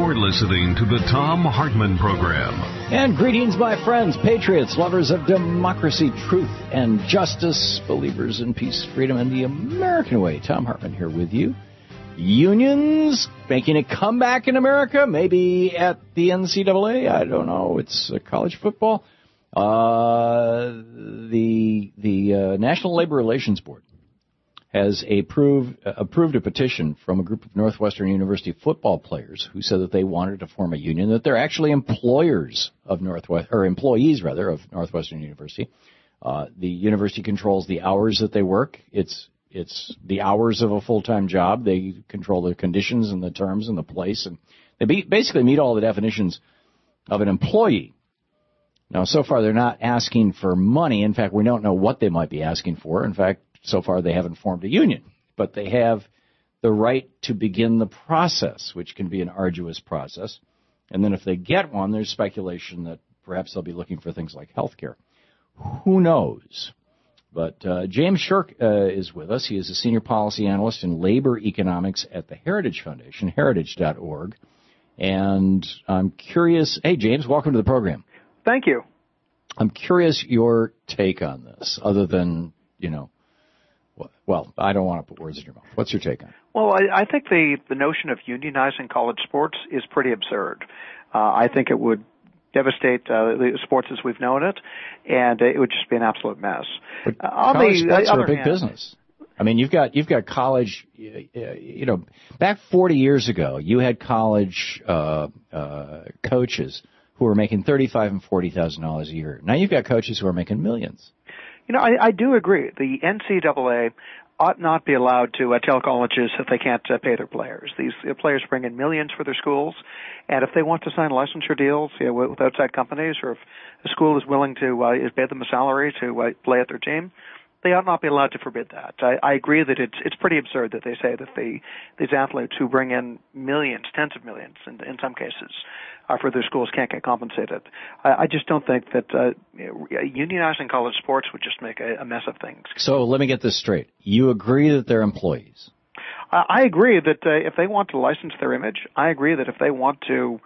You're listening to the Thom Hartmann Program. And greetings, my friends, patriots, lovers of democracy, truth, and justice, believers in peace, freedom, and the American way. Thom Hartmann here with you. Unions making a comeback in America, maybe at the NCAA. I don't know. It's college football. The National Labor Relations Board has approved a petition from a group of Northwestern University football players who said that they wanted to form a union, that they're actually employees of Northwestern University. The university controls the hours that they work. It's the hours of a full-time job. They control the conditions and the terms and the place, and they basically meet all the definitions of an employee. Now, so far, they're not asking for money. In fact, we don't know what they might be asking for. In fact, so far, they haven't formed a union, but they have the right to begin the process, which can be an arduous process. And then if they get one, there's speculation that perhaps they'll be looking for things like health care. Who knows? But James Shirk is with us. He is a senior policy analyst in labor economics at the Heritage Foundation, heritage.org. And I'm curious. Hey, James, welcome to the program. Thank you. I'm curious your take on this, other than, well, I don't want to put words in your mouth. What's your take on it? Well, I think the notion of unionizing college sports is pretty absurd. I think it would devastate the sports as we've known it, and it would just be an absolute mess. But college sports are a big business. I mean, you've got college. Back 40 years ago, you had college coaches who were making $35,000 and $40,000 a year. Now you've got coaches who are making millions. I do agree. The NCAA ought not be allowed to tell colleges that they can't pay their players. These players bring in millions for their schools, and if they want to sign licensure deals with outside companies, or if a school is willing to pay them a salary to play at their team, they ought not be allowed to forbid that. I agree that it's pretty absurd that they say that these athletes who bring in millions, tens of millions in some cases, for their schools can't get compensated. I just don't think that unionizing college sports would just make a mess of things. So let me get this straight. You agree that they're employees? I agree that if they want to license their image, I agree that if they want to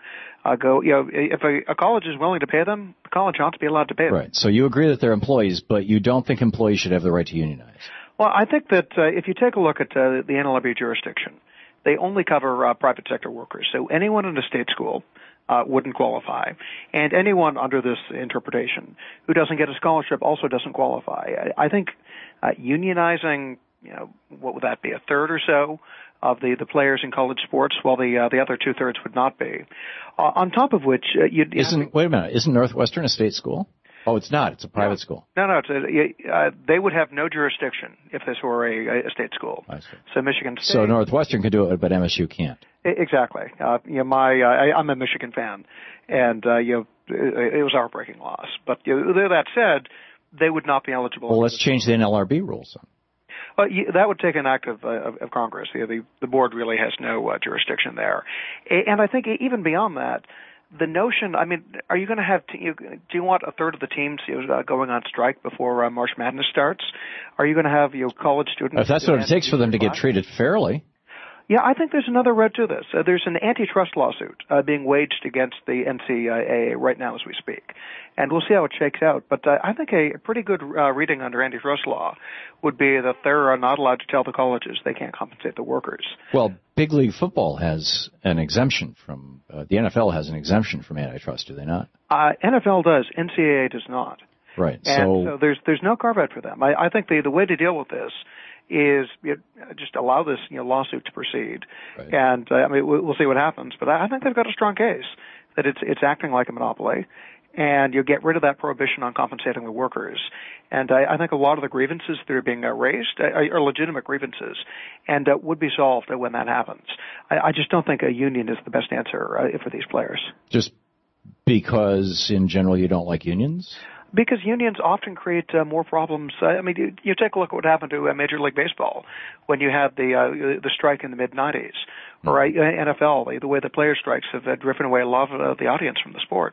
if a college is willing to pay them, the college ought to be allowed to pay them. Right. So you agree that they're employees, but you don't think employees should have the right to unionize? Well, I think that if you take a look at the NLRB jurisdiction, they only cover private sector workers. So anyone in a state school wouldn't qualify. And anyone under this interpretation who doesn't get a scholarship also doesn't qualify. I think unionizing, what would that be, a third or so of the players in college sports, while the other two-thirds would not be. On top of which, wait a minute, isn't Northwestern a state school? Oh, it's not. It's a private school. No. They would have no jurisdiction if this were a state school. I see. So Michigan State. So Northwestern could do it, but MSU can't. Exactly. I'm a Michigan fan, and it was a heartbreaking loss. But that said, they would not be eligible. Well, let's change the NLRB rules. That would take an act of Congress. The board really has no jurisdiction there. And I think even beyond that, the notion, are you going to have, do you want a third of the teams going on strike before March Madness starts? Are you going to have college students? If that's what it takes for them to get treated fairly. Yeah, I think there's another road to this. There's an antitrust lawsuit being waged against the NCAA right now as we speak. And we'll see how it shakes out. But I think a pretty good reading under antitrust law would be that they're not allowed to tell the colleges they can't compensate the workers. Well, Big League Football has an exemption from, the NFL has an exemption from antitrust, do they not? NFL does. NCAA does not. Right. And so there's no carve-out for them. I think the way to deal with this is just allow this lawsuit to proceed, right. And we'll see what happens. But I think they've got a strong case that it's acting like a monopoly, and you get rid of that prohibition on compensating the workers. And I think a lot of the grievances that are being raised are legitimate grievances, and would be solved when that happens. I just don't think a union is the best answer for these players. Just because, in general, you don't like unions? Because unions often create more problems. You take a look at what happened to Major League Baseball when you had the strike in the mid-'90s, or NFL. The way the player strikes have driven away a lot of the audience from the sports.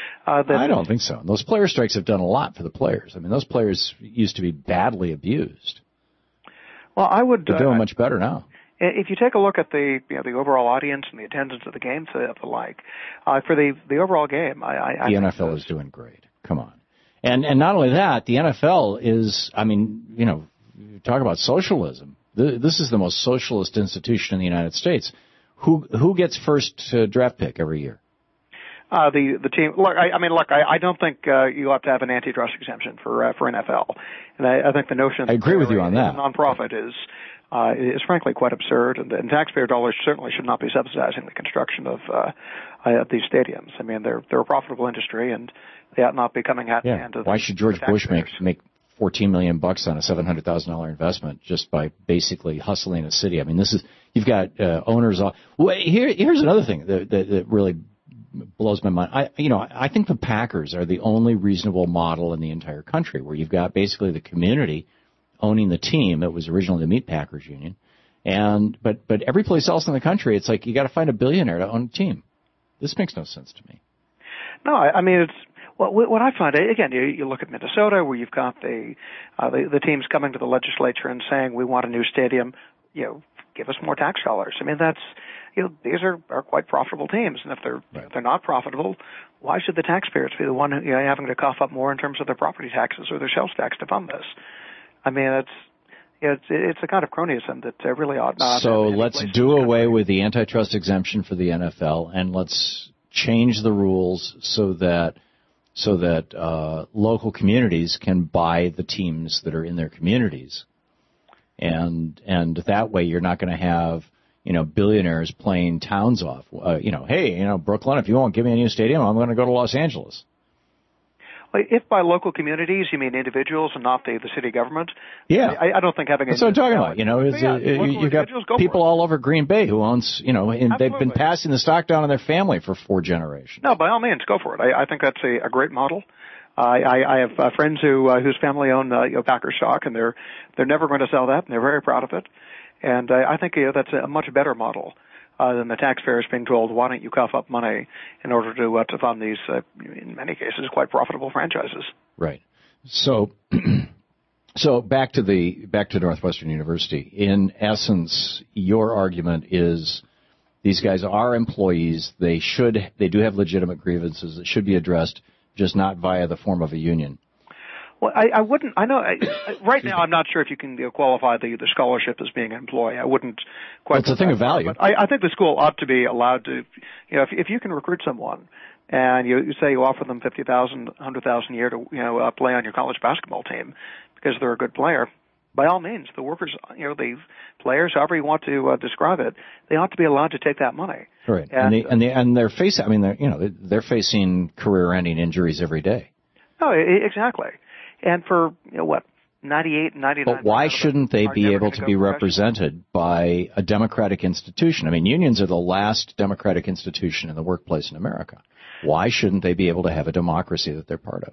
I don't think so. Those player strikes have done a lot for the players. Those players used to be badly abused. Well, They're doing much better now. if you take a look at the the overall audience and the attendance of the games of the like, for the overall game, the NFL is doing great. Come on, and not only that, the NFL is. I mean, you talk about socialism. This is the most socialist institution in the United States. Who gets first draft pick every year? The team. Look, I don't think you ought to have an antitrust exemption for NFL, and I think the notion. I agree with you on that. Nonprofit is frankly quite absurd, and taxpayer dollars certainly should not be subsidizing the construction of these stadiums. I mean, they're a profitable industry, and they ought not be coming at the hand of. Why should George Bush make $14 million on a $700,000 investment just by basically hustling a city? I mean, you've got owners. Here's another thing that really blows my mind. I think the Packers are the only reasonable model in the entire country where you've got basically the community owning the team. It was originally the Meat Packers Union, but every place else in the country, it's like you got to find a billionaire to own a team. This makes no sense to me. No, I mean it's. Well, what I find, again, you look at Minnesota where you've got the teams coming to the legislature and saying we want a new stadium, give us more tax dollars. I mean that's. These are quite profitable teams, and if they're not profitable, why should the taxpayers be the one having to cough up more in terms of their property taxes or their sales tax to fund this? I mean, it's a kind of cronyism that really ought not. So let's do away with the antitrust exemption for the NFL, and let's change the rules so that local communities can buy the teams that are in their communities, and that way you're not going to have. Billionaires playing towns off. Hey, Brooklyn, if you won't give me a new stadium, I'm going to go to Los Angeles. Well, if by local communities you mean individuals and not the city government, yeah, I don't think having. That's what I'm talking about. You've got people all over Green Bay who owns, and they've been passing the stock down in their family for 4 generations. No, by all means, go for it. I think that's a great model. I have friends whose family own Packer stock, and they're never going to sell that, and they're very proud of it. And I think that's a much better model than the taxpayers being told, why don't you cough up money in order to fund these, in many cases, quite profitable franchises. Right. So back to Northwestern University. In essence, your argument is these guys are employees. They do have legitimate grievances that should be addressed, just not via the form of a union. Well, I wouldn't. I know. Right now, I'm not sure if you can qualify the scholarship as being an employee. I wouldn't quite. It's a thing of value. But I think the school ought to be allowed to. If you can recruit someone and you say you offer them $50,000, $100,000 a year to play on your college basketball team because they're a good player, by all means, the workers, the players, however you want to describe it, they ought to be allowed to take that money. Right. And they're facing. I mean, they're facing career-ending injuries every day. Oh, exactly. And for, 98, 99... But why shouldn't they be able to be represented by a democratic institution? I mean, unions are the last democratic institution in the workplace in America. Why shouldn't they be able to have a democracy that they're part of?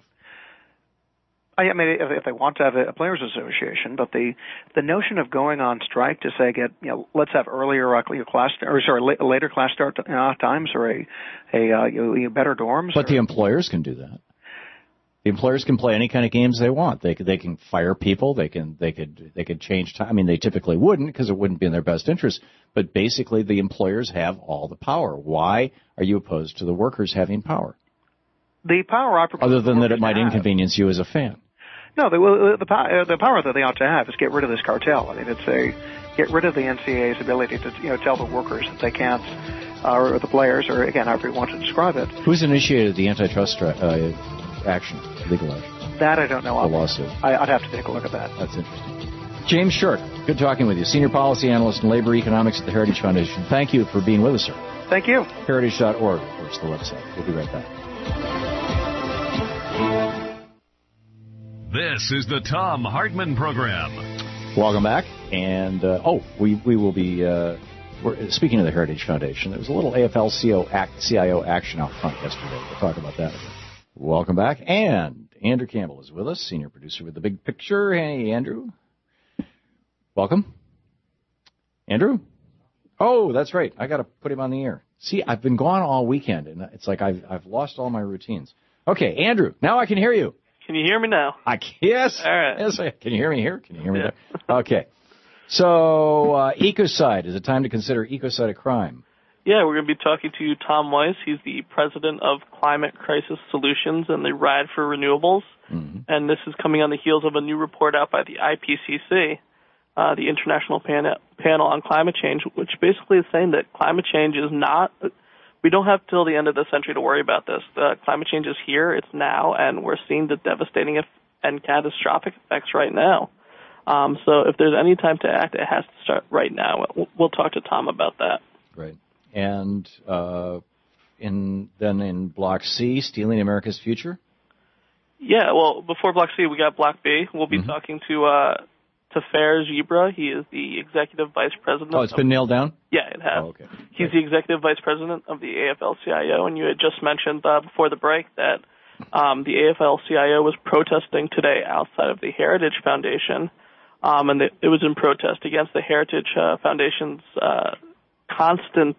I mean, if they want to have a players' association, but the notion of going on strike to say, let's have later class start times or a better dorms. But the employers can do that. The employers can play any kind of games they want. They can fire people. They could change time. I mean, they typically wouldn't because it wouldn't be in their best interest. But basically, the employers have all the power. Why are you opposed to the workers having power? The power, other than that, it might inconvenience you as a fan. No, the power that they ought to have is get rid of this cartel. I mean, get rid of the NCAA's ability to tell the workers that they can't, or the players, or again, however you want to describe it. Who's initiated the antitrust action, legal action? That I don't know. The lawsuit. I'd have to take a look at that. That's interesting. James Short, good talking with you. Senior Policy Analyst in Labor Economics at the Heritage Foundation. Thank you for being with us, sir. Thank you. Heritage.org, of course, the website. We'll be right back. This is the Thom Hartmann Program. Welcome back. And, we will be, speaking of the Heritage Foundation, there was a little AFL-CIO action out front yesterday. We'll talk about that. Welcome back. And Andrew Campbell is with us, senior producer with The Big Picture. Hey, Andrew. Welcome. Andrew? Oh, that's right. I got to put him on the air. See, I've been gone all weekend, and it's like I've lost all my routines. Okay, Andrew, now I can hear you. Can you hear me now? Yes. All right. Yes. Can you hear me here? Can you hear me there? Okay. So, ecocide. Is it time to consider ecocide a crime? Yeah, we're going to be talking to Tom Weiss. He's the president of Climate Crisis Solutions and the Ride for Renewables. Mm-hmm. And this is coming on the heels of a new report out by the IPCC, the International Panel on Climate Change, which basically is saying that climate change is not, we don't have till the end of the century to worry about this. Climate change is here, it's now, and we're seeing the devastating and catastrophic effects right now. So if there's any time to act, it has to start right now. We'll talk to Tom about that. Right. And in Block C, Stealing America's Future? Yeah, well, before Block C, we got Block B. We'll be talking to Tafer Zebra. He is the executive vice president. Oh, it's been nailed down? Yeah, it has. Oh, okay. He's the executive vice president of the AFL-CIO, and you had just mentioned before the break that the AFL-CIO was protesting today outside of the Heritage Foundation, and it was in protest against the Heritage Foundation's constant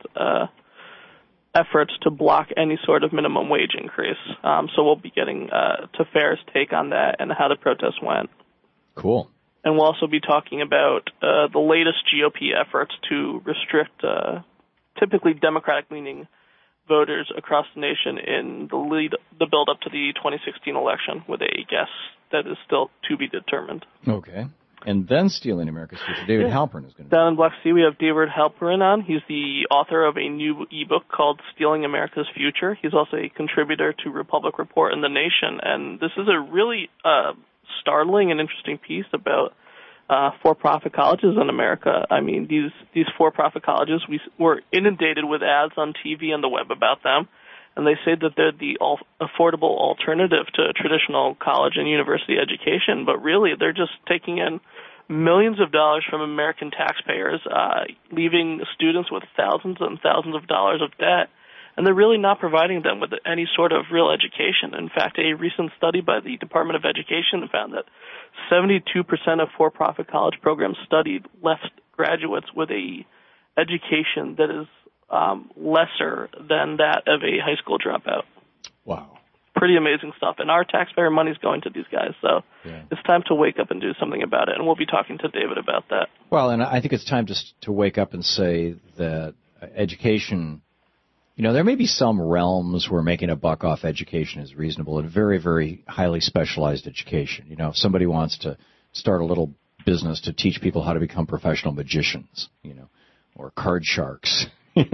efforts to block any sort of minimum wage increase. So we'll be getting Tafer's take on that and how the protest went. Cool. And we'll also be talking about the latest GOP efforts to restrict typically Democratic-leaning voters across the nation in the build-up to the 2016 election with a guest that is still to be determined. Okay. And then Stealing America's Future. David Halperin is going to Down in Block C, we have David Halperin on. He's the author of a new ebook called Stealing America's Future. He's also a contributor to Republic Report and The Nation. And this is a really startling and interesting piece about for-profit colleges in America. I mean, these for-profit colleges, we're inundated with ads on TV and the web about them. And they say that they're the affordable alternative to traditional college and university education, but really they're just taking in millions of dollars from American taxpayers, leaving students with thousands and thousands of dollars of debt, and they're really not providing them with any sort of real education. In fact, a recent study by the Department of Education found that 72% of for-profit college programs studied left graduates with a education that is lesser than that of a high school dropout. Wow. Pretty amazing stuff. And our taxpayer money's going to these guys. So It's time to wake up and do something about it. And we'll be talking to David about that. Well, and I think it's time to wake up and say that education, there may be some realms where making a buck off education is reasonable and very, very highly specialized education. If somebody wants to start a little business to teach people how to become professional magicians, or card sharks,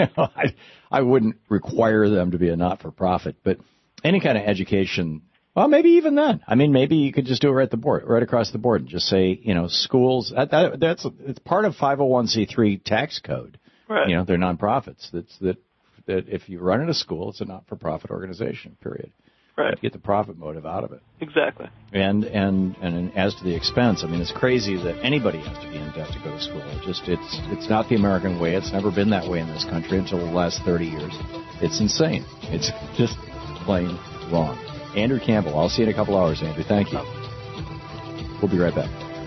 I wouldn't require them to be a not-for-profit, but any kind of education, well, maybe even then. I mean, maybe you could just do it right across the board, and just say, schools. It's part of 501c3 tax code. Right. They're nonprofits. That if you run a school, it's a not-for-profit organization. Period. Right. Get the profit motive out of it. Exactly. And as to the expense, I mean, it's crazy that anybody has to be in debt to go to school. It's not the American way. It's never been that way in this country until the last 30 years. It's insane. It's just plain wrong. Andrew Campbell, I'll see you in a couple hours, Andrew. Thank you. We'll be right back.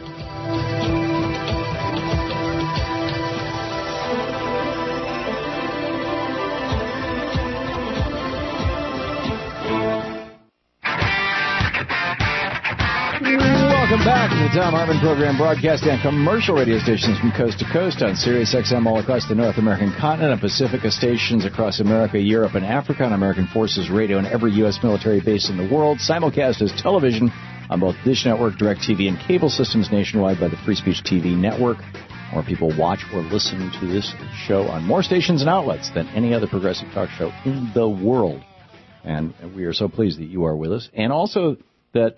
Welcome back to the Tom Hartman Program, broadcasting on commercial radio stations from coast to coast on Sirius XM all across the North American continent, on Pacifica stations across America, Europe, and Africa, on American Forces Radio, and every U.S. military base in the world. Simulcast as television on both Dish Network, DirecTV, and cable systems nationwide by the Free Speech TV network. More people watch or listen to this show on more stations and outlets than any other progressive talk show in the world. And we are so pleased that you are with us. And also that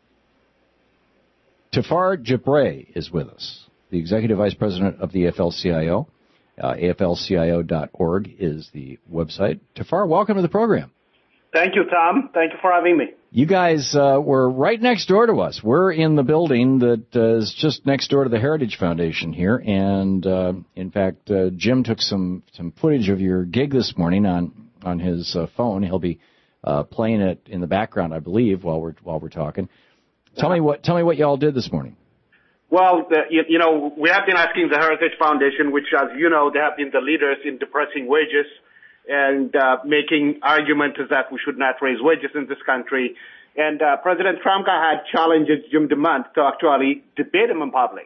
Tafer Zebra is with us, the Executive Vice President of the AFL-CIO. AFLCIO.org is the website. Tafer, welcome to the program. Thank you, Tom. Thank you for having me. You guys were right next door to us. We're in the building that is just next door to the Heritage Foundation here. And, in fact, Jim took some footage of your gig this morning on his phone. He'll be playing it in the background, I believe, while we're talking. Tell me what y'all did this morning. Well, we have been asking the Heritage Foundation, which, as you know, they have been the leaders in depressing wages and making arguments that we should not raise wages in this country. And President Trump had challenged Jim DeMont to actually debate him in public.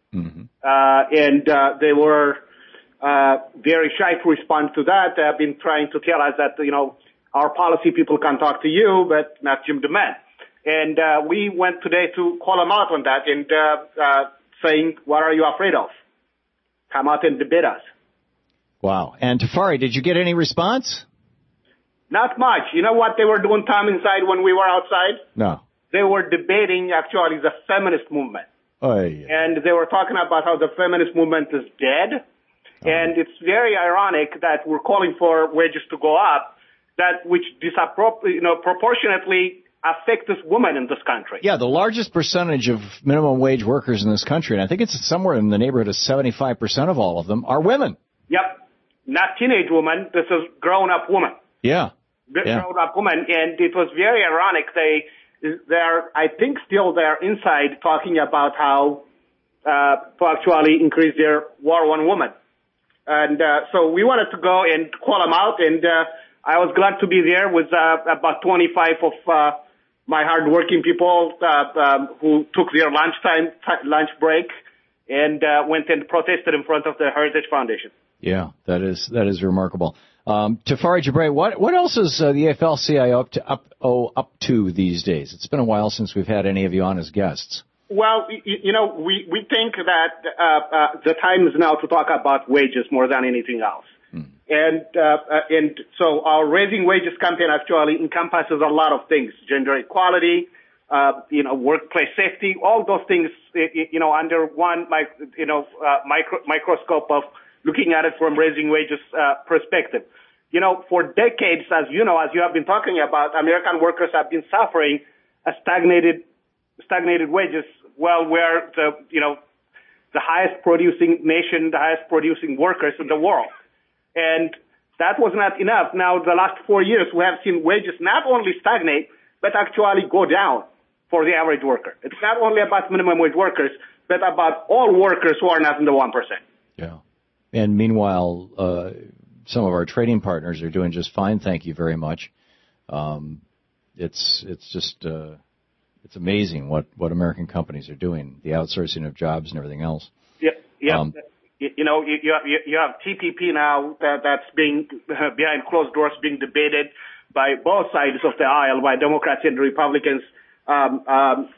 Mm-hmm. And they were very shy to respond to that. They have been trying to tell us that, our policy people can talk to you, but not Jim DeMann. And we went today to call them out on that and saying, what are you afraid of? Come out and debate us. Wow. And Tafari, did you get any response? Not much. You know what they were doing, Tom, inside when we were outside? No. They were debating, actually, the feminist movement. Oh, yeah. And they were talking about how the feminist movement is dead. Oh. And it's very ironic that we're calling for wages to go up, that which proportionately affects women in this country. Yeah, the largest percentage of minimum wage workers in this country, and I think it's somewhere in the neighborhood of 75% of all of them, are women. Yep. Not teenage women. This is grown-up women. Yeah. Grown-up women. And it was very ironic. They're, I think still they're inside talking about how to actually increase their war on women. And so we wanted to go and call them out, and I was glad to be there with about 25 of my hard-working people who took their lunch break and went and protested in front of the Heritage Foundation. Yeah, that is remarkable. Tafari Jabre, what else is the AFL-CIO up to these days? It's been a while since we've had any of you on as guests. Well, we think that the time is now to talk about wages more than anything else. And so our Raising Wages campaign actually encompasses a lot of things: gender equality, workplace safety, all those things, under one, microscope of looking at it from Raising Wages perspective. For decades, as you have been talking about, American workers have been suffering a stagnated wages. Well, we're the highest producing nation, the highest producing workers in the world. And that was not enough. Now, the last 4 years, we have seen wages not only stagnate, but actually go down for the average worker. It's not only about minimum wage workers, but about all workers who are not in the 1%. Yeah. And meanwhile, some of our trading partners are doing just fine. Thank you very much. It's just it's amazing what American companies are doing, the outsourcing of jobs and everything else. Yeah. You have TPP now that's being behind closed doors, being debated by both sides of the aisle, by Democrats and Republicans, about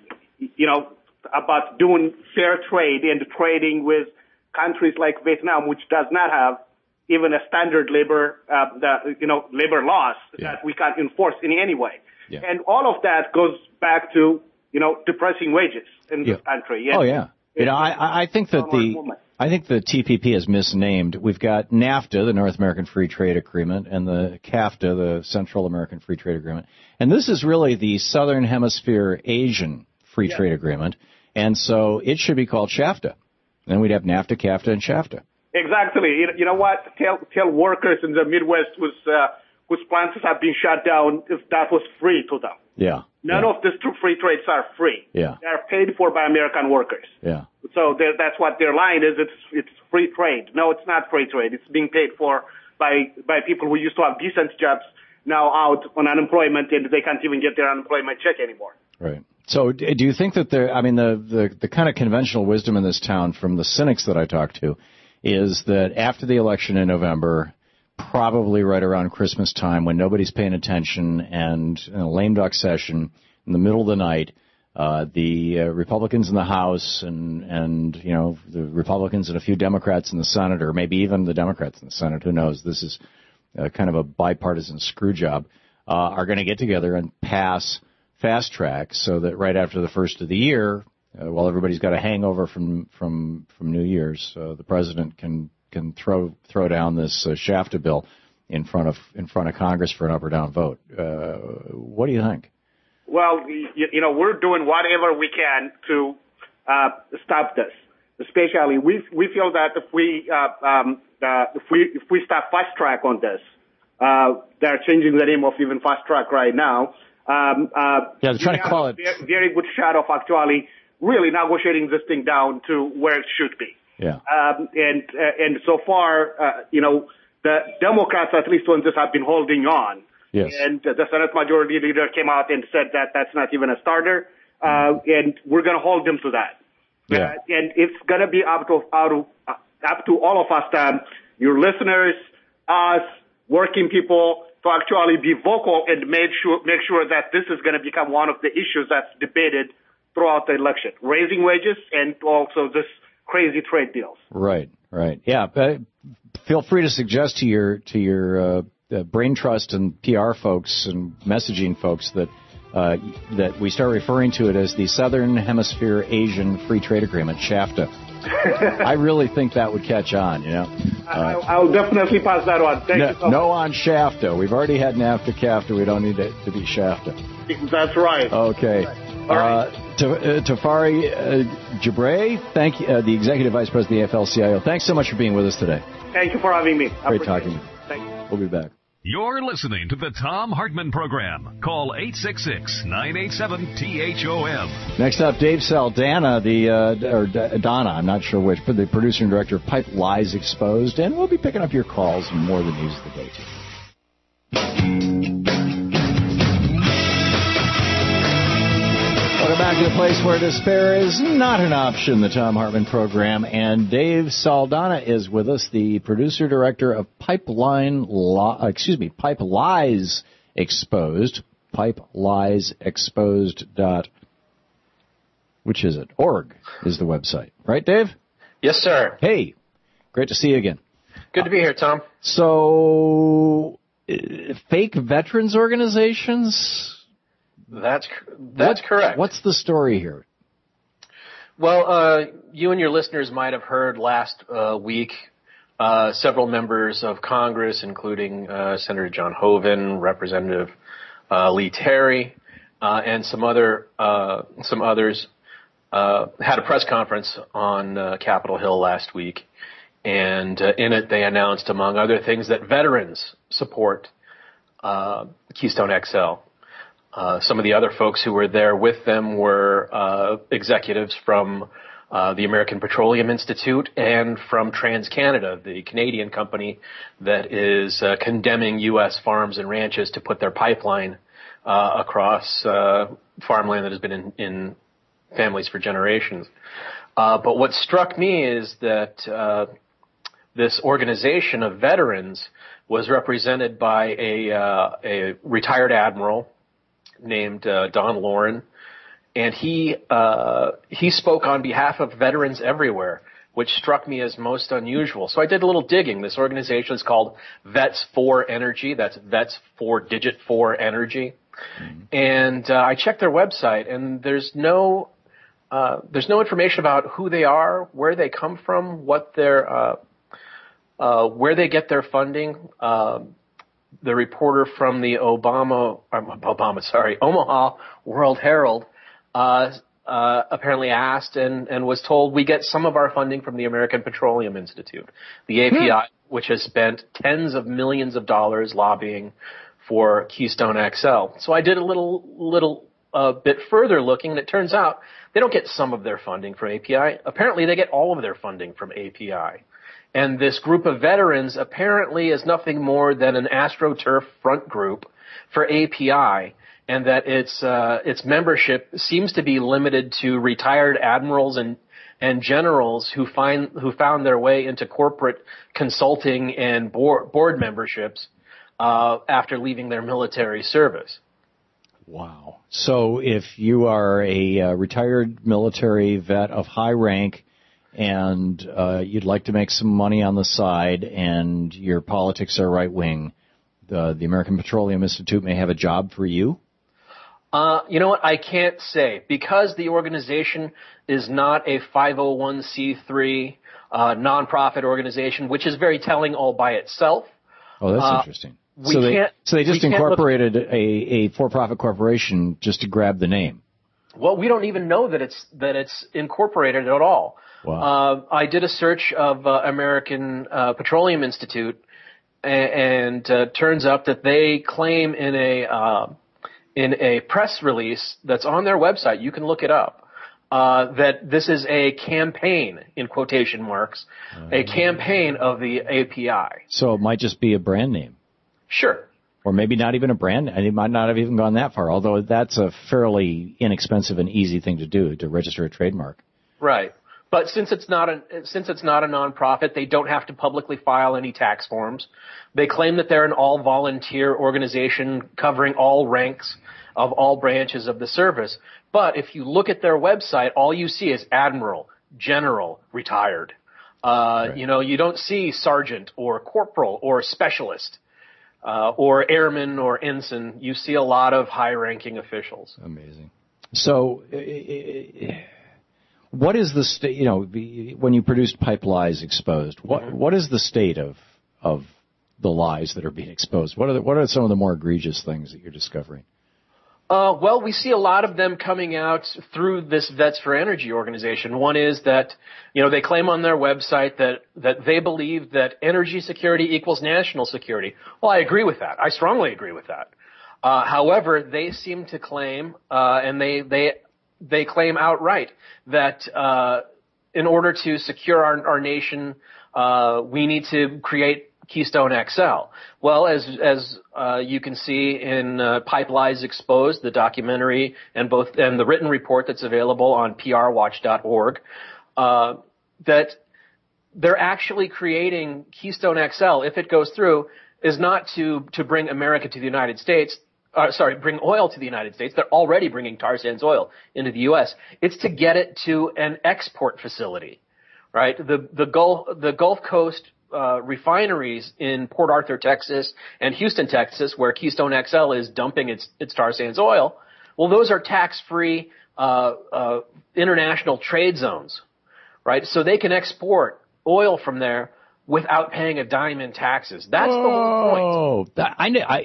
doing fair trade and trading with countries like Vietnam, which does not have even a standard labor laws that we can't enforce in any way. Yeah. And all of that goes back to, depressing wages in this country. And, I think that the TPP is misnamed. We've got NAFTA, the North American Free Trade Agreement, and the CAFTA, the Central American Free Trade Agreement. And this is really the Southern Hemisphere Asian Free Trade Agreement. And so it should be called SHAFTA. Then we'd have NAFTA, CAFTA, and SHAFTA. Exactly. You know what? Tell workers in the Midwest whose plants have been shut down if that was free to them. Yeah. None of these two free trades are free. Yeah. They are paid for by American workers. Yeah. So that's what their line is. It's free trade. No, it's not free trade. It's being paid for by people who used to have decent jobs, now out on unemployment, and they can't even get their unemployment check anymore. Right. So do you think that the kind of conventional wisdom in this town from the cynics that I talk to is that after the election in November, probably right around Christmas time when nobody's paying attention and in a lame duck session in the middle of the night, the Republicans in the House and the Republicans and a few Democrats in the Senate, or maybe even the Democrats in the Senate, who knows, this is kind of a bipartisan screw job, are going to get together and pass fast track so that right after the first of the year, while everybody's got a hangover from New Year's, the president can throw down this SHAFTA bill in front of Congress for an up or down vote. What do you think? Well, we're doing whatever we can to stop this. Especially, we feel that if we start fast track on this, they're changing the name of even fast track right now. They're trying to call it very good shot of actually really negotiating this thing down to where it should be. Yeah. And so far, the Democrats, at least on this, have been holding on. Yes. And the Senate Majority Leader came out and said that that's not even a starter, and we're going to hold them to that. Yeah. And it's going to be up to all of us, your listeners, us, working people, to actually be vocal and make sure that this is going to become one of the issues that's debated throughout the election, raising wages and also this crazy trade deals. Right. Yeah, feel free to suggest to your brain trust and PR folks and messaging folks that we start referring to it as the Southern Hemisphere Asian Free Trade Agreement, SHAFTA. I really think that would catch on, you know. I'll definitely pass that on. Thank you so much. No on SHAFTA. We've already had NAFTA, CAFTA. We don't need it to be SHAFTA. That's right. Okay. All right. Tafari Jabre, thank you, the Executive Vice President of the AFL-CIO. Thanks so much for being with us today. Thank you for having me. Great talking to you. Thank you. We'll be back. You're listening to the Thom Hartmann Program. Call 866-987-THOM. Next up, Dave Saldana, Donna, I'm not sure which, but the producer and director of Pipe Lies Exposed, and we'll be picking up your calls and more the news of the day, too. Welcome back to the place where despair is not an option, the Thom Hartmann Program. And Dave Saldana is with us, the producer-director of Pipe Lies Exposed. Pipe Lies Exposed. Which is it? .org is the website. Right, Dave? Yes, sir. Hey, great to see you again. Good to be here, Tom. So, fake veterans organizations? That's correct. What's the story here? Well, you and your listeners might have heard last week several members of Congress, including Senator John Hoeven, Representative Lee Terry, and some others, had a press conference on Capitol Hill last week, and in it they announced, among other things, that veterans support Keystone XL. Some of the other folks who were there with them were executives from the American Petroleum Institute and from TransCanada, the Canadian company that is condemning U.S. farms and ranches to put their pipeline across farmland that has been in families for generations. But what struck me is that this organization of veterans was represented by a retired admiral named Don Loren, and he spoke on behalf of veterans everywhere, which struck me as most unusual. So I did a little digging. This organization is called Vets for Energy. That's Vets for Digit 4 Energy. Mm-hmm. And I checked their website, and there's no information about who they are, where they come from, what their where they get their funding. The reporter from the Omaha World Herald apparently asked and was told, we get some of our funding from the American Petroleum Institute, the API, which has spent tens of millions of dollars lobbying for Keystone XL. So I did a little bit further looking, and it turns out they don't get some of their funding from API. Apparently they get all of their funding from API. And this group of veterans apparently is nothing more than an AstroTurf front group for API, and that its membership seems to be limited to retired admirals and generals who found their way into corporate consulting and board memberships after leaving their military service. Wow. So if you are a retired military vet of high rank and you'd like to make some money on the side and your politics are right-wing, the American Petroleum Institute may have a job for you? You know what? I can't say. Because the organization is not a 501c3 nonprofit organization, which is very telling all by itself. Oh, that's interesting. So they just incorporated a for-profit corporation just to grab the name. Well, we don't even know that it's incorporated at all. Wow. I did a search of American Petroleum Institute, and turns up that they claim in a press release that's on their website, you can look it up, that this is a campaign, in quotation marks, a campaign of the API. So it might just be a brand name. Sure. Or maybe not even a brand, and it might not have even gone that far, although that's a fairly inexpensive and easy thing to do, to register a trademark. Right. But since it's not a nonprofit, they don't have to publicly file any tax forms. They claim that they're an all-volunteer organization covering all ranks of all branches of the service. But if you look at their website, all you see is admiral, general, retired. Right. You don't see sergeant or corporal or specialist, or airman or ensign. You see a lot of high-ranking officials. Amazing. So, what is the state? When you produced Pipe Lies Exposed, what is the state of the lies that are being exposed? What are some of the more egregious things that you're discovering? Well, we see a lot of them coming out through this Vets for Energy organization. One is that, they claim on their website that they believe that energy security equals national security. Well, I agree with that. I strongly agree with that. However, they seem to claim, and they claim outright that, in order to secure our nation, we need to create Keystone XL. Well, as you can see in Pipe Lies Exposed, the documentary, and the written report that's available on prwatch.org, that they're actually creating Keystone XL, if it goes through, is not to bring America to the United States. Bring oil to the United States. They're already bringing tar sands oil into the U.S. It's to get it to an export facility, right? The Gulf Coast refineries in Port Arthur, Texas, and Houston, Texas, where Keystone XL is dumping its tar sands oil. Well, those are tax-free international trade zones, right? So they can export oil from there without paying a dime in taxes. That's the whole point. I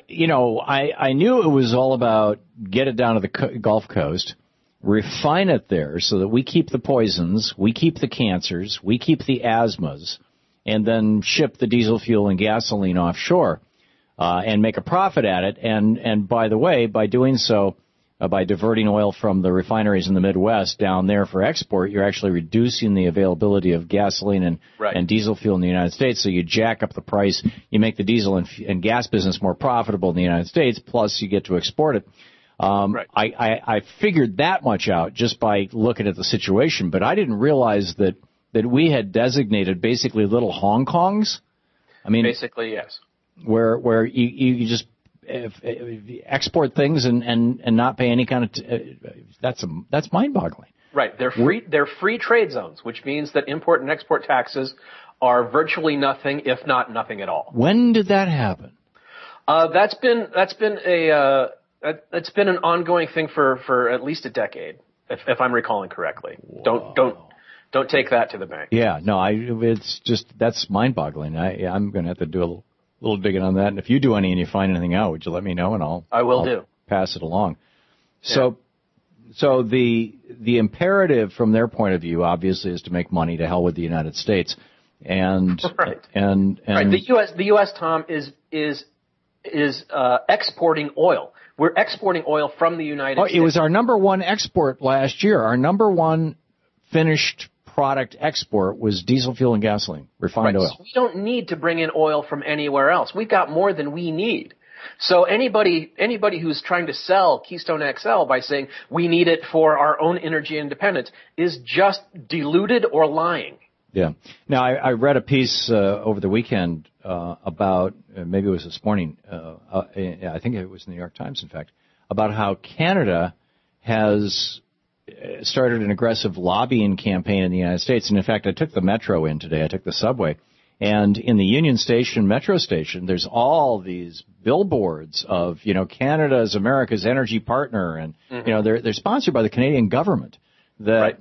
knew it was all about get it down to the Gulf Coast, refine it there so that we keep the poisons, we keep the cancers, we keep the asthmas, and then ship the diesel fuel and gasoline offshore and make a profit at it. And by the way, by doing so, by diverting oil from the refineries in the Midwest down there for export, you're actually reducing the availability of gasoline and diesel fuel in the United States. So you jack up the price, you make the diesel and gas business more profitable in the United States, plus you get to export it. I figured that much out just by looking at the situation, but I didn't realize that we had designated basically little Hong Kongs. I mean, basically, yes. Where you just export things and not pay any kind of that's mind-boggling. Right. They're free trade zones, which means that import and export taxes are virtually nothing, if not nothing at all. When did that happen? That's been an ongoing thing for at least a decade, if I'm recalling correctly. Whoa. Don't take that to the bank. Yeah, no, it's just, that's mind-boggling. I'm going to have to do a little digging on that. And if you do any and you find anything out, would you let me know, and I'll pass it along. Yeah. So the imperative from their point of view, obviously, is to make money. To hell with the United States, and right. And right. The U.S. Tom is exporting oil. We're exporting oil from the United States. It was our number one export last year. Our number one finished product export was diesel fuel and gasoline, refined oil. So we don't need to bring in oil from anywhere else. We've got more than we need. So anybody who's trying to sell Keystone XL by saying we need it for our own energy independence is just deluded or lying. Yeah. Now, I read a piece over the weekend about, maybe it was this morning, I think it was in the New York Times, in fact, about how Canada has started an aggressive lobbying campaign in the United States. And in fact, I took the metro in today. I took the subway. And in the Union Station metro station, there's all these billboards of, Canada is America's energy partner. And, they're sponsored by the Canadian government. Is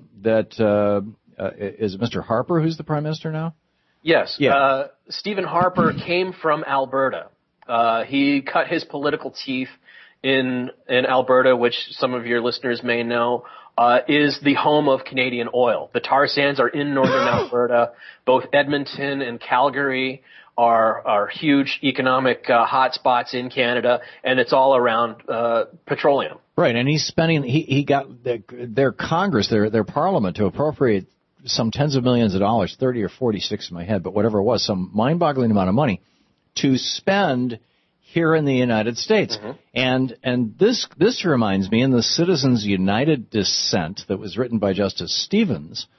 it Mr. Harper who's the Prime Minister now? Yes. Yeah. Stephen Harper came from Alberta. He cut his political teeth in Alberta, which some of your listeners may know, is the home of Canadian oil. The tar sands are in northern Alberta. Both Edmonton and Calgary are huge economic hotspots in Canada, and it's all around petroleum. Right, and he's spending. He got their Congress, their Parliament, to appropriate some tens of millions of dollars, 30 or 46 in my head, but whatever it was, some mind-boggling amount of money to spend here in the United States. Mm-hmm. And this reminds me, in the Citizens United dissent that was written by Justice Stevens,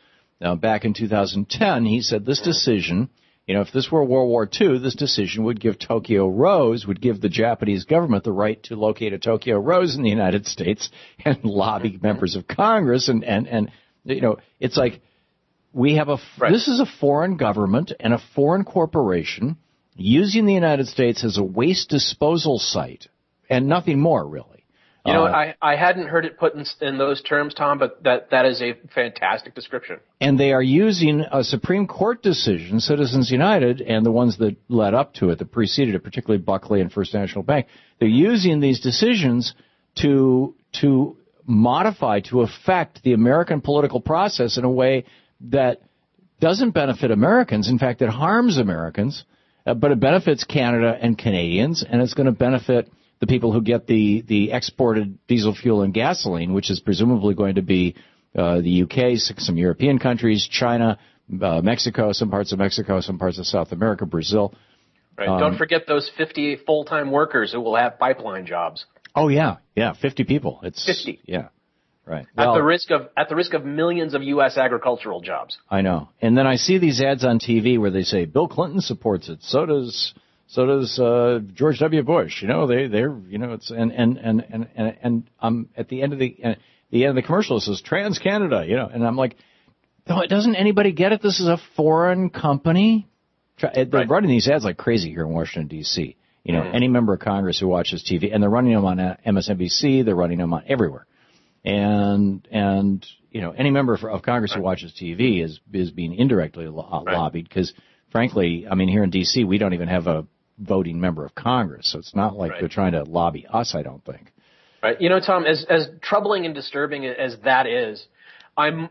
back in 2010, he said this decision, if this were World War II, this decision would give the Japanese government the right to locate a Tokyo Rose in the United States and lobby members of Congress. And it's like we have this is a foreign government and a foreign corporation using the United States as a waste disposal site and nothing more, really. I hadn't heard it put in those terms, Tom, but that is a fantastic description. And they are using a Supreme Court decision, Citizens United, and the ones that led up to it, that preceded it, particularly Buckley and First National Bank. They're using these decisions to modify, to affect the American political process in a way that doesn't benefit Americans. In fact, it harms Americans, but it benefits Canada and Canadians, and it's going to benefit the people who get the exported diesel fuel and gasoline, which is presumably going to be the UK, some European countries, China, Mexico, some parts of Mexico, some parts of South America, Brazil. Right. Don't forget those 50 full-time workers who will have pipeline jobs. Oh yeah, 50 people. It's 50. Yeah, right. At the risk of millions of U.S. agricultural jobs. I know. And then I see these ads on TV where they say Bill Clinton supports it. So does George W. Bush. It's and at the end of the commercial it says Trans Canada, and I'm like, doesn't anybody get it? This is a foreign company. They're running these ads like crazy here in Washington D.C. Any member of Congress who watches TV, and they're running them on MSNBC, they're running them on everywhere, and any member of Congress who watches TV is being indirectly lobbied because, frankly, I mean, here in D.C. we don't even have a voting member of Congress, so it's not like they're trying to lobby us, I don't think. Right. Tom, as troubling and disturbing as that is, I'm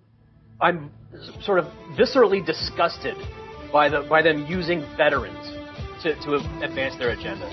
sort of viscerally disgusted by them using veterans to advance their agenda.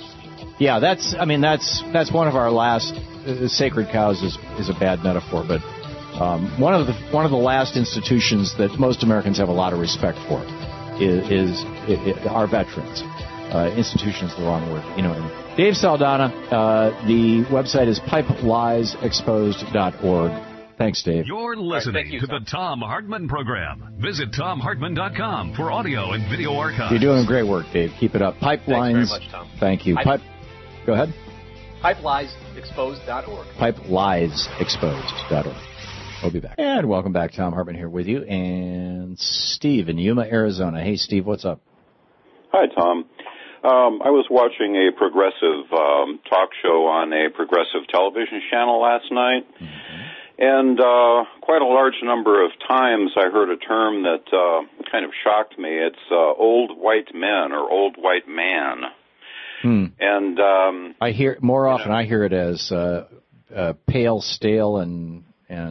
That's one of our last sacred cows is a bad metaphor, but one of the last institutions that most Americans have a lot of respect for is our veterans. Institution's the wrong word. And Dave Saldana, the website is pipeliesexposed.org. Thanks, Dave. You're listening to the Thom Hartmann Program. Visit ThomHartmann.com for audio and video archives. You're doing great work, Dave. Keep it up. Pipelines. Thanks very much, Tom. Thank you. Go ahead. Pipeliesexposed.org. Pipeliesexposed.org. We'll be back. And welcome back. Thom Hartmann here with you. And Steve in Yuma, Arizona. Hey, Steve, what's up? Hi, Tom. I was watching a progressive talk show on a progressive television channel last night, and quite a large number of times I heard a term that kind of shocked me. It's old white men or old white man. And I hear more often. I hear it as pale, stale, and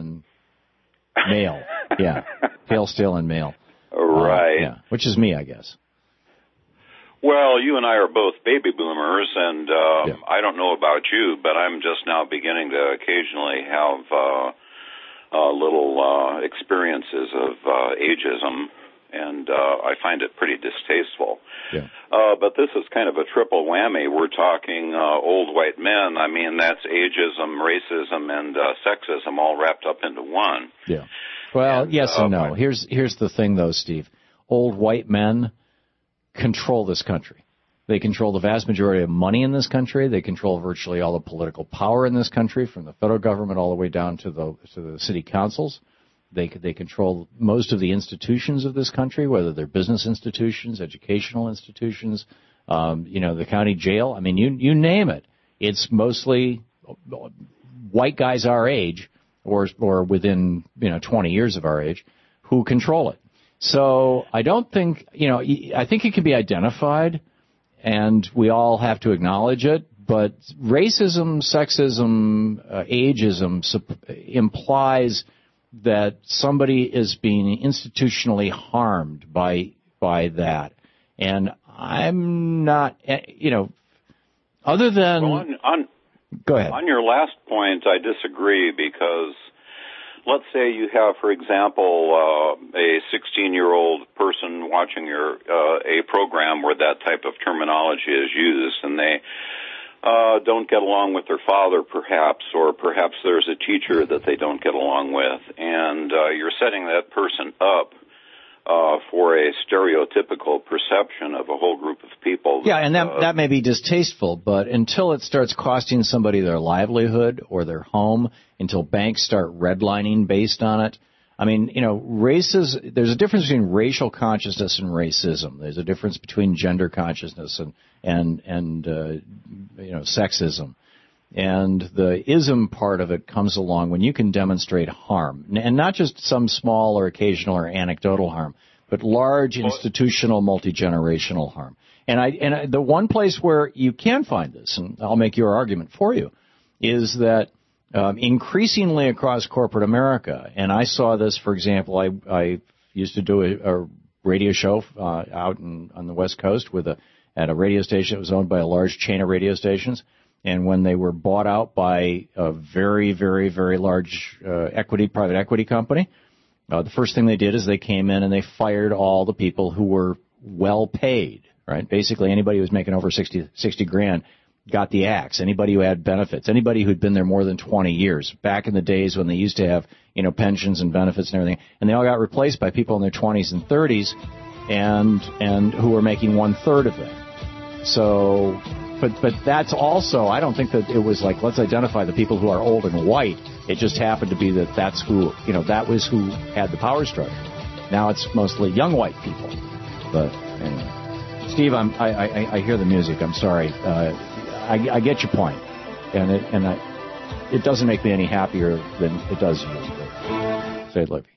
male. Yeah, pale, stale, and male. Right. Which is me, I guess. Well, you and I are both baby boomers, and I don't know about you, but I'm just now beginning to occasionally have little experiences of ageism, and I find it pretty distasteful. Yeah. But this is kind of a triple whammy. We're talking old white men. I mean, that's ageism, racism, and sexism all wrapped up into one. Yeah. Well, yes and no. Here's the thing, though, Steve. Old white men control this country. They control the vast majority of money in this country. They control virtually all the political power in this country, from the federal government all the way down to the city councils. They control most of the institutions of this country, whether they're business institutions, educational institutions, the county jail. I mean, you name it. It's mostly white guys our age, or within 20 years of our age, who control it. So I don't think, I think it can be identified, and we all have to acknowledge it, but racism, sexism, ageism implies that somebody is being institutionally harmed by that. And I'm not, other than... Well, go ahead. On your last point, I disagree, because let's say you have, for example, a 16-year-old person watching a program where that type of terminology is used, and they don't get along with their father, perhaps, or perhaps there's a teacher that they don't get along with, and you're setting that person up for a stereotypical perception of a whole group of people. Yeah, and that may be distasteful, but until it starts costing somebody their livelihood or their home, until banks start redlining based on it, I mean, there's a difference between racial consciousness and racism. There's a difference between gender consciousness and sexism. And the ism part of it comes along when you can demonstrate harm, and not just some small or occasional or anecdotal harm, but large institutional, multi-generational harm. And the one place where you can find this, and I'll make your argument for you, is that increasingly across corporate America, and I saw this, for example, I used to do a radio show out on the West Coast at a radio station that was owned by a large chain of radio stations. And when they were bought out by a very, very, very large private equity company, the first thing they did is they came in and they fired all the people who were well paid, right? Basically, anybody who was making over 60 grand got the axe. Anybody who had benefits, anybody who'd been there more than 20 years, back in the days when they used to have, pensions and benefits and everything, and they all got replaced by people in their 20s and 30s and who were making 1/3 of that. So... But that's also, I don't think that it was like, let's identify the people who are old and white. It just happened to be that's who, that was who had the power struggle. Now it's mostly young white people. But anyway. Steve, I hear the music. I'm sorry. I get your point. And it doesn't make me any happier than it does you. Say it, Libby.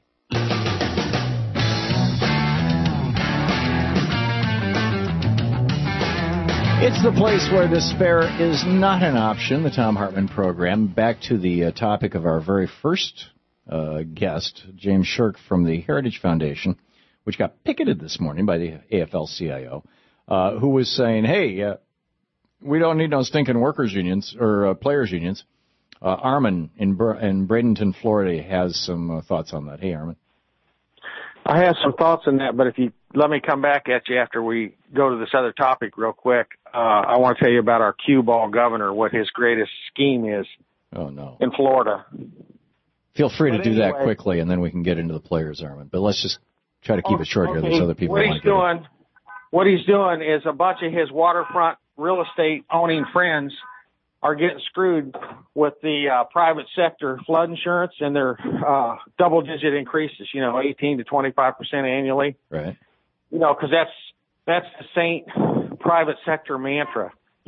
It's the place where despair is not an option, the Thom Hartmann Program. Back to the topic of our very first guest, James Shirk from the Heritage Foundation, which got picketed this morning by the AFL-CIO, who was saying, hey, we don't need no stinking workers' unions or players' unions. Armin in Bradenton, Florida, has some thoughts on that. Hey, Armin. I have some thoughts on that, but if you let me come back at you after we go to this other topic real quick. I want to tell you about our cue ball governor, what his greatest scheme is. Oh, no. In Florida. Feel free to do that quickly, and then we can get into the players, Armin. But let's just try to keep it short here. There's other people what he's doing is a bunch of his waterfront real estate owning friends are getting screwed with the private sector flood insurance and their double-digit increases, 18 to 25% annually. Right. Because that's the Saint private sector mantra,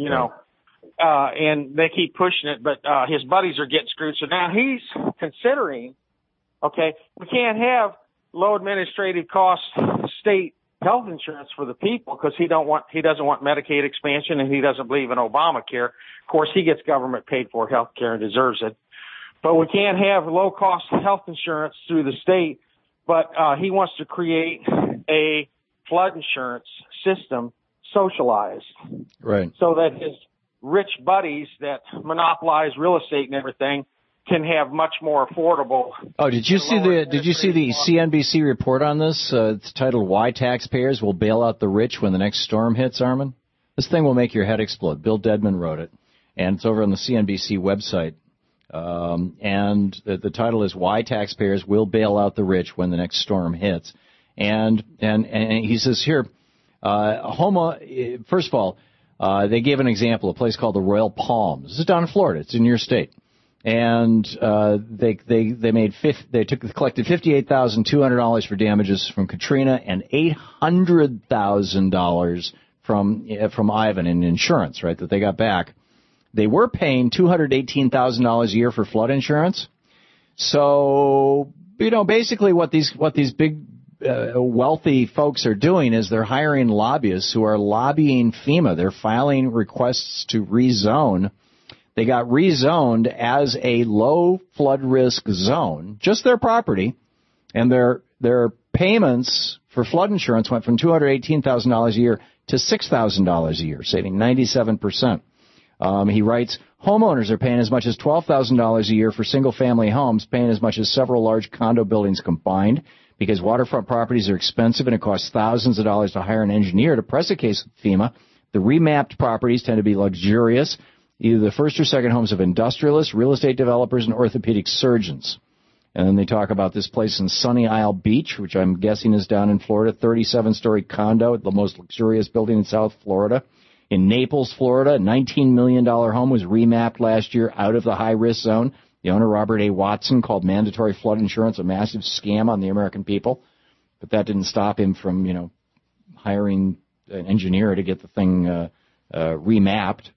and they keep pushing it, but his buddies are getting screwed. So now he's considering, we can't have low administrative cost state health insurance for the people because he doesn't want Medicaid expansion, and he doesn't believe in Obamacare. Of course, he gets government paid for health care and deserves it. But we can't have low cost health insurance through the state, but he wants to create a flood insurance system socialized. Right. So that his rich buddies that monopolize real estate and everything can have much more affordable. Oh, did you see the CNBC report on this? It's titled "Why Taxpayers Will Bail Out the Rich When the Next Storm Hits." Armin, this thing will make your head explode. Bill Dedman wrote it, and it's over on the CNBC website. And the title is "Why Taxpayers Will Bail Out the Rich When the Next Storm Hits." And he says here, first of all, they gave an example, a place called the Royal Palms. This is down in Florida. It's in your state. And they collected $58,200 for damages from Katrina and $800,000 from Ivan in insurance, right, that they got back. They were paying $218,000 a year for flood insurance. So, basically what these big wealthy folks are doing is they're hiring lobbyists who are lobbying FEMA. They're filing requests to rezone. They got rezoned as a low flood risk zone, just their property, and their payments for flood insurance went from $218,000 a year to $6,000 a year, saving 97%. He writes, homeowners are paying as much as $12,000 a year for single-family homes, paying as much as several large condo buildings combined, because waterfront properties are expensive and it costs thousands of dollars to hire an engineer to press a case with FEMA. The remapped properties tend to be luxurious, either the first or second homes of industrialists, real estate developers, and orthopedic surgeons. And then they talk about this place in Sunny Isle Beach, which I'm guessing is down in Florida, 37-story condo, the most luxurious building in South Florida. In Naples, Florida, a $19 million home was remapped last year out of the high-risk zone. The owner, Robert A. Watson, called mandatory flood insurance a massive scam on the American people. But that didn't stop him from, hiring an engineer to get the thing remapped.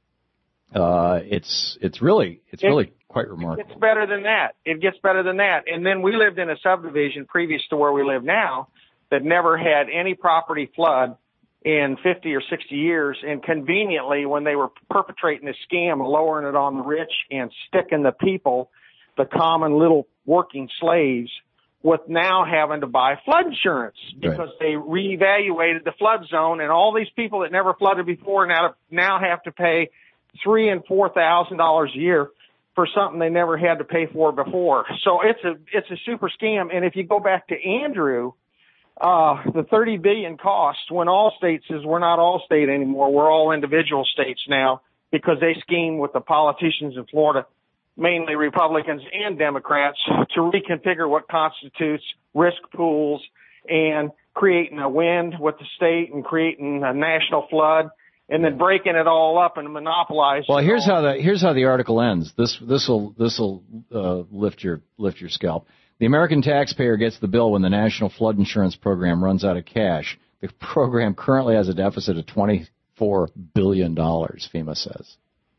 It's really quite remarkable. It gets better than that. It gets better than that. And then we lived in a subdivision previous to where we live now that never had any property flood in 50 or 60 years. And conveniently, when they were perpetrating this scam, lowering it on the rich and sticking the people, the common little working slaves, with now having to buy flood insurance because they reevaluated the flood zone, and all these people that never flooded before now have to pay $3,000 and $4,000 a year for something they never had to pay for before. So it's a super scam. And if you go back to Andrew, the $30 billion cost, when Allstate says we're not Allstate anymore, we're all individual states now because they scheme with the politicians in Florida, mainly Republicans and Democrats, to reconfigure what constitutes risk pools and creating a wind with the state and creating a national flood and then breaking it all up and monopolizing. Well, here's how the article ends. This will lift your scalp. The American taxpayer gets the bill when the National Flood Insurance Program runs out of cash. The program currently has a deficit of $24 billion, FEMA says.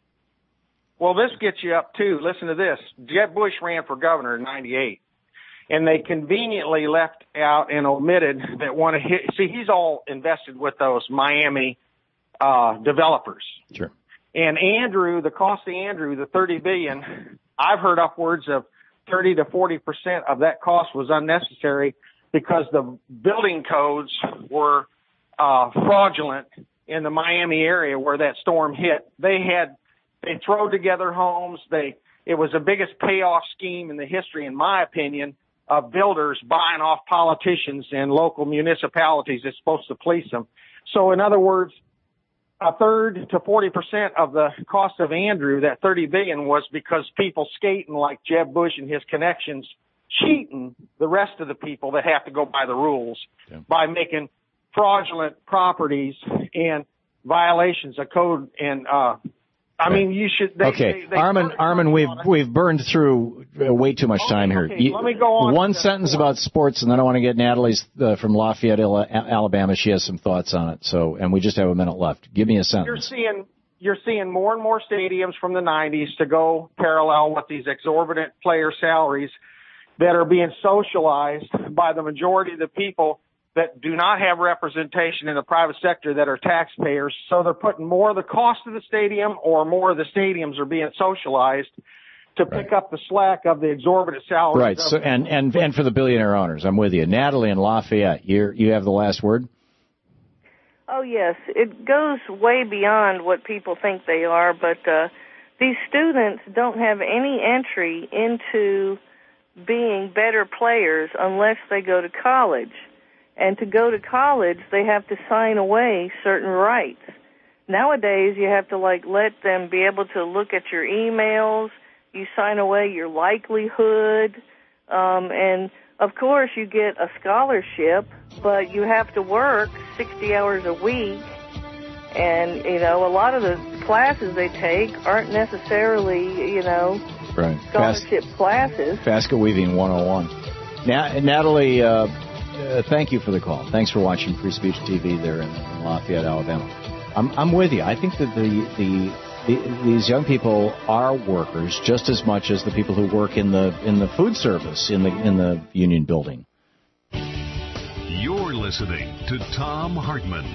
Well, this gets you up, too. Listen to this. Jeb Bush ran for governor in 98, and they conveniently left out and omitted that he's all invested with those Miami developers. Sure. And Andrew, the cost of Andrew, the $30 billion, I've heard upwards of 30 to 40% of that cost was unnecessary because the building codes were fraudulent in the Miami area where that storm hit. They throw together homes. It was the biggest payoff scheme in the history, in my opinion, of builders buying off politicians and local municipalities that's supposed to police them. So in other words, a third to 40% of the cost of Andrew, that $30 billion, was because people skating like Jeb Bush and his connections, cheating the rest of the people that have to go by the rules by making fraudulent properties and violations of code. And I mean, you should. Armin, we've burned through way too much time here. Let me go on. One sentence about sports, and then I want to get Natalie's from Lafayette, Alabama. She has some thoughts on it. And we just have a minute left. Give me a sentence. You're seeing more and more stadiums from the 90s to go parallel with these exorbitant player salaries that are being socialized by the majority of the people that do not have representation in the private sector that are taxpayers. So they're putting more of the cost of the stadium, or more of the stadiums are being socialized to pick up the slack of the exorbitant salaries. Right. So and for the billionaire owners, I'm with you. Natalie in Lafayette, you have the last word. Oh yes, it goes way beyond what people think they are, but these students don't have any entry into being better players unless they go to college. And to go to college, they have to sign away certain rights. Nowadays, you have to, let them be able to look at your emails. You sign away your likelihood. And, of course, you get a scholarship, but you have to work 60 hours a week. And, a lot of the classes they take aren't necessarily, scholarship classes. Basket Weaving 101. Natalie, thank you for the call. Thanks for watching Free Speech TV there in Lafayette, Alabama. I'm with you. I think that these young people are workers just as much as the people who work in the food service in the union building. You're listening to Thom Hartmann.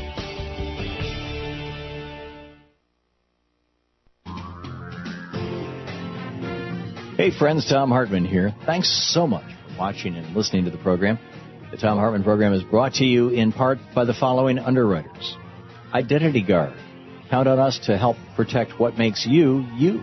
Hey friends, Thom Hartmann here. Thanks so much for watching and listening to the program. The Thom Hartmann program is brought to you in part by the following underwriters. Identity Guard. Count on us to help protect what makes you, you.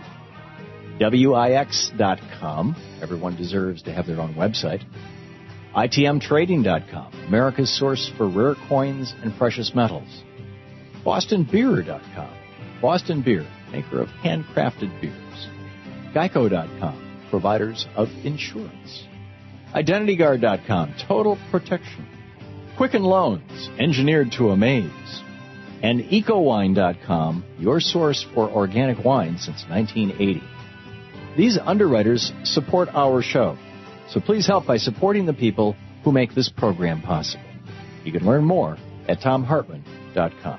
WIX.com. Everyone deserves to have their own website. ITMTrading.com. America's source for rare coins and precious metals. BostonBeer.com. Boston Beer, maker of handcrafted beers. Geico.com, providers of insurance. IdentityGuard.com, total protection. Quicken Loans, engineered to amaze. And EcoWine.com, your source for organic wine since 1980. These underwriters support our show, so please help by supporting the people who make this program possible. You can learn more at TomHartman.com.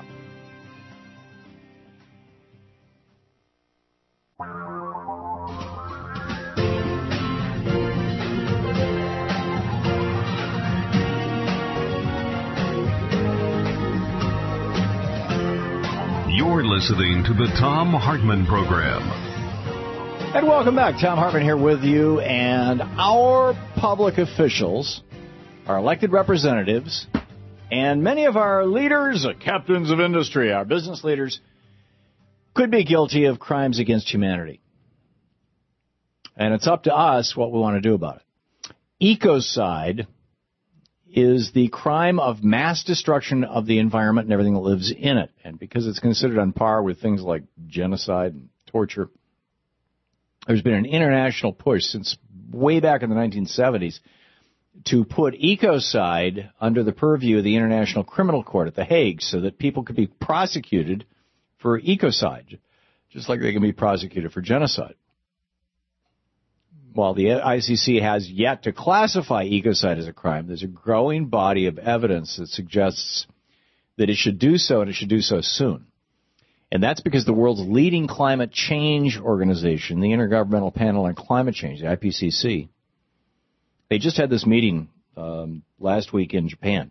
You're listening to the Thom Hartmann Program. And welcome back. Thom Hartmann here with you. And our public officials, our elected representatives, and many of our leaders, captains of industry, our business leaders, could be guilty of crimes against humanity. And it's up to us what we want to do about it. Ecocide is the crime of mass destruction of the environment and everything that lives in it. And because it's considered on par with things like genocide and torture, there's been an international push since way back in the 1970s to put ecocide under the purview of the International Criminal Court at The Hague so that people could be prosecuted for ecocide, just like they can be prosecuted for genocide. While the ICC has yet to classify ecocide as a crime, there's a growing body of evidence that suggests that it should do so, and it should do so soon. And that's because the world's leading climate change organization, the Intergovernmental Panel on Climate Change, the IPCC, they just had this meeting last week in Japan.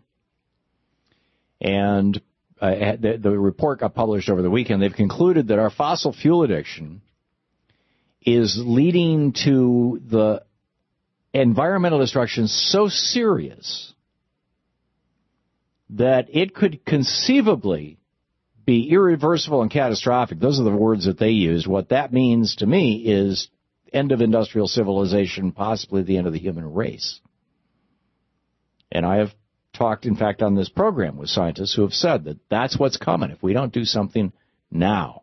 And the report got published over the weekend. They've concluded that our fossil fuel addiction is leading to the environmental destruction so serious that it could conceivably be irreversible and catastrophic. Those are the words that they used. What that means to me is end of industrial civilization, possibly the end of the human race. And I have talked, in fact, on this program with scientists who have said that that's what's coming if we don't do something now.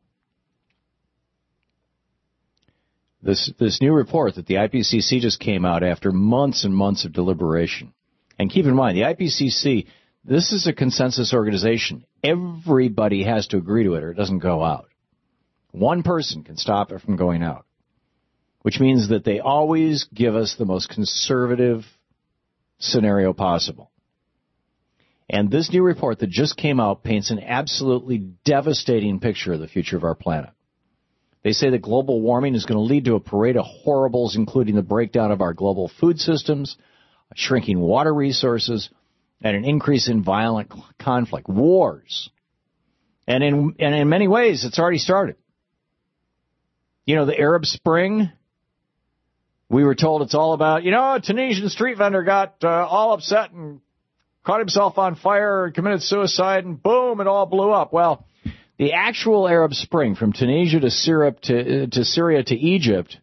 This new report that the IPCC just came out after months and months of deliberation. And keep in mind, the IPCC, this is a consensus organization. Everybody has to agree to it or it doesn't go out. One person can stop it from going out, which means that they always give us the most conservative scenario possible. And this new report that just came out paints an absolutely devastating picture of the future of our planet. They say that global warming is going to lead to a parade of horribles, including the breakdown of our global food systems, shrinking water resources, and an increase in violent conflict, wars. And in many ways, it's already started. You know, the Arab Spring, we were told it's all about, a Tunisian street vendor got all upset and caught himself on fire and committed suicide, and boom, it all blew up. Well, the actual Arab Spring, from Tunisia to Syria to Egypt,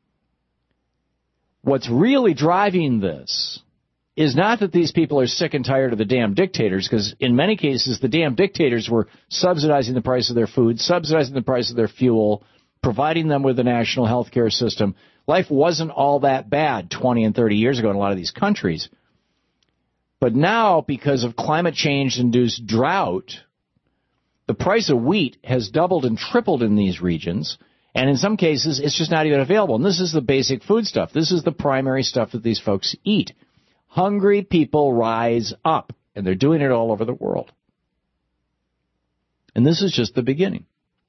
what's really driving this is not that these people are sick and tired of the damn dictators, because in many cases the damn dictators were subsidizing the price of their food, subsidizing the price of their fuel, providing them with a national health care system. Life wasn't all that bad 20 and 30 years ago in a lot of these countries. But now, because of climate change-induced drought, the price of wheat has doubled and tripled in these regions, and in some cases it's just not even available. And this is the basic food stuff. This is the primary stuff that these folks eat. Hungry people rise up, and they're doing it all over the world. And this is just the beginning.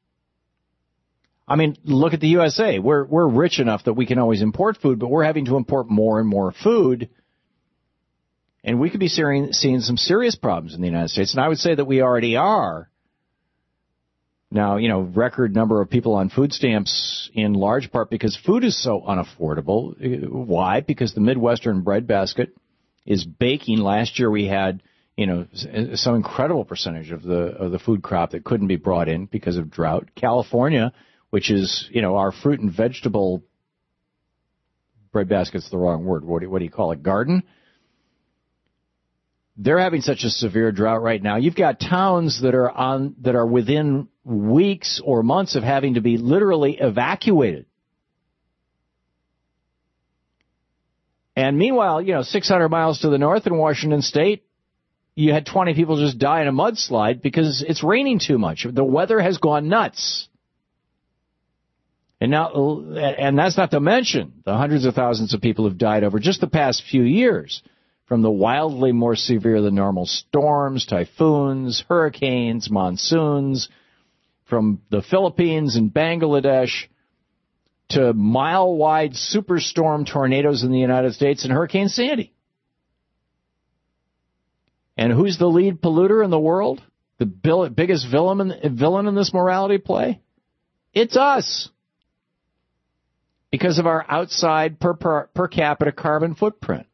I mean, look at the USA. We're rich enough that we can always import food, but we're having to import more and more food. And we could be seeing some serious problems in the United States, and I would say that we already are. Now, record number of people on food stamps in large part because food is so unaffordable. Why? Because the Midwestern breadbasket is baking. Last year we had, some incredible percentage of the food crop that couldn't be brought in because of drought. California, which is, our fruit and vegetable breadbasket's the wrong word. What do you call it? Garden? They're having such a severe drought right now. You've got towns that are within weeks or months of having to be literally evacuated. And meanwhile, 600 miles to the north in Washington State, you had 20 people just die in a mudslide because it's raining too much. The weather has gone nuts. And that's not to mention the hundreds of thousands of people who've died over just the past few years from the wildly more severe than normal storms, typhoons, hurricanes, monsoons, from the Philippines and Bangladesh to mile-wide superstorm tornadoes in the United States and Hurricane Sandy. And who's the lead polluter in the world? The biggest villain in this morality play? It's us. Because of our outside per capita carbon footprint.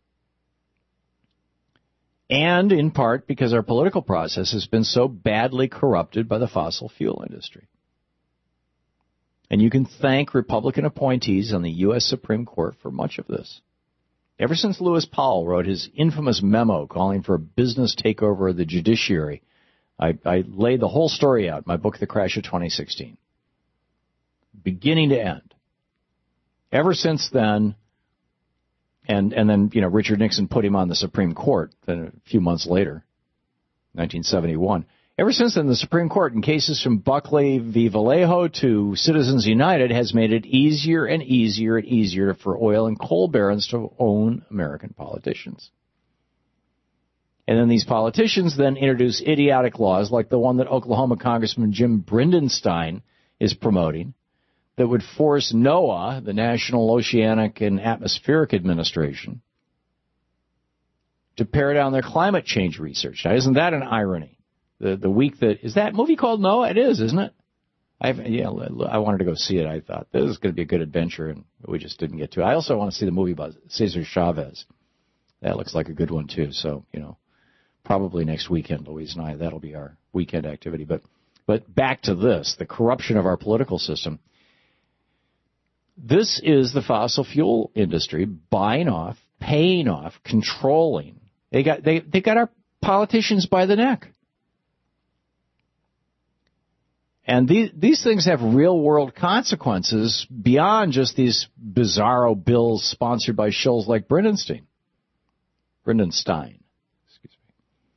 And in part because our political process has been so badly corrupted by the fossil fuel industry. And you can thank Republican appointees on the U.S. Supreme Court for much of this. Ever since Lewis Powell wrote his infamous memo calling for a business takeover of the judiciary, I laid the whole story out in my book, The Crash of 2016. Beginning to end. Ever since then, and then, Richard Nixon put him on the Supreme Court then a few months later, 1971. Ever since then, the Supreme Court, in cases from Buckley v. Vallejo to Citizens United, has made it easier and easier and easier for oil and coal barons to own American politicians. And then these politicians then introduce idiotic laws like the one that Oklahoma Congressman Jim Bridenstine is promoting that would force NOAA, the National Oceanic and Atmospheric Administration, to pare down their climate change research. Now, isn't that an irony? The week that, is that movie called NOAA? It is, isn't it? I wanted to go see it. I thought this is going to be a good adventure, and we just didn't get to it. I also want to see the movie about Cesar Chavez. That looks like a good one, too. So, probably next weekend, Louise and I, that'll be our weekend activity. But back to this, the corruption of our political system. This is the fossil fuel industry buying off, paying off, controlling. They got our politicians by the neck. And these things have real-world consequences beyond just these bizarro bills sponsored by shills like Bridenstine. Excuse me.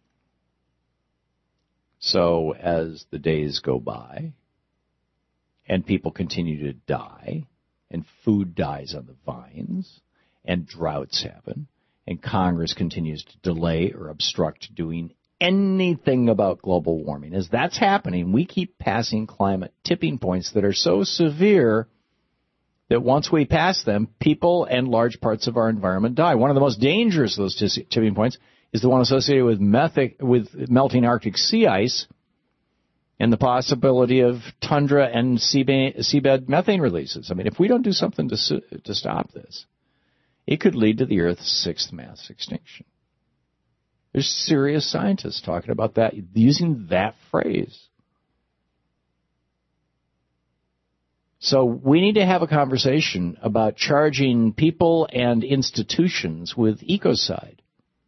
So as the days go by and people continue to die and food dies on the vines and droughts happen and Congress continues to delay or obstruct doing anything about global warming. As that's happening, we keep passing climate tipping points that are so severe that once we pass them, people and large parts of our environment die. One of the most dangerous of those tipping points is the one associated with melting Arctic sea ice and the possibility of tundra and seabed methane releases. I mean, if we don't do something to stop this, it could lead to the Earth's sixth mass extinction. There's serious scientists talking about that, using that phrase. So we need to have a conversation about charging people and institutions with ecocide.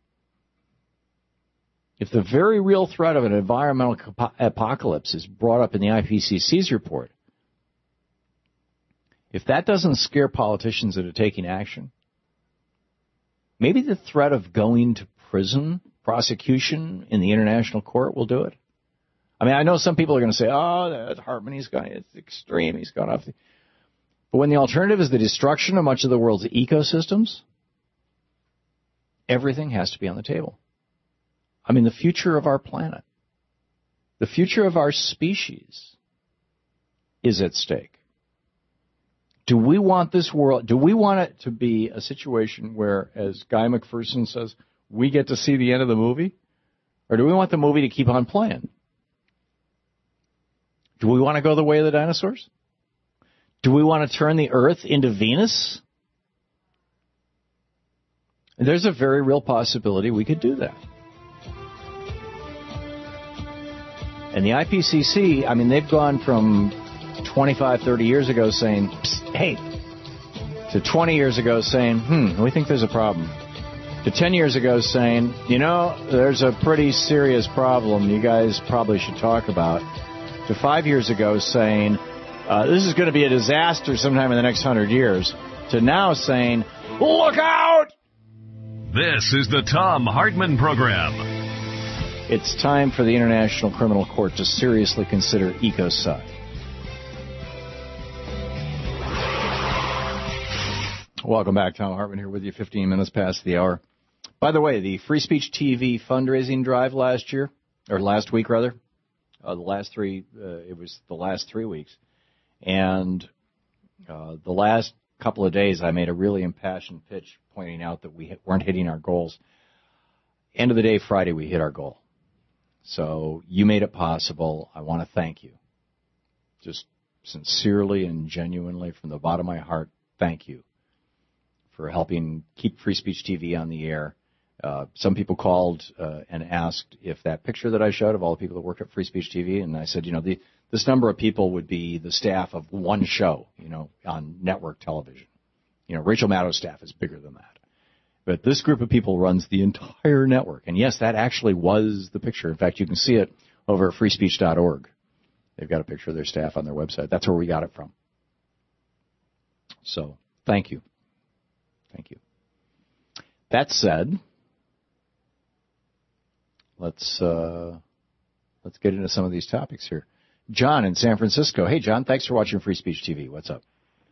If the very real threat of an environmental apocalypse is brought up in the IPCC's report, if that doesn't scare politicians into taking action, maybe the threat of going to prison, prosecution in the international court will do it. I mean, I know some people are going to say, that Hartman, it's extreme, he's gone off. But when the alternative is the destruction of much of the world's ecosystems, everything has to be on the table. I mean, the future of our planet, the future of our species is at stake. Do we want this world, do we want it to be a situation where, as Guy McPherson says, we get to see the end of the movie? Or do we want the movie to keep on playing? Do we want to go the way of the dinosaurs? Do we want to turn the Earth into Venus? And there's a very real possibility we could do that. And the IPCC, I mean, they've gone from 25, 30 years ago saying, hey, to 20 years ago saying, we think there's a problem. To 10 years ago saying, there's a pretty serious problem you guys probably should talk about. to 5 years ago saying, this is going to be a disaster sometime in the next 100 years, to now saying, look out! This is the Thom Hartmann Program. It's time for the International Criminal Court to seriously consider ecocide. Welcome back. Thom Hartmann here with you, 15 minutes past the hour. By the way, the Free Speech TV fundraising drive last week, it was the last 3 weeks. And the last couple of days, I made a really impassioned pitch pointing out that we weren't hitting our goals. End of the day, Friday, we hit our goal. So you made it possible. I want to thank you. Just sincerely and genuinely from the bottom of my heart, thank you for helping keep Free Speech TV on the air. Some people called and asked if that picture that I showed of all the people that work at Free Speech TV, and I said, this number of people would be the staff of one show, on network television. Rachel Maddow's staff is bigger than that. But this group of people runs the entire network. And yes, that actually was the picture. In fact, you can see it over at freespeech.org. They've got a picture of their staff on their website. That's where we got it from. So, thank you. Thank you. That said, let's get into some of these topics here. John in San Francisco. Hey, John, thanks for watching Free Speech TV. What's up?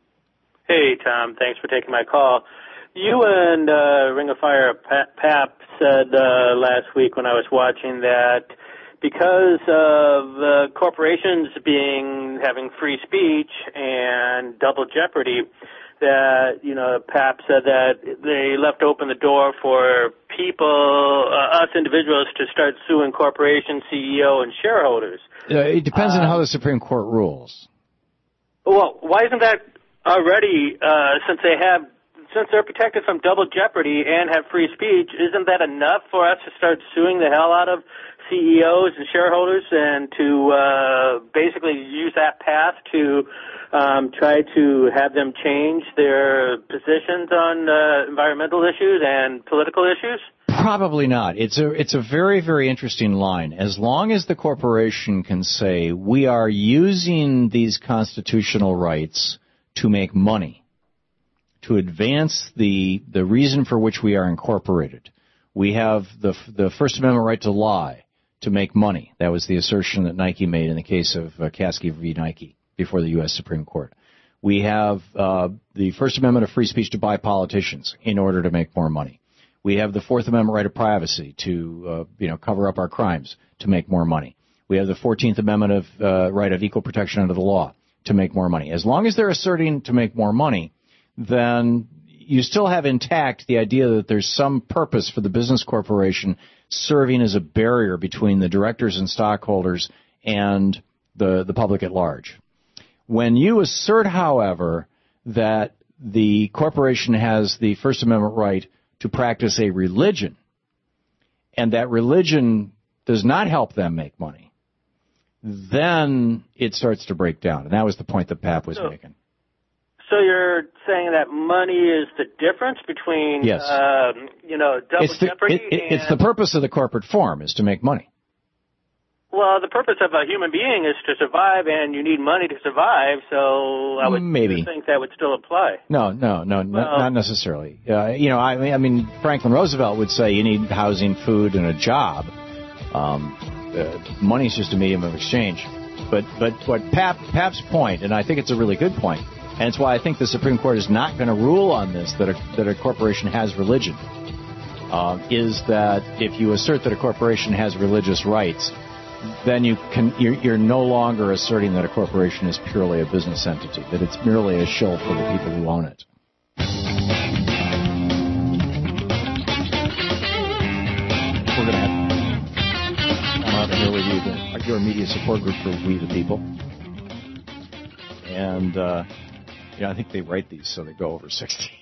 Hey, Tom. Thanks for taking my call. You and Ring of Fire Pap said last week when I was watching that because of corporations having free speech and double jeopardy, that, Pap said that they left open the door for people, us individuals, to start suing corporations, CEO, and shareholders. It depends on how the Supreme Court rules. Well, why isn't that already, since they're protected from double jeopardy and have free speech, isn't that enough for us to start suing the hell out of CEOs and shareholders and to basically use that path to try to have them change their positions on environmental issues and political issues? Probably not. It's a very, very interesting line. As long as the corporation can say, we are using these constitutional rights to make money, to advance the reason for which we are incorporated. We have the First Amendment right to lie, to make money. That was the assertion that Nike made in the case of Kasky v. Nike before the U.S. Supreme Court. We have the First Amendment of free speech to buy politicians in order to make more money. We have the Fourth Amendment right of privacy to cover up our crimes to make more money. We have the 14th Amendment of right of equal protection under the law to make more money. As long as they're asserting to make more money, then you still have intact the idea that there's some purpose for the business corporation serving as a barrier between the directors and stockholders and the public at large. When you assert, however, that the corporation has the First Amendment right to practice a religion, and that religion does not help them make money, then it starts to break down. And that was the point that Pap was making. So you're saying that money is the difference between, yes. Double jeopardy? It's the purpose of the corporate form is to make money. Well, the purpose of a human being is to survive, and you need money to survive, so I would think that would still apply. No, not necessarily. I mean, Franklin Roosevelt would say you need housing, food, and a job. Money's just a medium of exchange. But what Pap's point, and I think it's a really good point, and it's why I think the Supreme Court is not going to rule on this, that a corporation has religion, is that if you assert that a corporation has religious rights, then you're no longer asserting that a corporation is purely a business entity, that it's merely a shill for the people who own it. We're going to have here with you your media support group for We the People. And, I think they write these so they go over 60.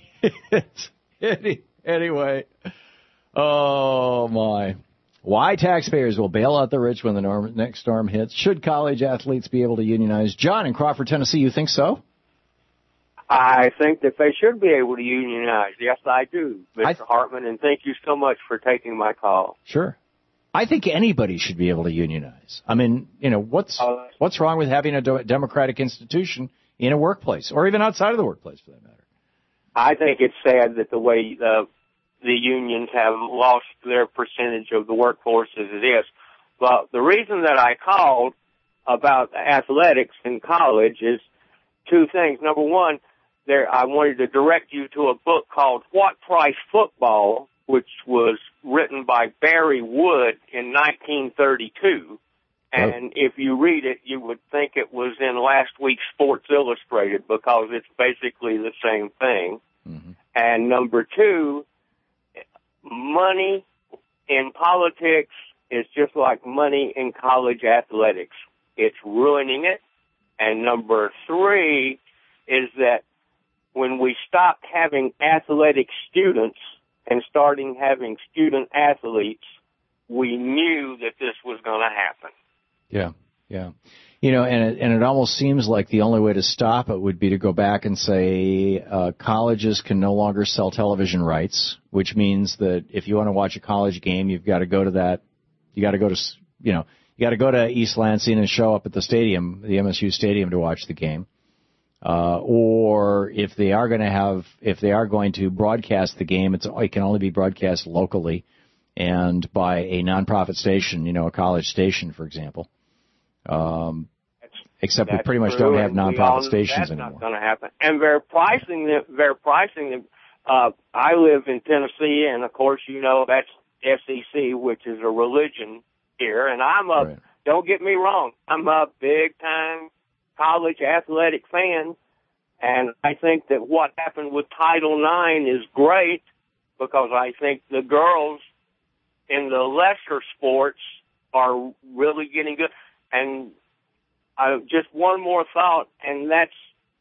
Anyway. Oh, my. Why taxpayers will bail out the rich when the next storm hits. Should college athletes be able to unionize? John in Crawford, Tennessee, you think so? I think that they should be able to unionize. Yes, I do, Mr. Hartman, and thank you so much for taking my call. Sure. I think anybody should be able to unionize. I mean, what's wrong with having a democratic institution in a workplace, or even outside of the workplace, for that matter? I think it's sad that the way the unions have lost their percentage of the workforce as it is. But the reason that I called about athletics in college is two things. Number one, I wanted to direct you to a book called What Price Football, which was written by Barry Wood in 1932. And if you read it, you would think it was in last week's Sports Illustrated, because it's basically the same thing. Mm-hmm. And number two, money in politics is just like money in college athletics. It's ruining it. And number three is that when we stopped having athletic students and starting having student athletes, we knew that this was going to happen. Yeah, yeah. And it almost seems like the only way to stop it would be to go back and say colleges can no longer sell television rights, which means that if you want to watch a college game, you've got to go to that. You got to go to, you got to go to East Lansing and show up at the stadium, the MSU stadium, to watch the game. Or if they are going to broadcast the game, it can only be broadcast locally and by a nonprofit station, a college station, for example. Except we pretty much don't have nonprofit stations anymore. That's not going to happen. And they're pricing them. I live in Tennessee, and of course, that's SEC, which is a religion here. And don't get me wrong, I'm a big time college athletic fan. And I think that what happened with Title IX is great, because I think the girls in the lesser sports are really getting good. And just one more thought, and that's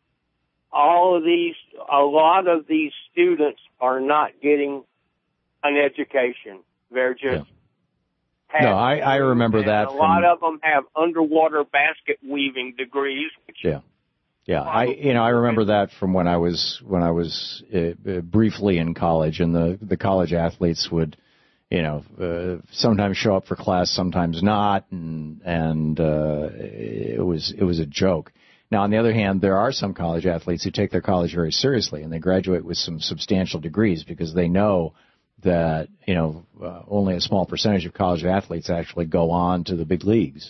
a lot of these students are not getting an education. They're just No, I remember that. A lot of them have underwater basket weaving degrees. Yeah. I remember that from when I was briefly in college, and the college athletes would, sometimes show up for class, sometimes not, and it was a joke. Now, on the other hand, there are some college athletes who take their college very seriously, and they graduate with some substantial degrees because they know that, only a small percentage of college athletes actually go on to the big leagues.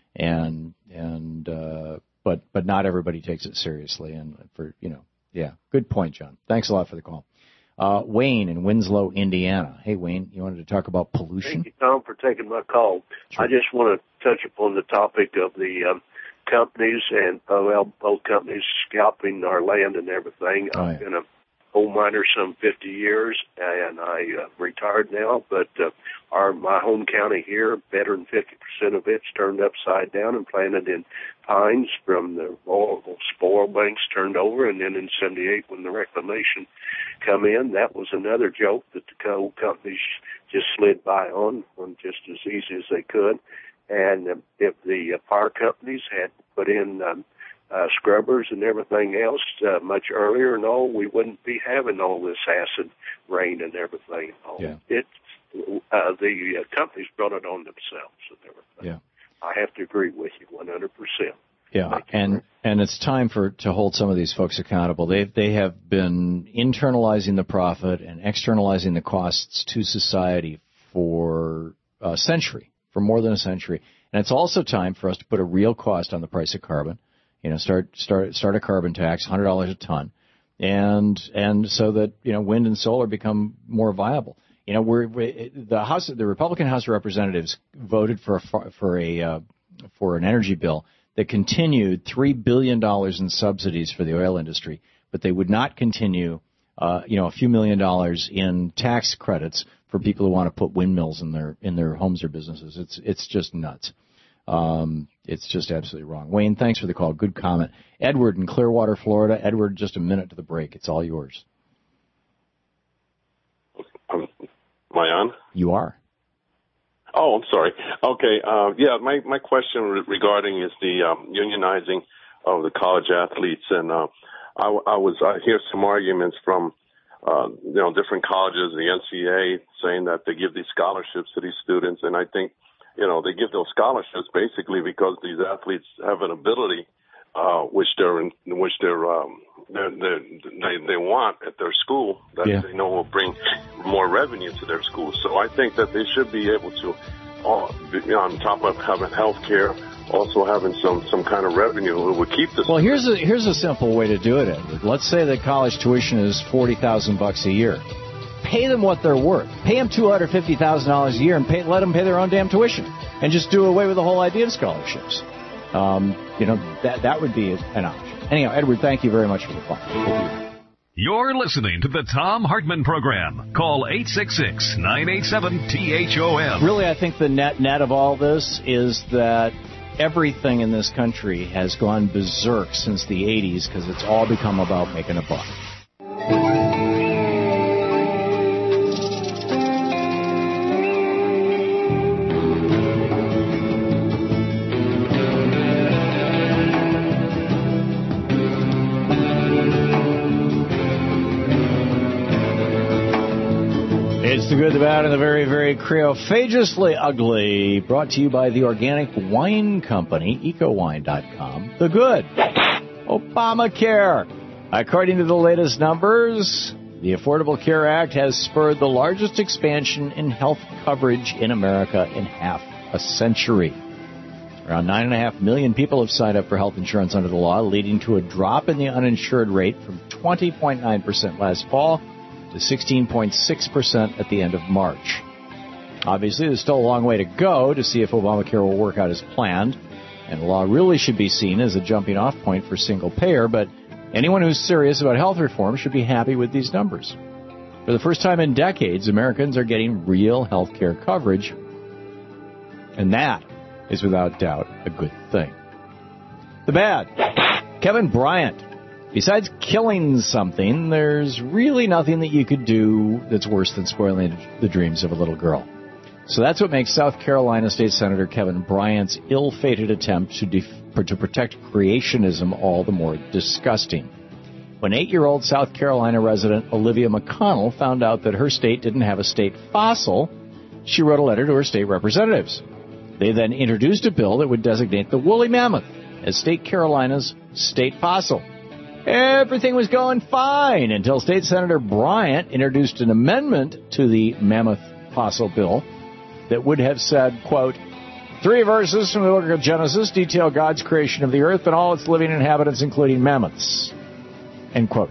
But not everybody takes it seriously. And good point, John. Thanks a lot for the call. Wayne in Winslow, Indiana. Hey, Wayne, you wanted to talk about pollution? Thank you, Tom, for taking my call. Sure. I just want to touch upon the topic of the companies and both companies scalping our land and everything. I've been a coal miner some 50 years, and I retired now, but my home county here, better than 50% of it's turned upside down and planted in pines from the oil spoil banks turned over, and then in 78 when the reclamation come in, that was another joke that the coal companies just slid by on just as easy as they could. And if the power companies had put in scrubbers and everything else much earlier and all, we wouldn't be having all this acid rain and everything. Yeah. The companies brought it on themselves and everything. Yeah. I have to agree with you 100%. Yeah, and it's time to hold some of these folks accountable. They have been internalizing the profit and externalizing the costs to society for a century, for more than a century. And it's also time for us to put a real cost on the price of carbon. Start a carbon tax, $100 a ton, and so that wind and solar become more viable. The Republican House of Representatives voted for an energy bill that continued $3 billion in subsidies for the oil industry, but they would not continue, a few million dollars in tax credits for people who want to put windmills in their homes or businesses. It's just nuts. It's just absolutely wrong. Wayne, thanks for the call. Good comment. Edward in Clearwater, Florida. Edward, just a minute to the break. It's all yours. Am I on? You are. Oh, I'm sorry. Okay. My question regarding is the unionizing of the college athletes, and I hear some arguments from different colleges, the NCAA, saying that they give these scholarships to these students. And I think, they give those scholarships basically because these athletes have an ability, which they want at their school that they know will bring more revenue to their school. So I think that they should be able to, on top of having health care, also having some kind of revenue that would keep this. Well, here's a simple way to do it, Edward. Let's say that college tuition is $40,000 a year. Pay them what they're worth. Pay them $250,000 a year and let them pay their own damn tuition, and just do away with the whole idea of scholarships. That would be an option. Anyhow, Edward, thank you very much for the call. You're listening to the Thom Hartmann Program. Call 866-987-THOM. Really, I think the net of all this is that everything in this country has gone berserk since the 80s because it's all become about making a buck. It's the good, the bad, and the very, very creophagously ugly. Brought to you by the Organic Wine Company, EcoWine.com. The good. Obamacare. According to the latest numbers, the Affordable Care Act has spurred the largest expansion in health coverage in America in half a century. Around 9.5 million people have signed up for health insurance under the law, leading to a drop in the uninsured rate from 20.9% last fall to 16.6% at the end of March. Obviously, there's still a long way to go to see if Obamacare will work out as planned, and the law really should be seen as a jumping-off point for single-payer, but anyone who's serious about health reform should be happy with these numbers. For the first time in decades, Americans are getting real health care coverage, and that is without doubt a good thing. The bad. Kevin Bryant. Besides killing something, there's really nothing that you could do that's worse than spoiling the dreams of a little girl. So that's what makes South Carolina State Senator Kevin Bryant's ill-fated attempt to protect creationism all the more disgusting. When 8-year-old South Carolina resident Olivia McConnell found out that her state didn't have a state fossil, she wrote a letter to her state representatives. They then introduced a bill that would designate the woolly mammoth as State Carolina's state fossil. Everything was going fine until State Senator Bryant introduced an amendment to the Mammoth Fossil Bill that would have said, quote, 3 verses from the book of Genesis detail God's creation of the earth and all its living inhabitants, including mammoths, end quote.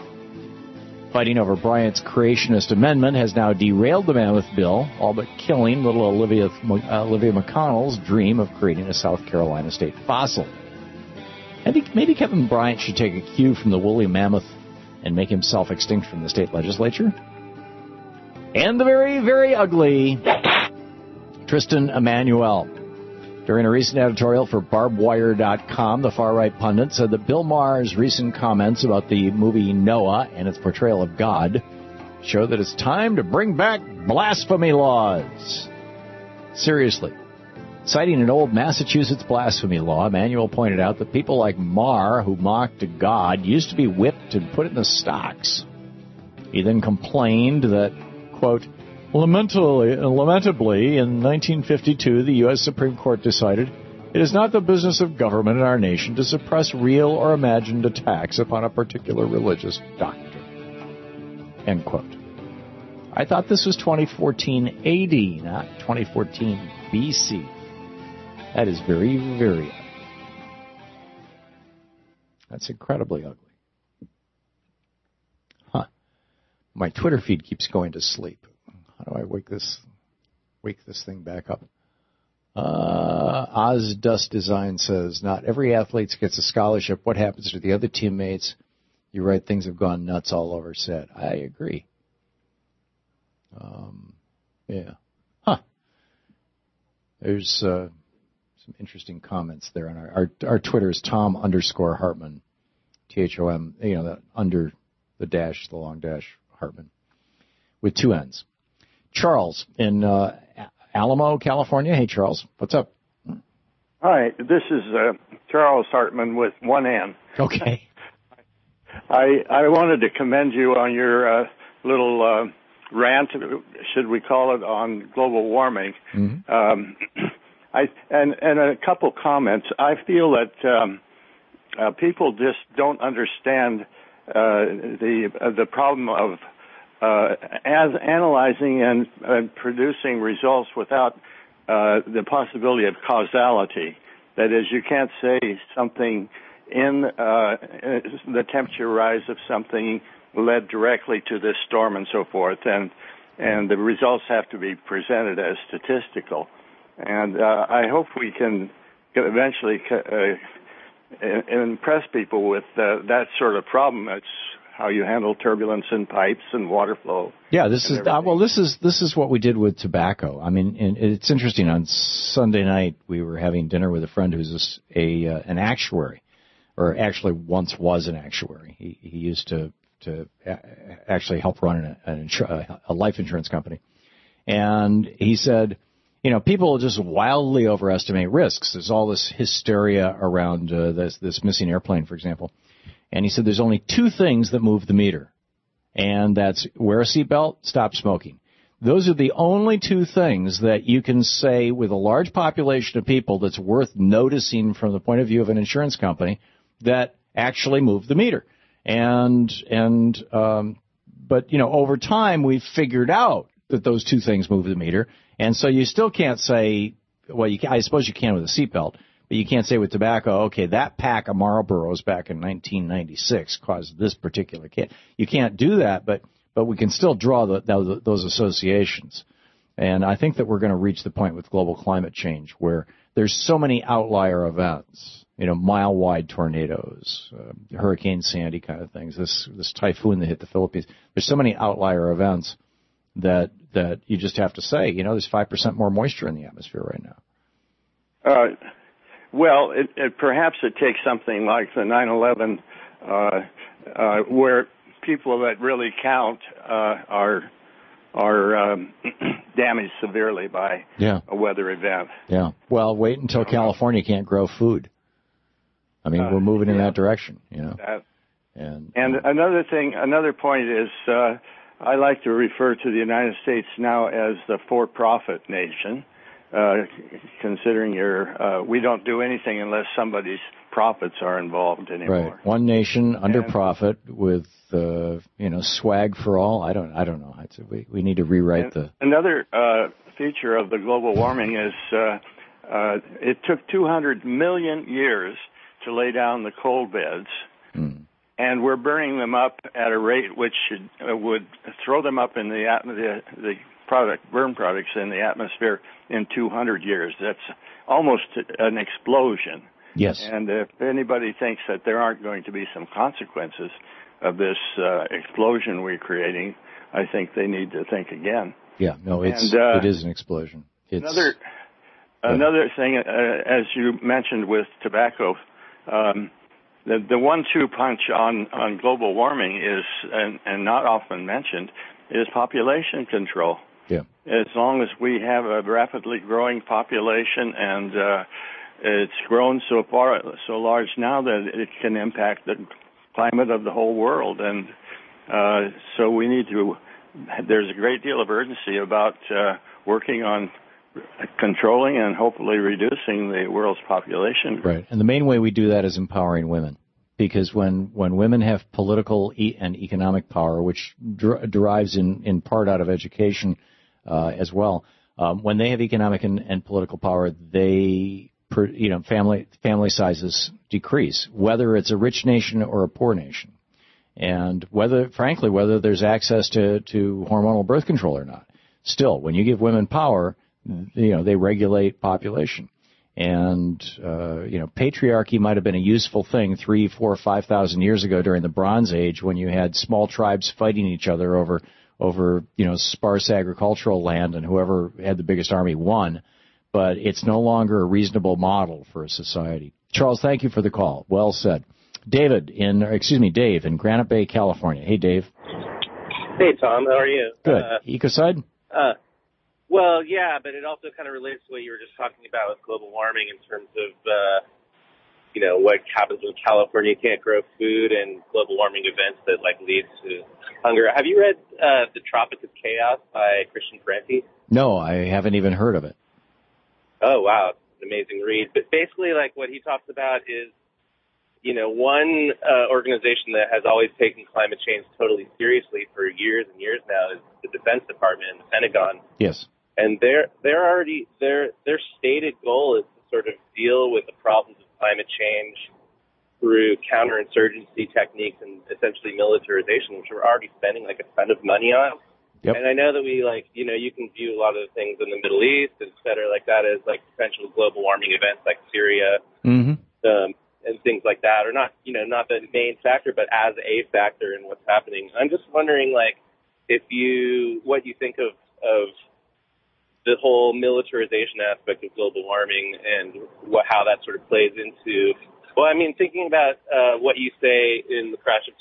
Fighting over Bryant's creationist amendment has now derailed the Mammoth Bill, all but killing little Olivia McConnell's dream of creating a South Carolina state fossil. I think maybe Kevin Bryant should take a cue from the woolly mammoth and make himself extinct from the state legislature. And the very, very ugly Tristan Emanuel. During a recent editorial for BarbedWire.com, the far-right pundit said that Bill Maher's recent comments about the movie Noah and its portrayal of God show that it's time to bring back blasphemy laws. Seriously. Citing an old Massachusetts blasphemy law, Emanuel pointed out that people like Maher, who mocked God, used to be whipped and put in the stocks. He then complained that, quote, lamentably, in 1952, the U.S. Supreme Court decided it is not the business of government in our nation to suppress real or imagined attacks upon a particular religious doctrine, end quote. I thought this was 2014 AD, not 2014 BC. That is very, very ugly. That's incredibly ugly. Huh. My Twitter feed keeps going to sleep. How do I wake this thing back up? Ozdust Design says, not every athlete gets a scholarship. What happens to the other teammates? You're right, things have gone nuts all over set. I agree. Yeah. Huh. There's some interesting comments there on our Twitter is Tom_Hartman, THOM, the under the dash, the long dash, Hartman, with 2 N's. Charles in Alamo, California. Hey, Charles, what's up? Hi, this is Charles Hartman with 1 N. Okay. I wanted to commend you on your little rant, should we call it, on global warming. Mm-hmm. And a couple comments. I feel that people just don't understand the problem of as analyzing and producing results without the possibility of causality. That is, you can't say something in the temperature rise of something led directly to this storm and so forth, and the results have to be presented as statistical. And I hope we can eventually impress people with that sort of problem. It's how you handle turbulence in pipes and water flow. Yeah, this is what we did with tobacco. I mean, it's interesting. On Sunday night, we were having dinner with a friend who's an actuary, or actually once was an actuary. He used to actually help run a life insurance company, and he said, people just wildly overestimate risks. There's all this hysteria around this missing airplane, for example. And he said there's only two things that move the meter, and that's wear a seatbelt, stop smoking. Those are the only two things that you can say with a large population of people that's worth noticing from the point of view of an insurance company that actually move the meter. But over time we've figured out that those two things move the meter, and so you still can't say, well, I suppose you can with a seatbelt. But you can't say with tobacco, okay, that pack of Marlboros back in 1996 caused this particular case. You can't do that, but we can still draw those associations. And I think that we're going to reach the point with global climate change where there's so many outlier events, mile-wide tornadoes, Hurricane Sandy kind of things, this typhoon that hit the Philippines. There's so many outlier events that you just have to say, there's 5% more moisture in the atmosphere right now. Well, perhaps it takes something like the 9/11, where people that really count are damaged severely by a weather event. Yeah. Well, wait until California can't grow food. I mean, we're moving in that direction. And another point is, I like to refer to the United States now as the for-profit nation. Considering we don't do anything unless somebody's profits are involved anymore. Right. One nation under profit with, swag for all. I don't know. We need to rewrite Another feature of the global warming is it took 200 million years to lay down the coal beds. And we're burning them up at a rate which would throw them up in the burn products in the atmosphere in 200 years. That's almost an explosion. Yes. And if anybody thinks that there aren't going to be some consequences of this explosion we're creating, I think they need to think again. Yeah, no, it is an explosion. Another thing, as you mentioned with tobacco, the 1-2 punch on global warming is, and not often mentioned, is population control. Yeah. As long as we have a rapidly growing population and it's grown so large now that it can impact the climate of the whole world, and so we need to. There's a great deal of urgency about working on controlling and hopefully reducing the world's population. Right, and the main way we do that is empowering women. Because when women have political and economic power, which derives in part out of education as well, when they have economic and political power, family sizes decrease, whether it's a rich nation or a poor nation, and whether there's access to hormonal birth control or not. Still, when you give women power, they regulate population. And, patriarchy might have been a useful thing 3,000, 4,000, 5,000 years ago during the Bronze Age when you had small tribes fighting each other over sparse agricultural land, and whoever had the biggest army won. But it's no longer a reasonable model for a society. Charles, thank you for the call. Well said. Dave in Granite Bay, California. Hey, Dave. Hey, Tom. How are you? Good. Ecocide? Well, yeah, but it also kind of relates to what you were just talking about with global warming in terms of what happens when California can't grow food and global warming events that leads to hunger. Have you read The Tropic of Chaos by Christian Ferranti? No, I haven't even heard of it. Oh, wow. It's an amazing read. But basically, what he talks about is, one organization that has always taken climate change totally seriously for years and years now is the Defense Department and the Pentagon. Yes. And their stated goal is to sort of deal with the problems of climate change through counterinsurgency techniques and essentially militarization, which we're already spending a ton of money on. Yep. And I know that we you can view a lot of the things in the Middle East, et cetera, like that as potential global warming events like Syria, and things like that, or not the main factor, but as a factor in what's happening. I'm just wondering, what you think of the whole militarization aspect of global warming and how that sort of plays into, thinking about what you say in the crash of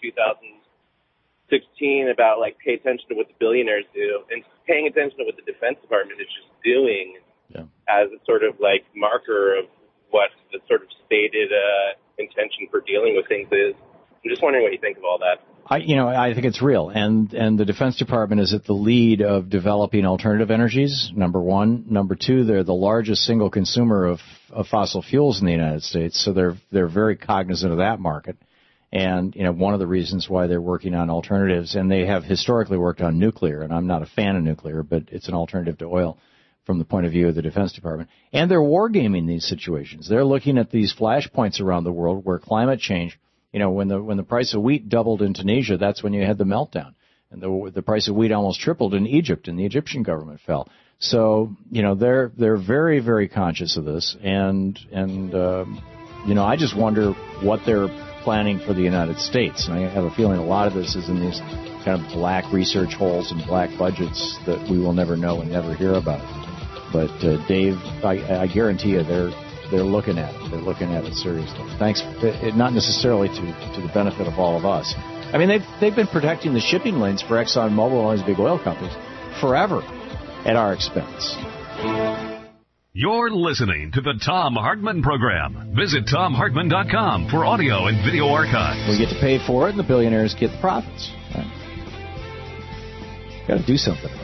2016 about pay attention to what the billionaires do, and paying attention to what the Defense Department is just doing as a sort of marker of what the sort of stated intention for dealing with things is. I'm just wondering what you think of all that. I think it's real, and the Defense Department is at the lead of developing alternative energies. Number one, number two, they're the largest single consumer of fossil fuels in the United States, so they're very cognizant of that market. And one of the reasons why they're working on alternatives, and they have historically worked on nuclear, and I'm not a fan of nuclear, but it's an alternative to oil from the point of view of the Defense Department. And they're wargaming these situations. They're looking at these flashpoints around the world where climate change. When the price of wheat doubled in Tunisia, that's when you had the meltdown. And the price of wheat almost tripled in Egypt, and the Egyptian government fell. So, they're very, very conscious of this. And I just wonder what they're planning for the United States. And I have a feeling a lot of this is in these kind of black research holes and black budgets that we will never know and never hear about. But, Dave, I guarantee you they're looking at it. They're looking at it seriously. Thanks. Not necessarily to the benefit of all of us. I mean, they've been protecting the shipping lanes for ExxonMobil and all these big oil companies forever at our expense. You're listening to the Thom Hartmann Program. Visit ThomHartmann.com for audio and video archives. We get to pay for it, and the billionaires get the profits. Right? Got to do something about that.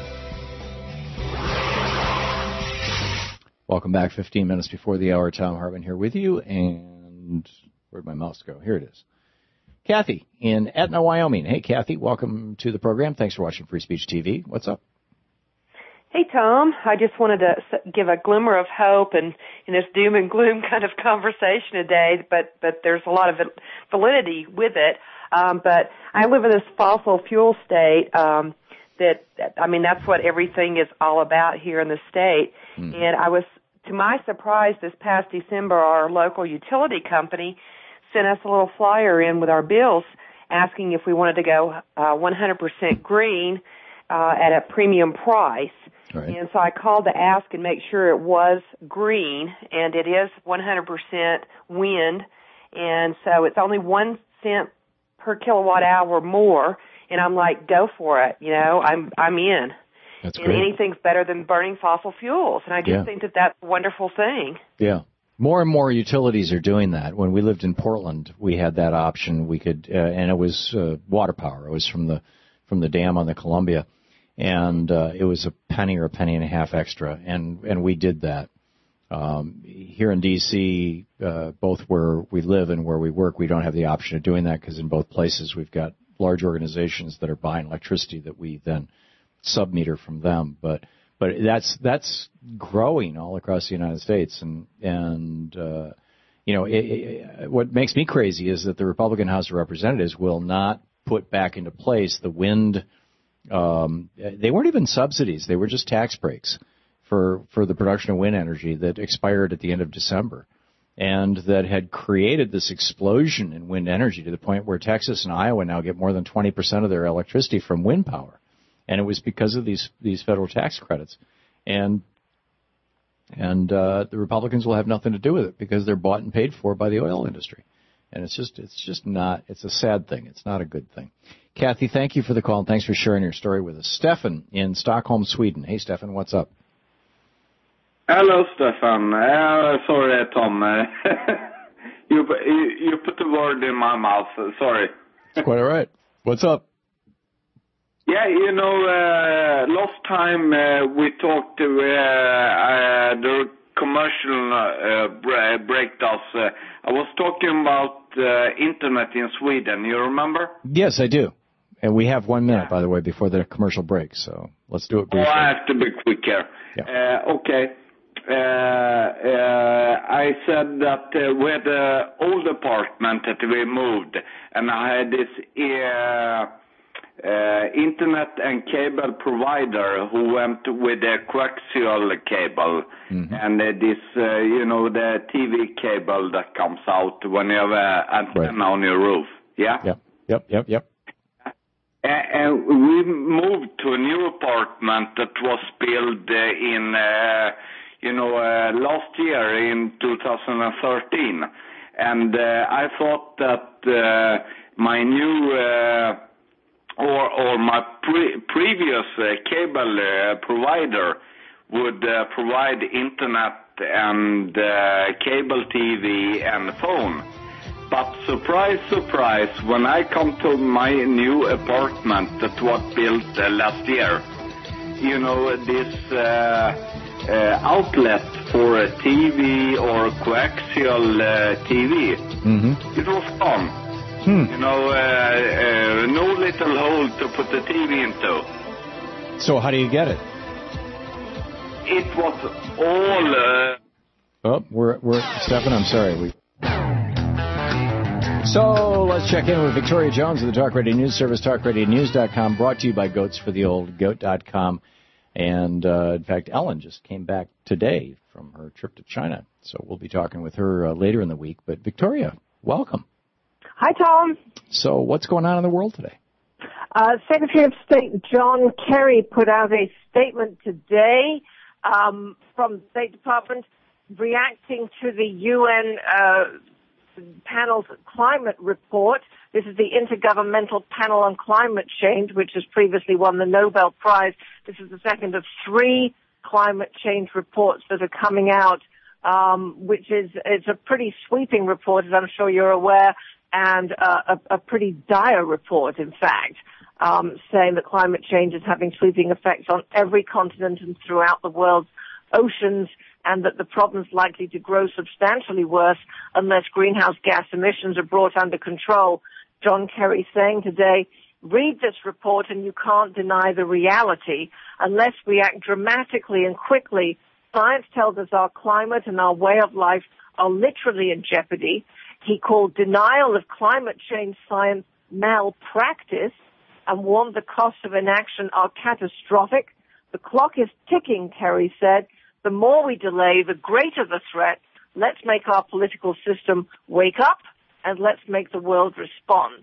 Welcome back. 15 minutes before the hour. Thom Hartmann here with you. And where'd my mouse go? Here it is. Kathy in Etna, Wyoming. Hey, Kathy, welcome to the program. Thanks for watching Free Speech TV. What's up? Hey, Tom. I just wanted to give a glimmer of hope in this doom and gloom kind of conversation today, but there's a lot of validity with it. But I live in this fossil fuel state that's what everything is all about here in the state. And I was, to my surprise, this past December, our local utility company sent us a little flyer in with our bills asking if we wanted to go 100% green at a premium price. Right. And so I called to ask and make sure it was green, and it is 100% wind, and so it's only 1 cent per kilowatt hour more, and I'm like, go for it, I'm in. That's great. And anything's better than burning fossil fuels, and I just think that that's a wonderful thing. Yeah. More and more utilities are doing that. When we lived in Portland, we had that option. We could, and it was water power. It was from the dam on the Columbia. And it was a penny or a penny and a half extra, and we did that. Here in D.C., both where we live and where we work, we don't have the option of doing that because in both places we've got large organizations that are buying electricity that we then submeter from them. But that's growing all across the United States, and what makes me crazy is that the Republican House of Representatives will not put back into place the wind. They weren't even subsidies; they were just tax breaks for the production of wind energy that expired at the end of December, and that had created this explosion in wind energy to the point where Texas and Iowa now get more than 20% of their electricity from wind power, and it was because of these federal tax credits, and the Republicans will have nothing to do with it because they're bought and paid for by the oil industry, and it's just not. It's a sad thing. It's not a good thing. Kathy, thank you for the call, and thanks for sharing your story with us. Stefan in Stockholm, Sweden. Hey, Stefan, what's up? Hello, Stefan. Sorry, Tom. You put the word in my mouth. Sorry. It's quite all right. What's up? Yeah, last time we talked to the commercial breakdowns, I was talking about internet in Sweden. You remember? Yes, I do. And we have 1 minute, by the way, before the commercial break, so let's do it briefly. Oh, I have to be quick here. Yeah. Okay. I said that we had an old apartment that we moved, and I had this internet and cable provider who went with a coaxial cable, and this, the TV cable that comes out when you have an antenna on your roof. Yeah? Yep. And we moved to a new apartment that was built in, last year in 2013. And I thought that my new or my previous cable provider would provide internet and cable TV and phone. But surprise, surprise, when I come to my new apartment that was built last year, this outlet for a TV or coaxial TV, it was gone. No little hole to put the TV into. So how do you get it? It was all... we're Stefan, I'm sorry. So let's check in with Victoria Jones of the Talk Radio News Service, talkradionews.com, brought to you by Goats for the Old, goat.com. And, in fact, Ellen just came back today from her trip to China. So we'll be talking with her later in the week. But, Victoria, welcome. Hi, Tom. So what's going on in the world today? Secretary of State John Kerry put out a statement today from the State Department reacting to the UN panel's climate report. This is the Intergovernmental Panel on Climate Change, which has previously won the Nobel Prize. This is the second of 3 climate change reports that are coming out, which is a pretty sweeping report, as I'm sure you're aware, and a pretty dire report, in fact, saying that climate change is having sweeping effects on every continent and throughout the world's oceans, and that the problem's likely to grow substantially worse unless greenhouse gas emissions are brought under control. John Kerry saying today, read this report and you can't deny the reality. Unless we act dramatically and quickly, science tells us our climate and our way of life are literally in jeopardy. He called denial of climate change science malpractice and warned the costs of inaction are catastrophic. The clock is ticking, Kerry said. The more we delay, the greater the threat. Let's make our political system wake up, and let's make the world respond.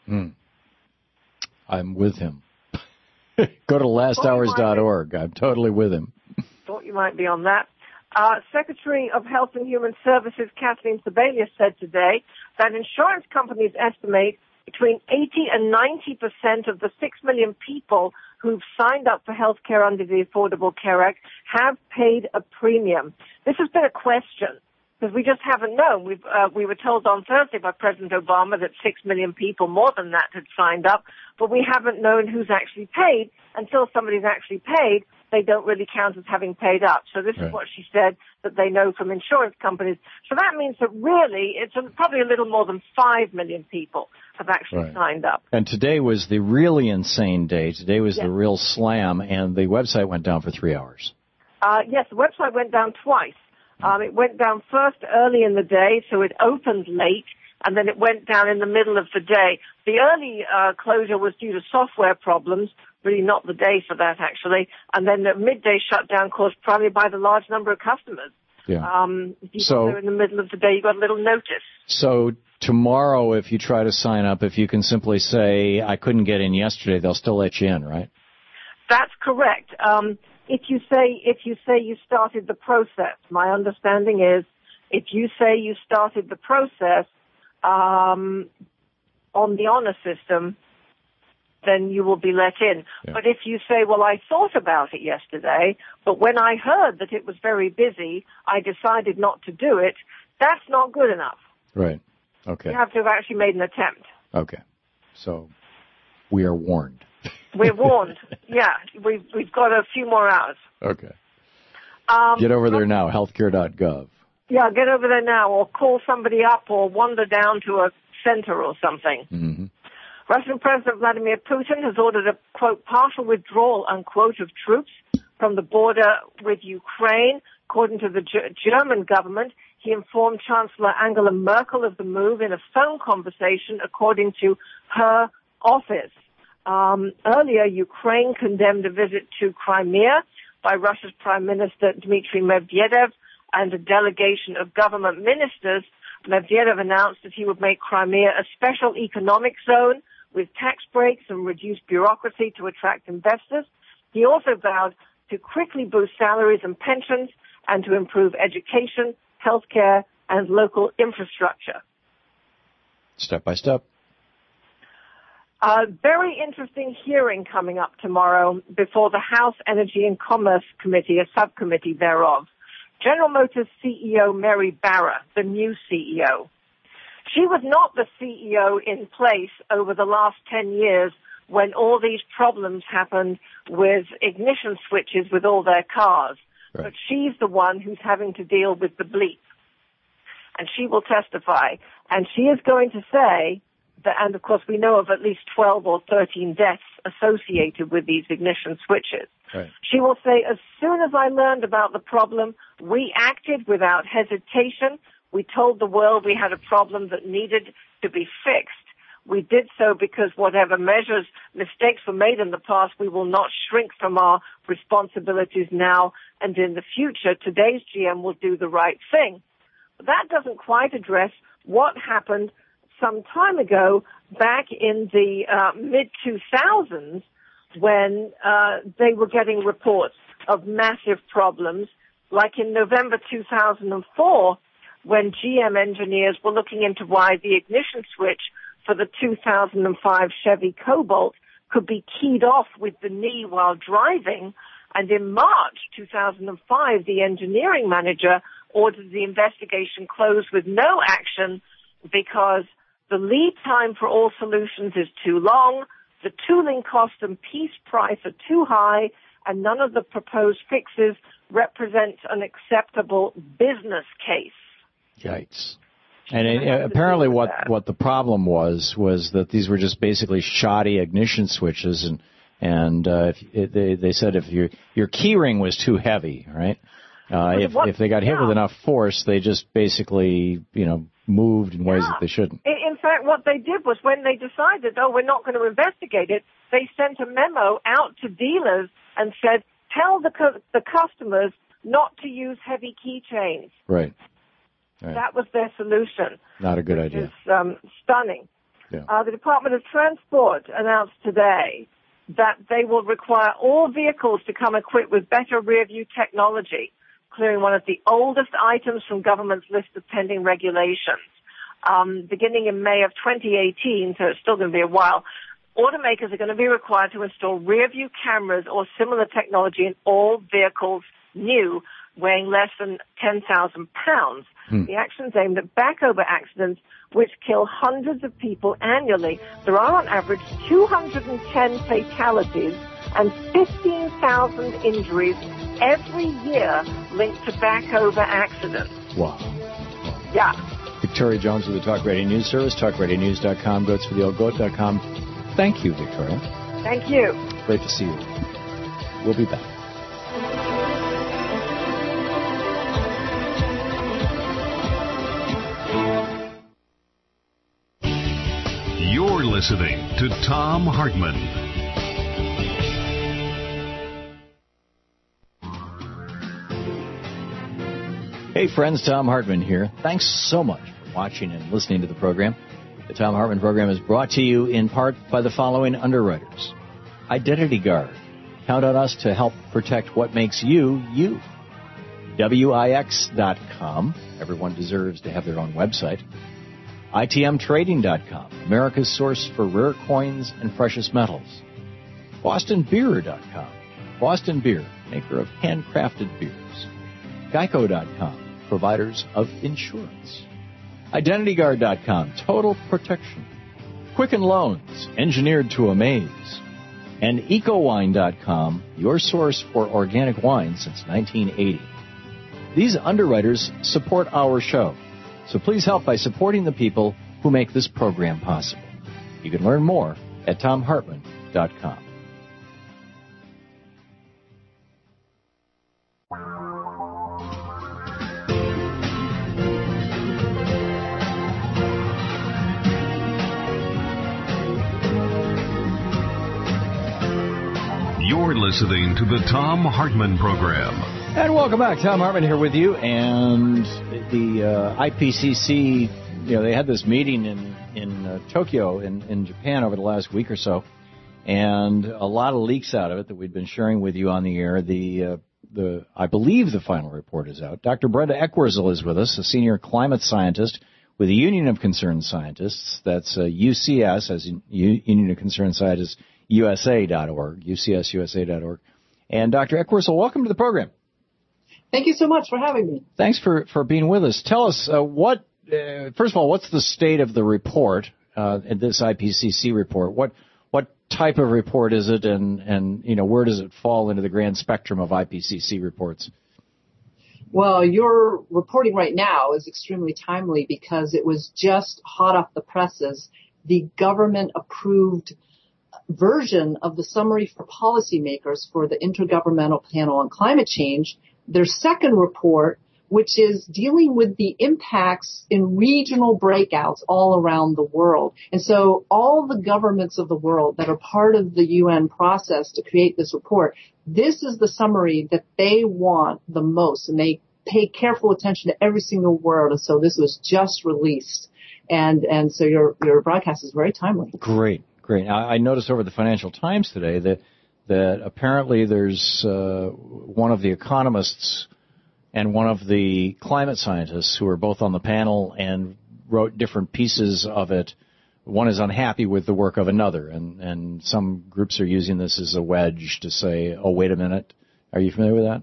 I'm with him. Go to lasthours.org. I'm totally with him. Thought you might be on that. Secretary of Health and Human Services Kathleen Sebelius said today that insurance companies estimate between 80 and 90% of the 6 million people who've signed up for health care under the Affordable Care Act have paid a premium. This has been a question because we just haven't known. We were told on Thursday by President Obama that 6 million people, more than that, had signed up, but we haven't known who's actually paid. Until somebody's actually paid, they don't really count as having paid up. So this is what she said that they know from insurance companies. So that means that really it's probably a little more than 5 million people have actually signed up. And today was the really insane day. Today was the real slam, and the website went down for 3 hours. Yes, the website went down twice. It went down first early in the day, so it opened late, and then it went down in the middle of the day. The early closure was due to software problems, really not the day for that, actually. And then the midday shutdown caused probably by the large number of customers. Yeah. If you go there in the middle of the day, you got a little notice. So tomorrow, if you try to sign up, if you can simply say, I couldn't get in yesterday, they'll still let you in, right? That's correct. If you say you started the process, my understanding is if you say you started the process on the honor system, then you will be let in. Yeah. But if you say, well, I thought about it yesterday, but when I heard that it was very busy, I decided not to do it, that's not good enough. Right. Okay. You have to have actually made an attempt. Okay. So we are warned. We're warned. Yeah. We've got a few more hours. Okay. Get over there now, healthcare.gov. Yeah, get over there now, or call somebody up, or wander down to a center or something. Mm-hmm. Russian President Vladimir Putin has ordered a, quote, partial withdrawal, unquote, of troops from the border with Ukraine. According to the German government, he informed Chancellor Angela Merkel of the move in a phone conversation, according to her office. Earlier, Ukraine condemned a visit to Crimea by Russia's Prime Minister Dmitry Medvedev and a delegation of government ministers. Medvedev announced that he would make Crimea a special economic zone with tax breaks and reduced bureaucracy to attract investors. He also vowed to quickly boost salaries and pensions and to improve education, healthcare, and local infrastructure. Step by step. A very interesting hearing coming up tomorrow before the House Energy and Commerce Committee, a subcommittee thereof. General Motors CEO Mary Barra, the new CEO. She was not the CEO in place over the last 10 years when all these problems happened with ignition switches with all their cars. Right. But she's the one who's having to deal with the bleep. And she will testify. And she is going to say that, and of course we know of at least 12 or 13 deaths associated with these ignition switches. Right. She will say, as soon as I learned about the problem, we acted without hesitation. We told the world we had a problem that needed to be fixed. We did so because whatever mistakes were made in the past, we will not shrink from our responsibilities now and in the future. Today's GM will do the right thing. But that doesn't quite address what happened some time ago back in the mid-2000s when they were getting reports of massive problems, like in November 2004 when GM engineers were looking into why the ignition switch for the 2005 Chevy Cobalt could be keyed off with the knee while driving. And in March 2005, the engineering manager ordered the investigation closed with no action because the lead time for all solutions is too long, the tooling cost and piece price are too high, and none of the proposed fixes represent an acceptable business case. Yikes. And apparently what the problem was that these were just basically shoddy ignition switches, and they said if your key ring was too heavy, right? If they got hit with enough force, they just basically, moved in ways that they shouldn't. In fact, what they did was when they decided, we're not going to investigate it, they sent a memo out to dealers and said, tell the customers not to use heavy keychains. Right. That was their solution. Not a good idea. It's stunning. Yeah. The Department of Transport announced today that they will require all vehicles to come equipped with better rear-view technology, clearing one of the oldest items from government's list of pending regulations. Beginning in May of 2018, so it's still going to be a while, automakers are going to be required to install rear-view cameras or similar technology in all vehicles new, weighing less than 10,000 pounds. The action's aimed at backover accidents, which kill hundreds of people annually. There are, on average, 210 fatalities and 15,000 injuries every year linked to backover accidents. Wow. Yeah. Victoria Jones with the Talk Radio News Service, talkradionews.com, goatsfortheoldgoat.com. Thank you, Victoria. Thank you. Great to see you. We'll be back. You're listening to Thom Hartmann. Hey friends, Thom Hartmann here. Thanks so much for watching and listening to the program. The Thom Hartmann program is brought to you in part by the following underwriters. Identity Guard. Count on us to help protect what makes you, you. WIX.com. Everyone deserves to have their own website. ITMtrading.com, America's source for rare coins and precious metals. BostonBeer.com, Boston Beer, maker of handcrafted beers. Geico.com, providers of insurance. IdentityGuard.com, total protection. Quicken Loans, engineered to amaze. And EcoWine.com, your source for organic wine since 1980. These underwriters support our show, so please help by supporting the people who make this program possible. You can learn more at TomHartman.com. You're listening to the Thom Hartmann Program. And welcome back. Thom Hartmann here with you. And the IPCC, they had this meeting in Tokyo in Japan over the last week or so, and a lot of leaks out of it that we've been sharing with you on the air. I believe the final report is out. Dr. Brenda Eckwurzel is with us, a senior climate scientist with the Union of Concerned Scientists. That's UCS, as in Union of Concerned Scientists, USA.org, UCSUSA.org. And Dr. Eckwurzel, welcome to the program. Thank you so much for having me. Thanks for being with us. Tell us, first of all, what's the state of the report, this IPCC report? What type of report is it, and where does it fall into the grand spectrum of IPCC reports? Well, your reporting right now is extremely timely because it was just hot off the presses. The government-approved version of the summary for policymakers for the Intergovernmental Panel on Climate Change, their second report, which is dealing with the impacts in regional breakouts all around the world. And so all the governments of the world that are part of the UN process to create this report, this is the summary that they want the most, and they pay careful attention to every single word. And so this was just released. And so your broadcast is very timely. Great. I noticed over the Financial Times today that apparently there's one of the economists and one of the climate scientists who are both on the panel and wrote different pieces of it. One is unhappy with the work of another, and some groups are using this as a wedge to say, oh, wait a minute. Are you familiar with that?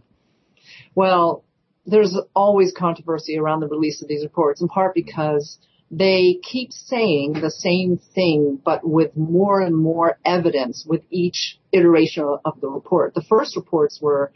Well, there's always controversy around the release of these reports, in part because they keep saying the same thing, but with more and more evidence with each iteration of the report. The first reports were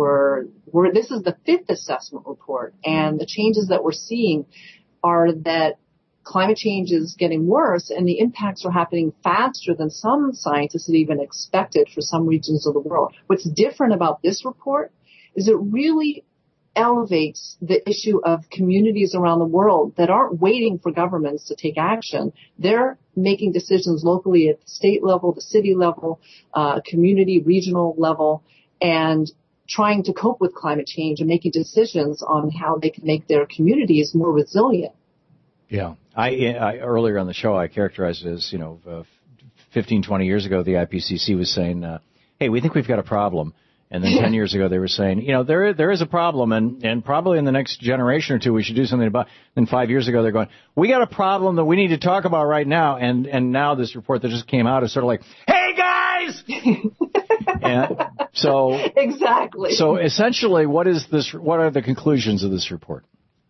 this is the fifth assessment report, and the changes that we're seeing are that climate change is getting worse, and the impacts are happening faster than some scientists had even expected for some regions of the world. What's different about this report is it really elevates the issue of communities around the world that aren't waiting for governments to take action. They're making decisions locally at the state level, the city level, community, regional level, and trying to cope with climate change and making decisions on how they can make their communities more resilient. Yeah. I earlier on the show, I characterized it as, 15, 20 years ago, the IPCC was saying, hey, we think we've got a problem. And then 10 years ago, they were saying, there is a problem, and probably in the next generation or two, we should do something about it. Then 5 years ago, they're going, we got a problem that we need to talk about right now. And now this report that just came out is sort of like, hey, guys! And so exactly. So essentially, what are the conclusions of this report?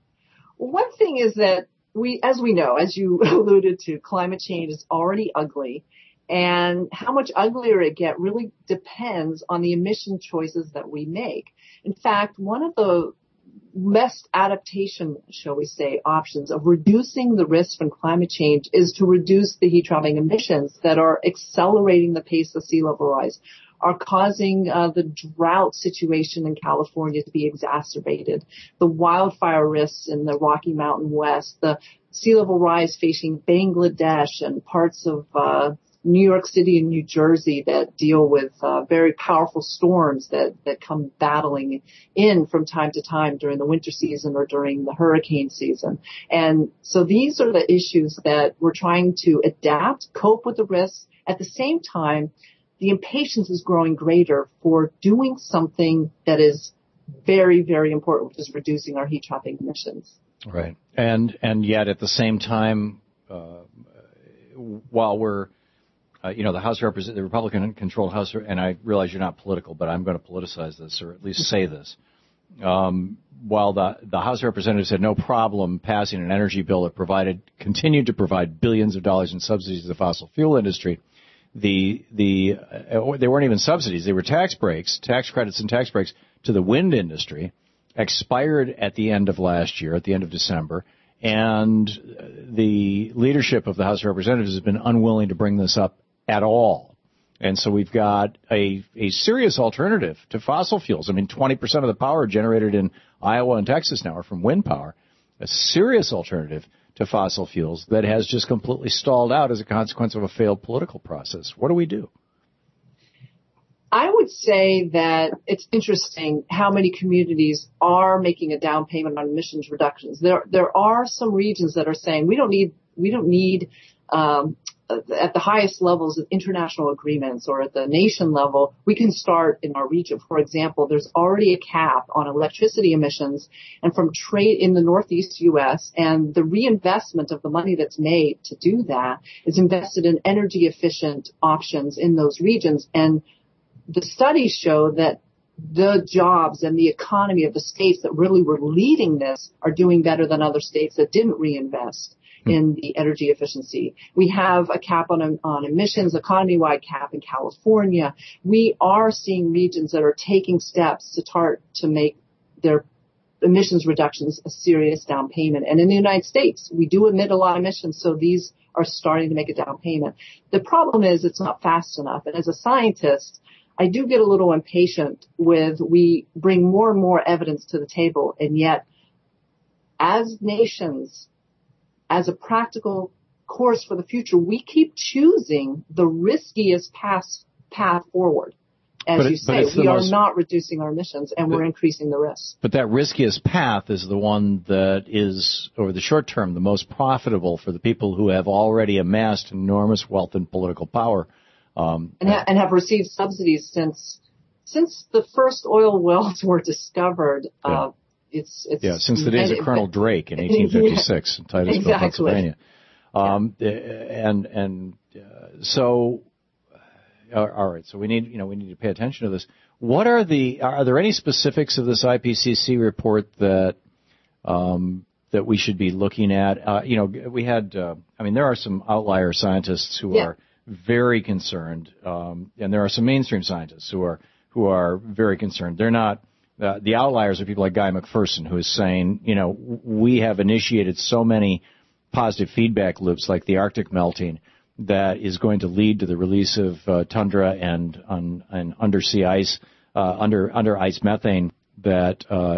One thing is that as you alluded to, climate change is already ugly. And how much uglier it gets really depends on the emission choices that we make. In fact, one of the best adaptation, shall we say, options of reducing the risk from climate change is to reduce the heat-trapping emissions that are accelerating the pace of sea level rise, are causing the drought situation in California to be exacerbated, the wildfire risks in the Rocky Mountain West, the sea level rise facing Bangladesh and parts of New York City and New Jersey that deal with very powerful storms that come battling in from time to time during the winter season or during the hurricane season. And so these are the issues that we're trying to adapt, cope with the risks. At the same time, the impatience is growing greater for doing something that is very, very important, which is reducing our heat trapping emissions. Right. And yet at the same time, while we're the Republican-controlled House, and I realize you're not political, but I'm going to politicize this, or at least say this. while the House of Representatives had no problem passing an energy bill that continued to provide billions of dollars in subsidies to the fossil fuel industry, they weren't even subsidies. They were tax credits and tax breaks to the wind industry, expired at the end of last year, at the end of December, and the leadership of the House of Representatives has been unwilling to bring this up at all. And so we've got a serious alternative to fossil fuels. I mean, 20% of the power generated in Iowa and Texas now are from wind power, a serious alternative to fossil fuels that has just completely stalled out as a consequence of a failed political process. What do we do? I would say that it's interesting how many communities are making a down payment on emissions reductions. There are some regions that are saying we don't need at the highest levels of international agreements or at the nation level, we can start in our region. For example, there's already a cap on electricity emissions and from trade in the Northeast U.S. and the reinvestment of the money that's made to do that is invested in energy efficient options in those regions. And the studies show that the jobs and the economy of the states that really were leading this are doing better than other states that didn't reinvest in the energy efficiency. We have a cap on emissions, economy-wide cap in California. We are seeing regions that are taking steps to start to make their emissions reductions a serious down payment. And in the United States, we do emit a lot of emissions, so these are starting to make a down payment. The problem is it's not fast enough. And as a scientist, I do get a little impatient with we bring more and more evidence to the table, and yet as nations, as a practical course for the future, we keep choosing the riskiest path forward. As you say, we are not reducing our emissions, and we're increasing the risk. But that riskiest path is the one that is, over the short term, the most profitable for the people who have already amassed enormous wealth and political power. And have received subsidies since the first oil wells were discovered. It's since the days of Colonel Drake in 1856 in Titusville, Pennsylvania. So, all right. So we need to pay attention to this. What are there any specifics of this IPCC report that we should be looking at? We had, there are some outlier scientists who are very concerned, and there are some mainstream scientists who are very concerned. They're not. The outliers are people like Guy McPherson, who is saying, we have initiated so many positive feedback loops like the Arctic melting that is going to lead to the release of tundra and undersea ice, under ice methane that,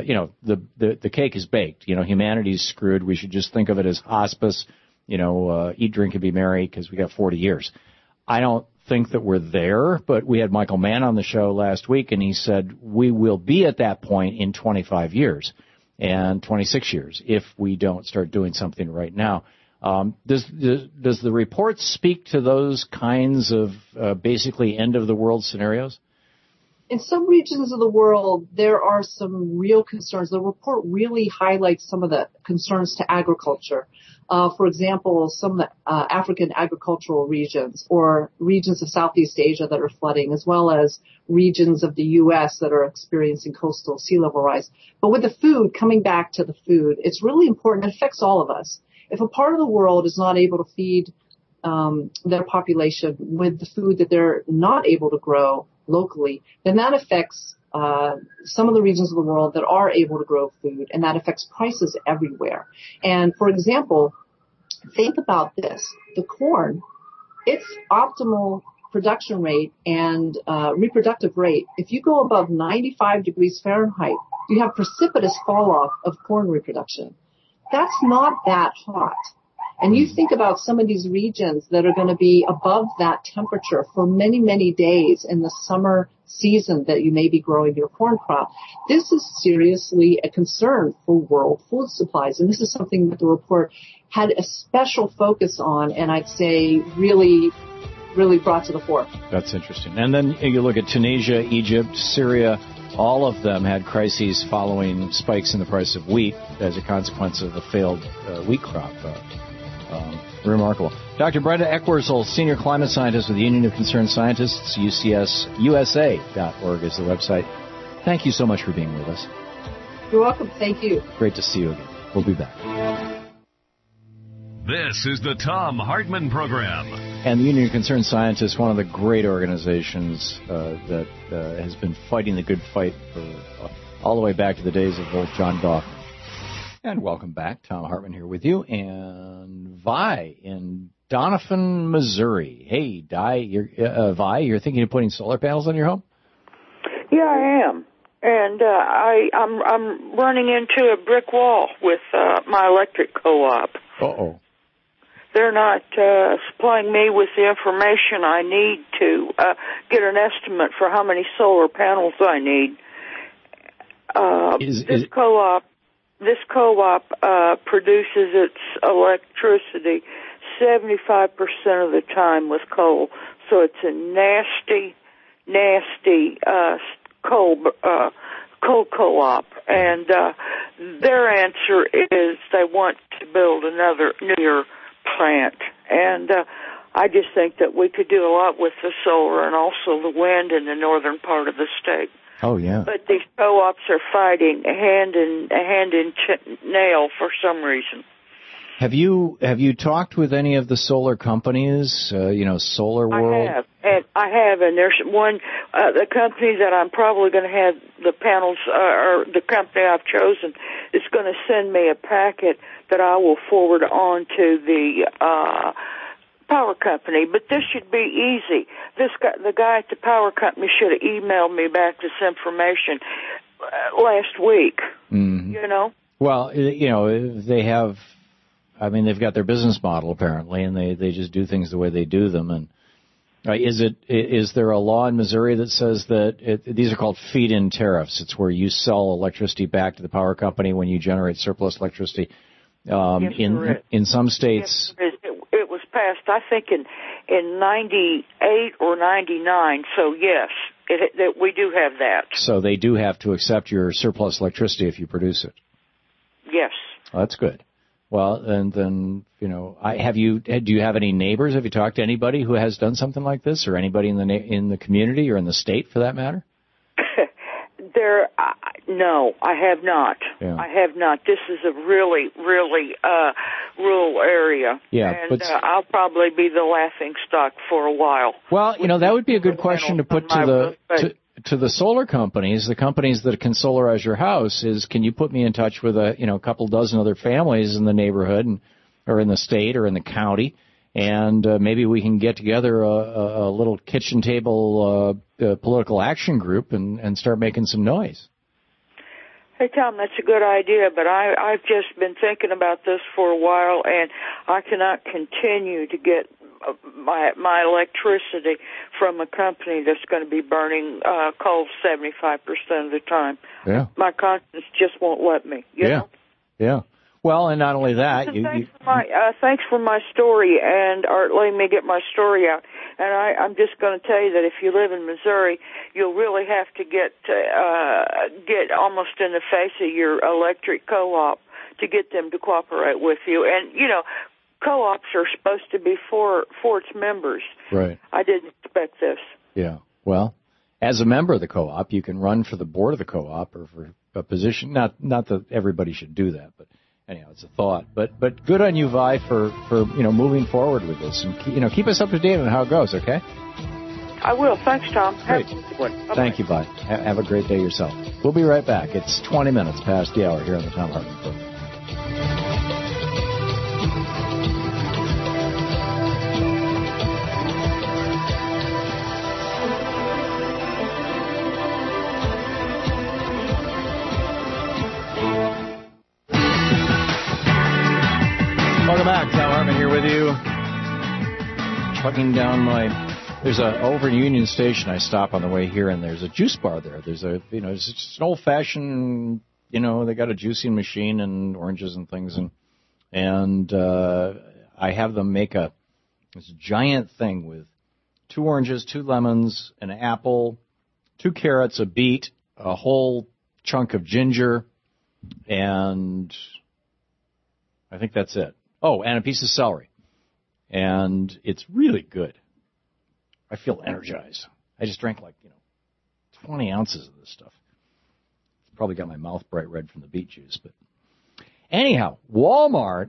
the cake is baked. Humanity's screwed. We should just think of it as hospice, eat, drink, and be merry because we got 40 years. I don't think that we're there, but we had Michael Mann on the show last week, and he said we will be at that point in 25 years and 26 years if we don't start doing something right now. Does the report speak to those kinds of basically end-of-the-world scenarios? In some regions of the world, there are some real concerns. The report really highlights some of the concerns to agriculture. For example, some of the African agricultural regions or regions of Southeast Asia that are flooding, as well as regions of the U.S. that are experiencing coastal sea level rise. But with the food, coming back to the food, it's really important. It affects all of us. If a part of the world is not able to feed their population with the food that they're not able to grow locally, then that affects some of the regions of the world that are able to grow food, and that affects prices everywhere. And for example, think about this. The corn, its optimal production rate and reproductive rate, if you go above 95 degrees Fahrenheit, you have precipitous fall off of corn reproduction. That's not that hot. And you think about some of these regions that are going to be above that temperature for many, many days in the summer season that you may be growing your corn crop. This is seriously a concern for world food supplies. And this is something that the report had a special focus on, and I'd say really brought to the fore. That's interesting. And then you look at Tunisia, Egypt, Syria. All of them had crises following spikes in the price of wheat as a consequence of a failed wheat crop. Remarkable. Dr. Brenda Eckwurzel, Senior Climate Scientist with the Union of Concerned Scientists, UCSUSA.org is the website. Thank you so much for being with us. You're welcome. Thank you. Great to see you again. We'll be back. This is the Thom Hartmann Program. And the Union of Concerned Scientists, one of the great organizations that has been fighting the good fight for all the way back to the days of old John Dawkins. And welcome back. Thom Hartmann here with you. And Vi in Doniphan, Missouri. Hey, Vi, you're thinking of putting solar panels on your home? Yeah, I am. And I'm running into a brick wall with my electric co-op. Uh-oh. They're not supplying me with the information I need to get an estimate for how many solar panels I need. This co-op produces its electricity 75% of the time with coal, so it's a nasty coal co-op. And their answer is they want to build another nuclear plant. And I just think that we could do a lot with the solar and also the wind in the northern part of the state. Oh, yeah. But these co-ops are fighting hand in nail for some reason. Have you talked with any of the solar companies? Solar World. I have, and there's one. The company that I'm probably going to have the panels, or the company I've chosen, is going to send me a packet that I will forward on to the power company. But this should be easy. The guy at the power company should have emailed me back this information last week. Mm-hmm. You know. Well, they have. I mean, they've got their business model apparently, and they just do things the way they do them. And is there a law in Missouri that says that these are called feed-in tariffs? It's where you sell electricity back to the power company when you generate surplus electricity. In some states, yes, it was passed, I think, in 98 or 99. So yes, we do have that. So they do have to accept your surplus electricity if you produce it. Yes. Well, that's good. Well, and then, do you have any neighbors? Have you talked to anybody who has done something like this, or anybody in the community or in the state for that matter? No, I have not. Yeah. I have not. This is a really, really rural area. Yeah, and I'll probably be the laughing stock for a while. Well, that would be a good question to put to the solar companies, the companies that can solarize your house, is can you put me in touch with a couple dozen other families in the neighborhood or in the state or in the county, and maybe we can get together a little kitchen table political action group and start making some noise. Hey, Tom, that's a good idea, but I've just been thinking about this for a while, and I cannot continue to get my electricity from a company that's going to be burning coal 75% of the time. Yeah. My conscience just won't let me. You know? Yeah. Well, and not only that, thanks for my story and letting me get my story out. And I'm just going to tell you that if you live in Missouri, you'll really have to get almost in the face of your electric co-op to get them to cooperate with you. And co-ops are supposed to be for its members. Right. I didn't expect this. Yeah. Well, as a member of the co-op, you can run for the board of the co-op or for a position. Not that everybody should do that, but anyhow, it's a thought. But good on you, Vi, for moving forward with this, and keep us up to date on how it goes. Okay. I will. Thanks, Tom. Great. Thank you, Vi. Have a great day yourself. We'll be right back. It's 20 minutes past the hour here on the Thom Hartmann Program. Welcome back. Thom Hartmann here with you. Chugging down there's over in Union Station, I stop on the way here, and there's a juice bar there. There's it's just an old-fashioned, they got a juicing machine and oranges and things, and I have them make this giant thing with 2 oranges, 2 lemons, an apple, 2 carrots, a beet, a whole chunk of ginger, and I think that's it. Oh, and a piece of celery. And it's really good. I feel energized. I just drank 20 ounces of this stuff. Probably got my mouth bright red from the beet juice. But anyhow, Walmart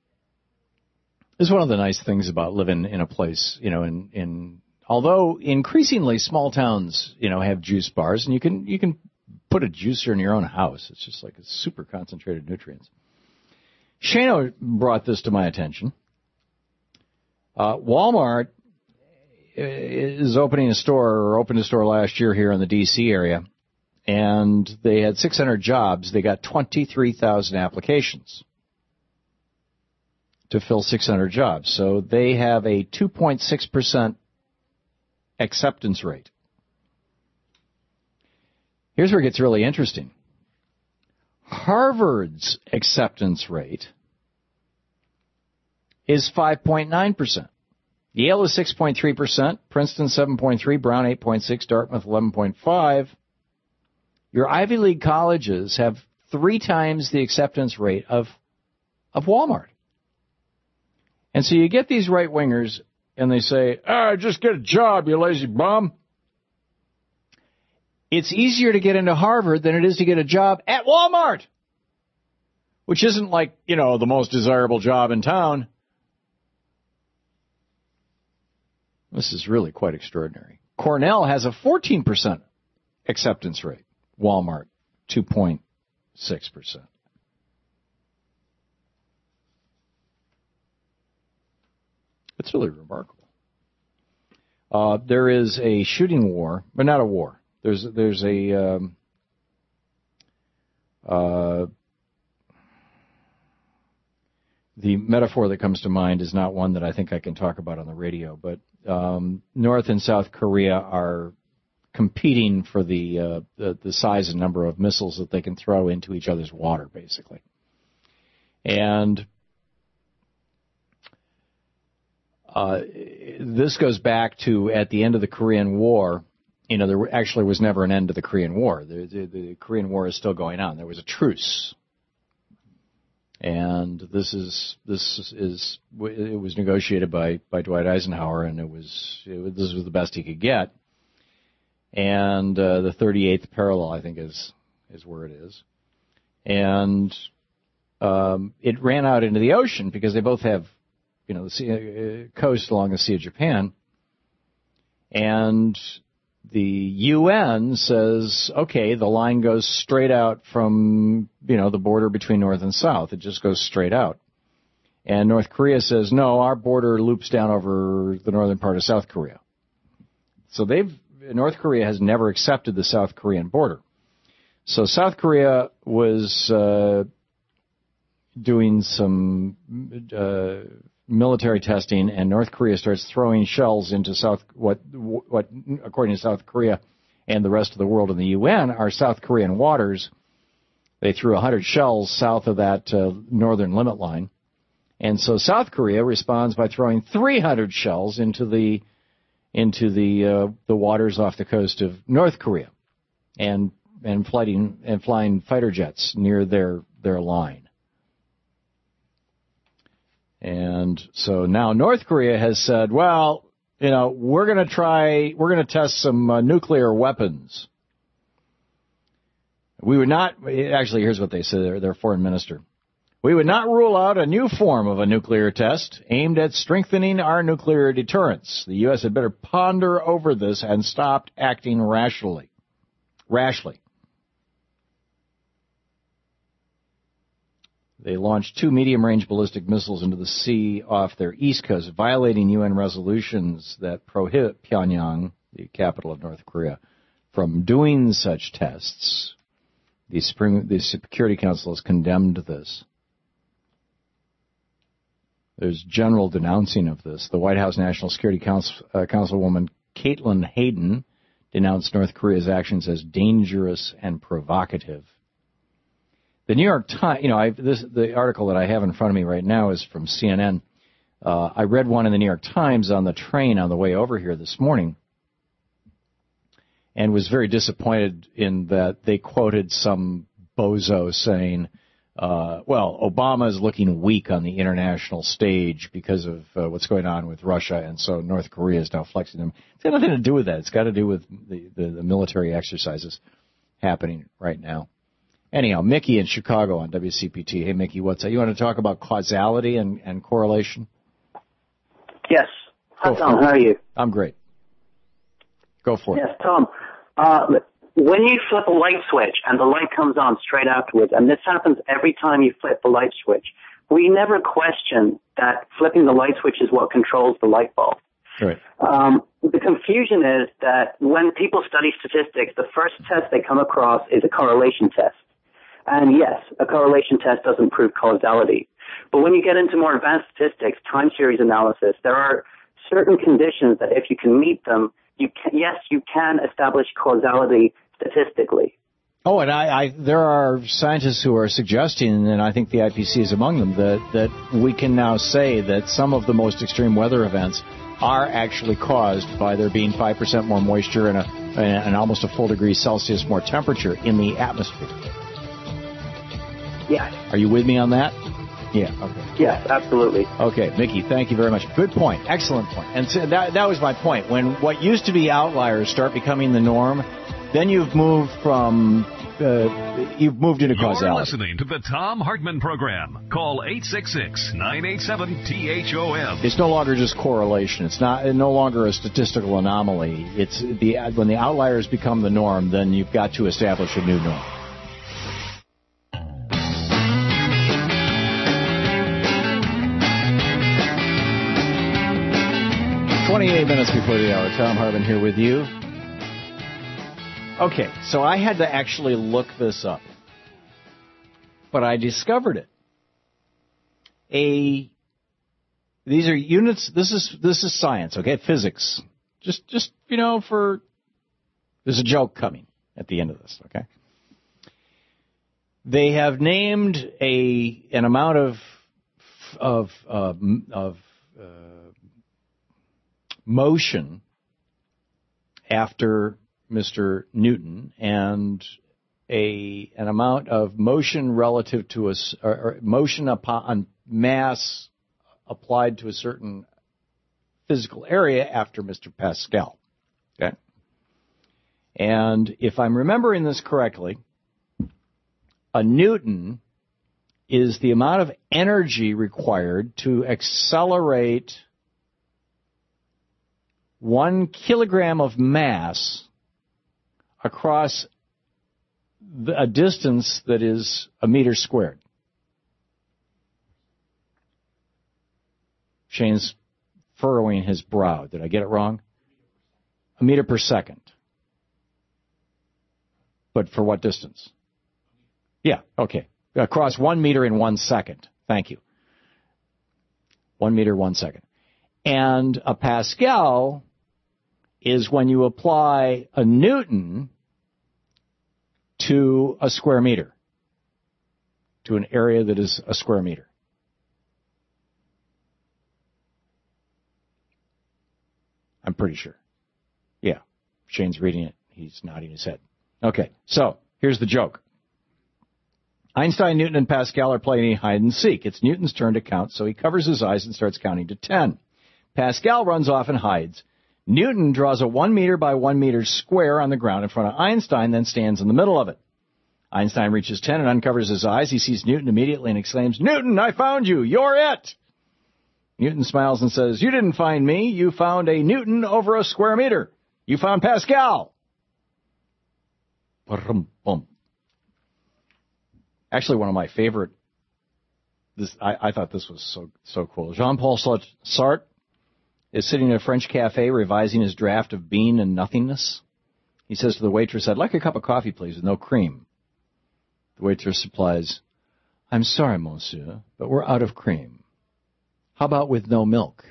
is one of the nice things about living in a place, although increasingly small towns, have juice bars, and you can put a juicer in your own house. It's just like it's super concentrated nutrients. Shano brought this to my attention. Walmart is opened a store last year here in the D.C. area, and they had 600 jobs. They got 23,000 applications to fill 600 jobs. So they have a 2.6% acceptance rate. Here's where it gets really interesting. Harvard's acceptance rate is 5.9%. Yale is 6.3%, Princeton 7.3%, Brown 8.6%, Dartmouth 11.5%. Your Ivy League colleges have 3 times the acceptance rate of Walmart. And so you get these right-wingers, and they say, just get a job, you lazy bum. It's easier to get into Harvard than it is to get a job at Walmart, which isn't like, the most desirable job in town. This is really quite extraordinary. Cornell has a 14% acceptance rate. Walmart, 2.6%. It's really remarkable. There is a shooting war, but not a war. There's a the metaphor that comes to mind is not one that I think I can talk about on the radio, but North and South Korea are competing for the size and number of missiles that they can throw into each other's water, basically. And this goes back to at the end of the Korean War. There actually was never an end to the Korean War. The Korean War is still going on. There was a truce. And this was negotiated by Dwight Eisenhower, and this was the best he could get. And the 38th parallel, I think, is where it is. And it ran out into the ocean because they both have, the coast along the Sea of Japan. And the UN says, okay, the line goes straight out from, the border between North and South. It just goes straight out. And North Korea says, no, our border loops down over the northern part of South Korea. So North Korea has never accepted the South Korean border. So South Korea was doing some military testing, and North Korea starts throwing shells into what according to South Korea and the rest of the world in the UN are South Korean waters. They threw 100 shells south of that northern limit line, and so South Korea responds by throwing 300 shells into the waters off the coast of North Korea, and flying fighter jets near their line. And so now North Korea has said, well, we're going to test some nuclear weapons. We would not, actually, here's what they said, their foreign minister. We would not rule out a new form of a nuclear test aimed at strengthening our nuclear deterrence. The U.S. had better ponder over this and stop acting rashly. They launched 2 medium-range ballistic missiles into the sea off their east coast, violating UN resolutions that prohibit Pyongyang, the capital of North Korea, from doing such tests. The Security Council has condemned this. There's general denouncing of this. The White House National Security Councilwoman Caitlin Hayden denounced North Korea's actions as dangerous and provocative. The New York Times, the article that I have in front of me right now is from CNN. I read one in the New York Times on the train on the way over here this morning, and was very disappointed in that they quoted some bozo saying, Obama is looking weak on the international stage because of what's going on with Russia, and so North Korea is now flexing him. It's got nothing to do with that. It's got to do with the military exercises happening right now. Anyhow, Mickey in Chicago on WCPT. Hey, Mickey, what's that? You want to talk about causality and correlation? Yes. Hi, Tom. How are you? I'm great. Go for it. Yes, Tom. When you flip a light switch and the light comes on straight afterwards, and this happens every time you flip the light switch, we never question that flipping the light switch is what controls the light bulb. Right. The confusion is that when people study statistics, the first test they come across is a correlation test. And yes, a correlation test doesn't prove causality. But when you get into more advanced statistics, time series analysis, there are certain conditions that if you can meet them, you can establish causality statistically. Oh, and there are scientists who are suggesting, and I think the IPC is among them, that we can now say that some of the most extreme weather events are actually caused by there being 5% more moisture and almost a full degree Celsius more temperature in the atmosphere. Yes. Are you with me on that? Yeah, okay. Yes, absolutely. Okay, Mickey, thank you very much. Good point. Excellent point. And so that was my point. When what used to be outliers start becoming the norm, then you've moved into causality. You're listening to the Tom Hartman Program. Call 866-987-THOM. It's no longer just correlation. It's no longer a statistical anomaly. It's when the outliers become the norm, then you've got to establish a new norm. 28 minutes before the hour. Tom Hartman here with you. Okay, so I had to actually look this up, but I discovered it. These are units. This is science. Okay, physics. Just there's a joke coming at the end of this. Okay, they have named an amount of motion after Mr. Newton, and an amount of motion relative to or motion upon mass applied to a certain physical area after Mr. Pascal. Okay, and if I'm remembering this correctly, a Newton is the amount of energy required to accelerate 1 kilogram of mass across a distance that is a meter squared. Shane's furrowing his brow. Did I get it wrong? A meter per second. But for what distance? Yeah, okay. Across 1 meter in 1 second. Thank you. 1 meter, 1 second. And a Pascal is when you apply a Newton to a square meter, to an area that is a square meter. I'm pretty sure. Yeah, Shane's reading it. He's nodding his head. Okay, so here's the joke. Einstein, Newton, and Pascal are playing hide and seek. It's Newton's turn to count, so he covers his eyes and starts counting to 10. Pascal runs off and hides. Newton draws a 1 meter by 1 meter square on the ground in front of Einstein, then stands in the middle of it. Einstein reaches 10 and uncovers his eyes. He sees Newton immediately and exclaims, "Newton, I found you! You're it!" Newton smiles and says, "You didn't find me. You found a Newton over a square meter. You found Pascal." Actually, one of my favorite, I thought this was so cool. Jean-Paul Sartre is sitting in a French cafe revising his draft of Being and Nothingness. He says to the waitress, "I'd like a cup of coffee, please, with no cream." The waitress replies, "I'm sorry, monsieur, but we're out of cream. How about with no milk?"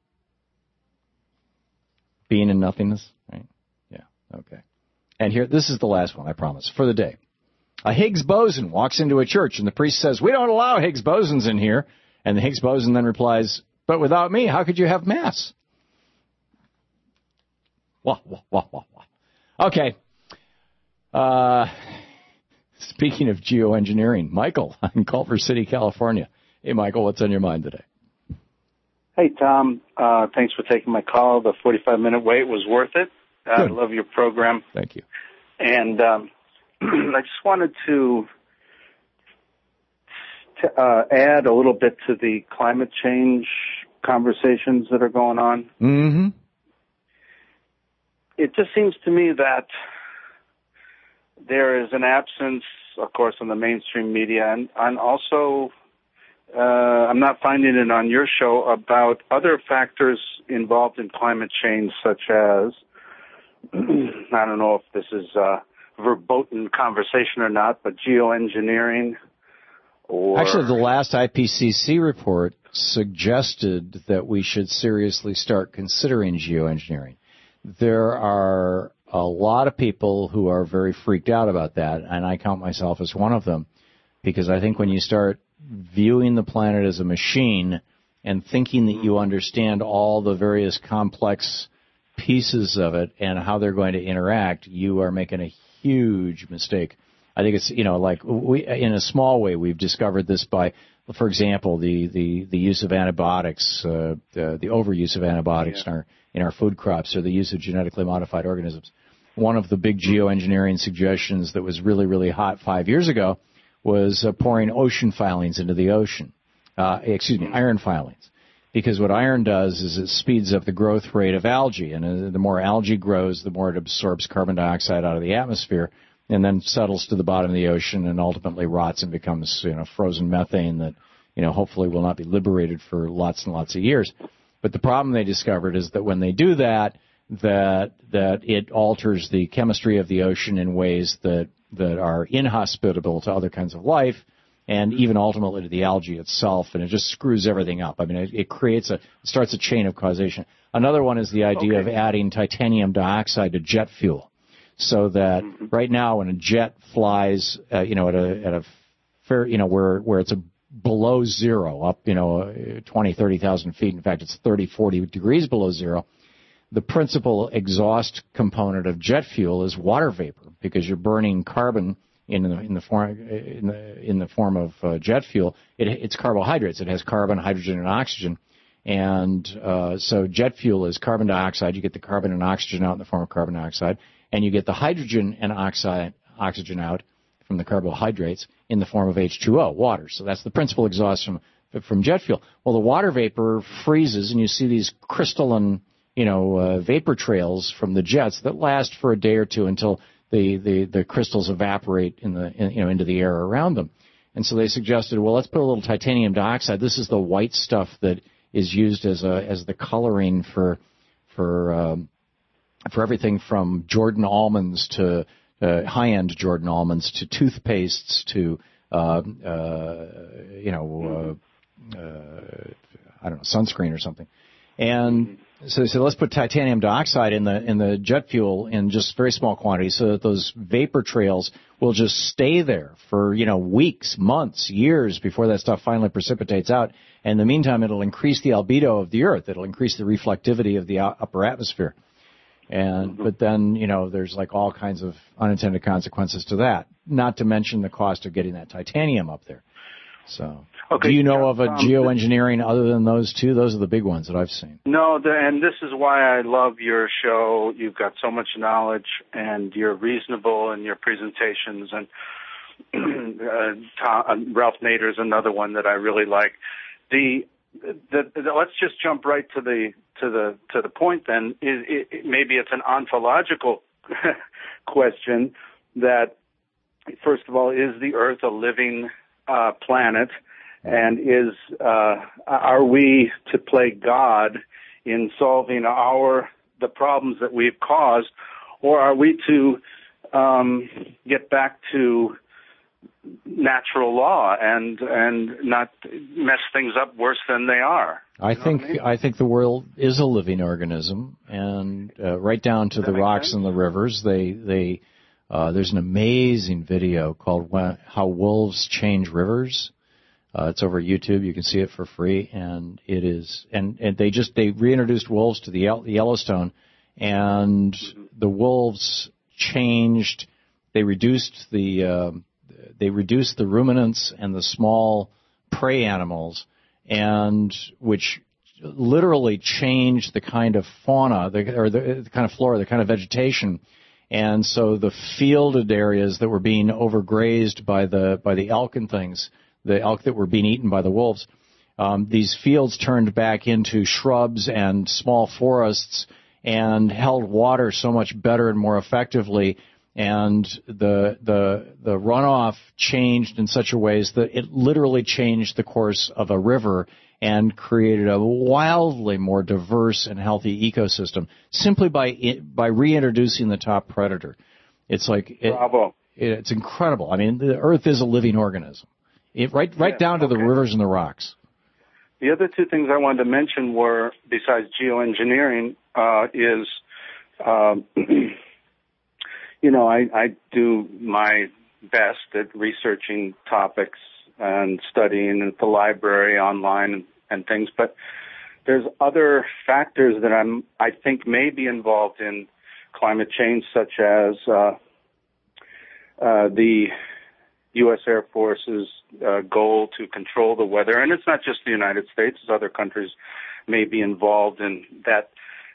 Being and Nothingness, right? Yeah, okay. And here, this is the last one, I promise, for the day. A Higgs boson walks into a church, and the priest says, "We don't allow Higgs bosons in here." And the Higgs boson then replies, "But without me, how could you have Mass?" Wah, wah, wah, wah, wah. Okay. Speaking of geoengineering, Michael in Culver City, California. Hey, Michael, what's on your mind today? Hey, Tom. Thanks for taking my call. The 45-minute wait was worth it. I love your program. Thank you. And I just wanted to add a little bit to the climate change conversations that are going on? Mm-hmm. It just seems to me that there is an absence, of course, on the mainstream media, and also I'm not finding it on your show about other factors involved in climate change, such as, I don't know if this is a verboten conversation or not, but geoengineering. Actually, the last IPCC report suggested that we should seriously start considering geoengineering. There are a lot of people who are very freaked out about that, and I count myself as one of them, because I think when you start viewing the planet as a machine and thinking that you understand all the various complex pieces of it and how they're going to interact, you are making a huge mistake. I think it's, like in a small way, we've discovered this by, for example, the use of antibiotics, the overuse of antibiotics in our food crops, or the use of genetically modified organisms. One of the big geoengineering suggestions that was really, really hot 5 years ago was pouring ocean filings into the ocean. Iron filings. Because what iron does is it speeds up the growth rate of algae, and the more algae grows, the more it absorbs carbon dioxide out of the atmosphere, and then settles to the bottom of the ocean and ultimately rots and becomes, frozen methane that, hopefully will not be liberated for lots and lots of years. But the problem they discovered is that when they do that it alters the chemistry of the ocean in ways that are inhospitable to other kinds of life, and even ultimately to the algae itself, and it just screws everything up. I mean, it starts a chain of causation. Another one is the idea of adding titanium dioxide to jet fuel, so that right now when a jet flies, at a fair, where it's below zero, up, 20, 30,000 feet. In fact, it's 30, 40 degrees below zero. The principal exhaust component of jet fuel is water vapor, because you're burning carbon in the form of jet fuel. It's carbohydrates. It has carbon, hydrogen, and oxygen. And so jet fuel is carbon dioxide. You get the carbon and oxygen out in the form of carbon dioxide, and you get the hydrogen and oxygen out from the carbohydrates in the form of H2O, water. So that's the principal exhaust from jet fuel. Well, the water vapor freezes, and you see these crystalline vapor trails from the jets that last for a day or two until the crystals evaporate into the air around them. And so they suggested, well, let's put a little titanium dioxide. This is the white stuff that is used as the coloring for everything from Jordan almonds to high-end Jordan almonds to toothpastes to I don't know, sunscreen or something. And so they said, let's put titanium dioxide in the jet fuel in just very small quantities, so that those vapor trails will just stay there for, weeks, months, years before that stuff finally precipitates out. And in the meantime, it'll increase the albedo of the Earth. It'll increase the reflectivity of the upper atmosphere. But then, there's like all kinds of unintended consequences to that, not to mention the cost of getting that titanium up there. So, do you know of a geoengineering other than those two? Those are the big ones that I've seen. No, and this is why I love your show. You've got so much knowledge, and you're reasonable in your presentations. And Ralph Nader's another one that I really like. Let's just jump right to the point. Then maybe it's an ontological question. That first of all, is the Earth a living planet, and are we to play God in solving the problems that we've caused, or are we to get back to natural law and not mess things up worse than they are? I think the world is a living organism, and right down to the rocks and the rivers. There's an amazing video called How Wolves Change Rivers. It's over YouTube. You can see it for free, and it is. And they reintroduced wolves to the Yellowstone, and the wolves changed. They reduced the ruminants and the small prey animals, and which literally changed the kind of fauna, the kind of flora, the kind of vegetation. And so the fielded areas that were being overgrazed by the elk and things, the elk that were being eaten by the wolves, these fields turned back into shrubs and small forests and held water so much better and more effectively. And the runoff changed in such a ways that it literally changed the course of a river and created a wildly more diverse and healthy ecosystem simply by reintroducing the top predator. It's like it's incredible. I mean, the Earth is a living organism, right down to the rivers and the rocks. The other two things I wanted to mention were, besides geoengineering, is I do my best at researching topics and studying at the library, online, and things. But there's other factors that I think may be involved in climate change, such as the U.S. Air Force's goal to control the weather. And it's not just the United States. Other countries may be involved in that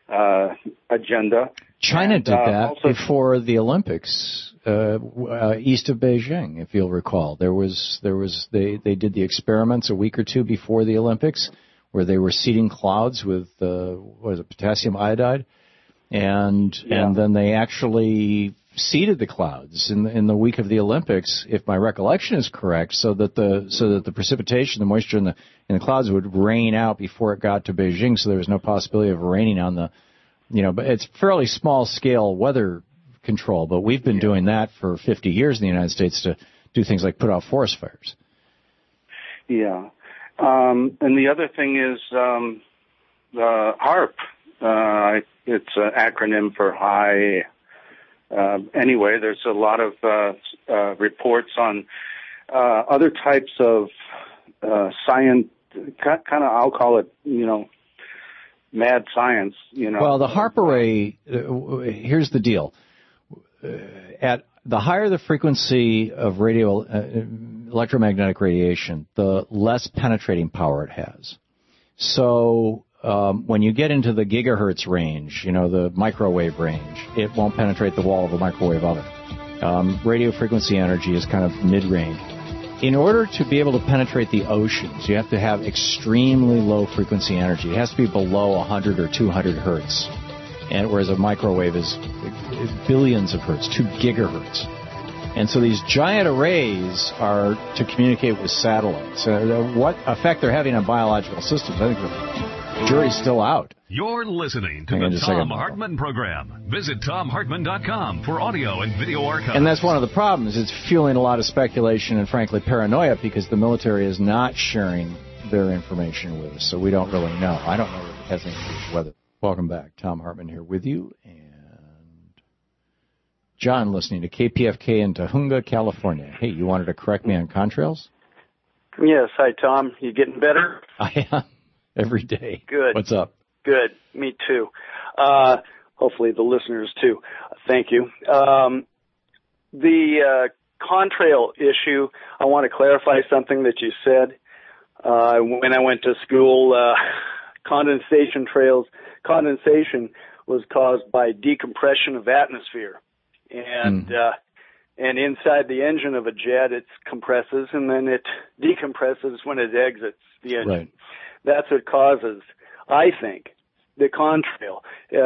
agenda. China did that before the Olympics, east of Beijing, if you'll recall. They did the experiments a week or two before the Olympics, where they were seeding clouds with potassium iodide, and then they actually seeded the clouds in the week of the Olympics, if my recollection is correct, so that the precipitation, the moisture in the clouds would rain out before it got to Beijing, so there was no possibility of raining on the. But it's fairly small scale weather control, but we've been doing that for 50 years in the United States to do things like put out forest fires. Yeah. And the other thing is HAARP. It's an acronym for high. Anyway, there's a lot of reports on other types of science, kind of, I'll call it, mad science, Well, the HAARP array, here's the deal. At the higher the frequency of electromagnetic radiation, the less penetrating power it has. So when you get into the gigahertz range, the microwave range, it won't penetrate the wall of a microwave oven. Radio frequency energy is kind of mid-range. In order to be able to penetrate the oceans, you have to have extremely low frequency energy. It has to be below 100 or 200 hertz, and whereas a microwave is billions of hertz, 2 gigahertz. And so these giant arrays are to communicate with satellites. What effect they're having on biological systems, I think the jury's still out. You're listening to the Thom Hartmann Program. Visit ThomHartmann.com for audio and video archives. And that's one of the problems. It's fueling a lot of speculation and, frankly, paranoia because the military is not sharing their information with us, so we don't really know. I don't know if it has anything to do with weather. Welcome back. Thom Hartmann here with you. And John listening to KPFK in Tahunga, California. Hey, you wanted to correct me on contrails? Yes. Hi, Tom. You getting better? I am. Every day. Good. What's up? Good. Me too. Hopefully the listeners too. Thank you. The contrail issue, I want to clarify something that you said. When I went to school, condensation was caused by decompression of atmosphere. And inside the engine of a jet, it compresses and then it decompresses when it exits the engine. Right. That's what causes, I think, the contrail.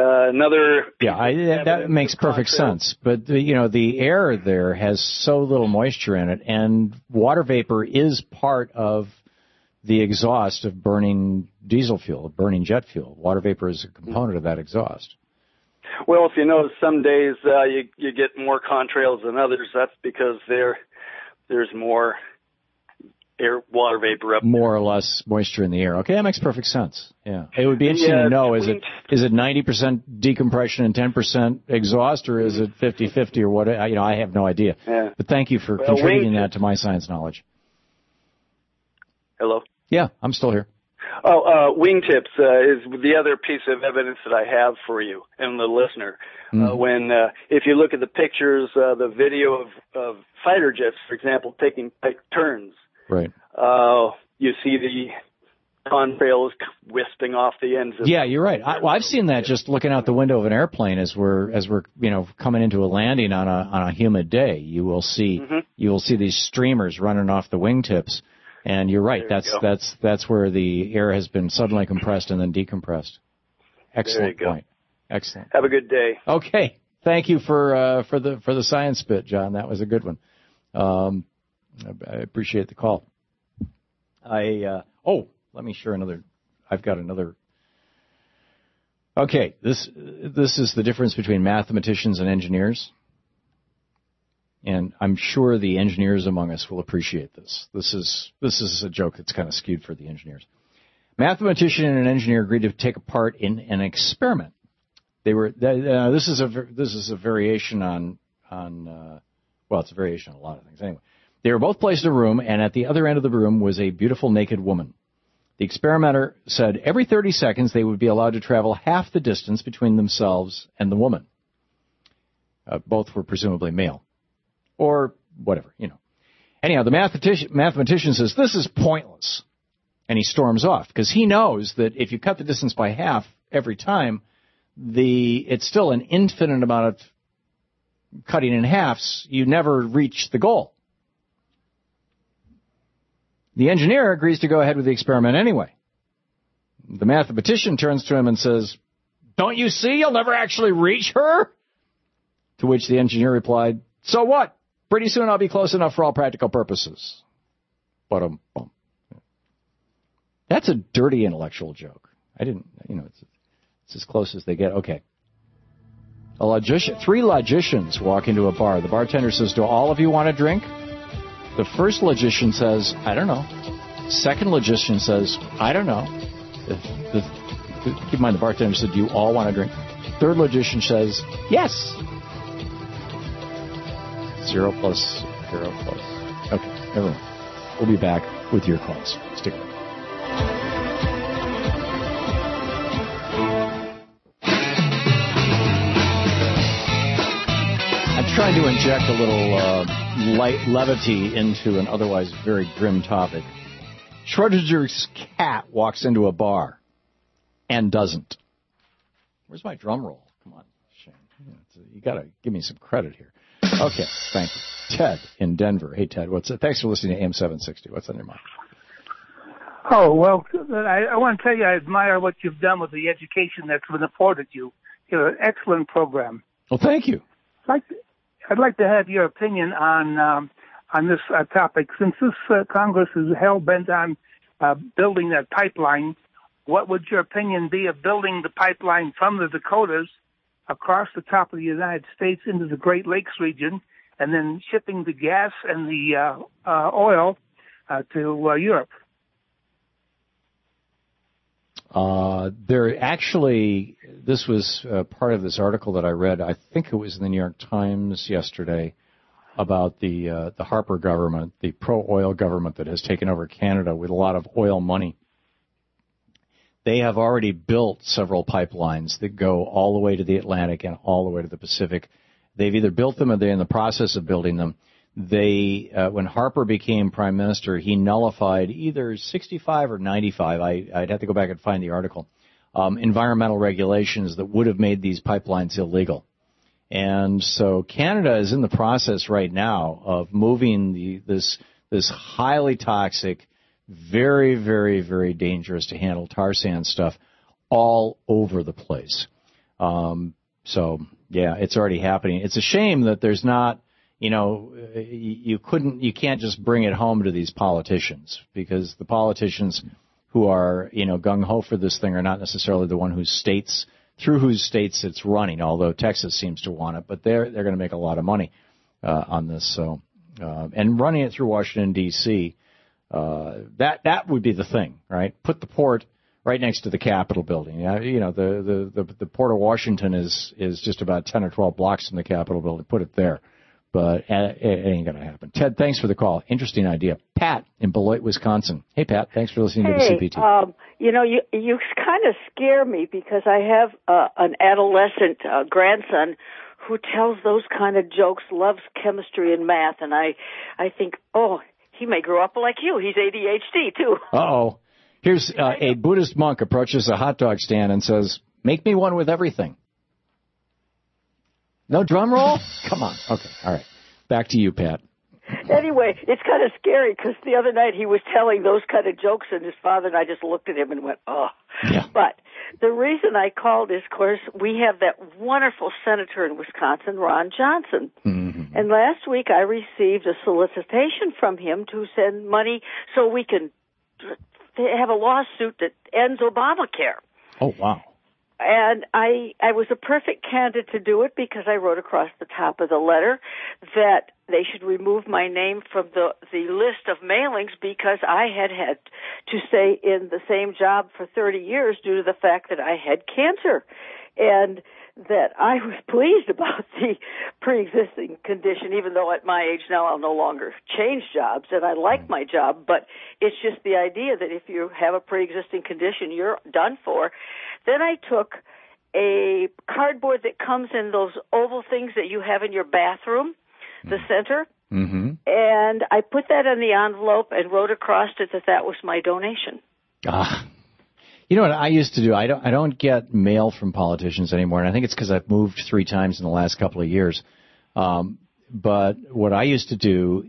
That makes perfect sense. But the air there has so little moisture in it, and water vapor is part of the exhaust of burning diesel fuel, of burning jet fuel. Water vapor is a component of that exhaust. Well, if you notice, some days you get more contrails than others. That's because there's more water vapor up there. More or less moisture in the air. Okay, that makes perfect sense. Yeah. It would be interesting to know, is it 90% decompression and 10% exhaust, or is it 50-50 or what? I have no idea. Yeah. But thank you for contributing that to my science knowledge. Hello? Yeah, I'm still here. Wingtips is the other piece of evidence that I have for you and the listener. When if you look at the pictures, the video of fighter jets, for example, taking turns, right? You see the contrails wisping off the ends. Yeah, you're right. I've seen that just looking out the window of an airplane as we're coming into a landing on a humid day. You will see these streamers running off the wingtips. And you're right. That's where the air has been suddenly compressed and then decompressed. Excellent point. Excellent. Have a good day. Okay. Thank you for the science bit, John. That was a good one. I appreciate the call. Let me share another. I've got another. Okay, this is the difference between mathematicians and engineers. And I'm sure the engineers among us will appreciate this. This is a joke that's kind of skewed for the engineers. Mathematician and an engineer agreed to take part in an experiment. This is a variation on it's a variation on a lot of things. Anyway, they were both placed in a room, and at the other end of the room was a beautiful naked woman. The experimenter said every 30 seconds they would be allowed to travel half the distance between themselves and the woman. Both were presumably male. Or whatever, Anyhow, the mathematician says, this is pointless. And he storms off, because he knows that if you cut the distance by half every time, it's still an infinite amount of cutting in halves. You never reach the goal. The engineer agrees to go ahead with the experiment anyway. The mathematician turns to him and says, don't you see you'll never actually reach her? To which the engineer replied, so what? Pretty soon I'll be close enough for all practical purposes. That's a dirty intellectual joke. It's as close as they get. Okay. Three logicians walk into a bar. The bartender says, do all of you want a drink? The first logician says, I don't know. Second logician says, I don't know. Keep in mind, the bartender said, do you all want a drink? Third logician says, yes. 0 plus 0 plus. Okay, everyone. We'll be back with your calls. Stick around. I'm trying to inject a little light levity into an otherwise very grim topic. Schrodinger's cat walks into a bar and doesn't. Where's my drum roll? Come on, Shane. You got to give me some credit here. Okay, thank you. Ted in Denver. Hey, Ted, what's it? Thanks for listening to AM 760. What's on your mind? Oh, well, I want to tell you I admire what you've done with the education that's been afforded you. You have an excellent program. Well, thank you. I'd like to have your opinion on this topic. Since this Congress is hell-bent on building that pipeline, what would your opinion be of building the pipeline from the Dakotas across the top of the United States into the Great Lakes region, and then shipping the gas and the oil to Europe? This was part of this article that I read. I think it was in the New York Times yesterday about the Harper government, the pro-oil government that has taken over Canada with a lot of oil money. They have already built several pipelines that go all the way to the Atlantic and all the way to the Pacific. They've either built them or they're in the process of building them. When Harper became prime minister, he nullified either 65 or 95, I'd have to go back and find the article, environmental regulations that would have made these pipelines illegal. And so Canada is in the process right now of moving this highly toxic, very, very, very dangerous to handle tar sand stuff all over the place. It's already happening. It's a shame that there's not, you can't just bring it home to these politicians, because the politicians who are, gung-ho for this thing are not necessarily the one through whose states it's running, although Texas seems to want it, but they're going to make a lot of money on this. So, and running it through Washington, D.C., that would be the thing, right? Put the port right next to the Capitol building. The Port of Washington is just about 10 or 12 blocks from the Capitol building. Put it there. But it ain't going to happen. Ted, thanks for the call. Interesting idea. Pat in Beloit, Wisconsin. Hey, Pat, thanks for listening to the CPT. You kind of scare me, because I have an adolescent grandson who tells those kind of jokes, loves chemistry and math, and I think, he may grow up like you. He's ADHD, too. Uh-oh. Here's a Buddhist monk approaches a hot dog stand and says, make me one with everything. No drum roll? Come on. Okay. All right. Back to you, Pat. Anyway, it's kind of scary because the other night he was telling those kind of jokes, and his father and I just looked at him and went, oh. Yeah. But the reason I called is, of course, we have that wonderful senator in Wisconsin, Ron Johnson. Mm-hmm. And last week I received a solicitation from him to send money so we can have a lawsuit that ends Obamacare. Oh, wow. And I was a perfect candidate to do it because I wrote across the top of the letter that they should remove my name from the list of mailings because I had to stay in the same job for 30 years due to the fact that I had cancer. And that I was pleased about the pre-existing condition, even though at my age now I'll no longer change jobs, and I like my job, but it's just the idea that if you have a pre-existing condition, you're done for. Then I took a cardboard that comes in those oval things that you have in your bathroom, the center, and I put that in the envelope and wrote across it that was my donation. You know what I used to do? I don't get mail from politicians anymore, and I think it's because I've moved 3 times in the last couple of years. But what I used to do,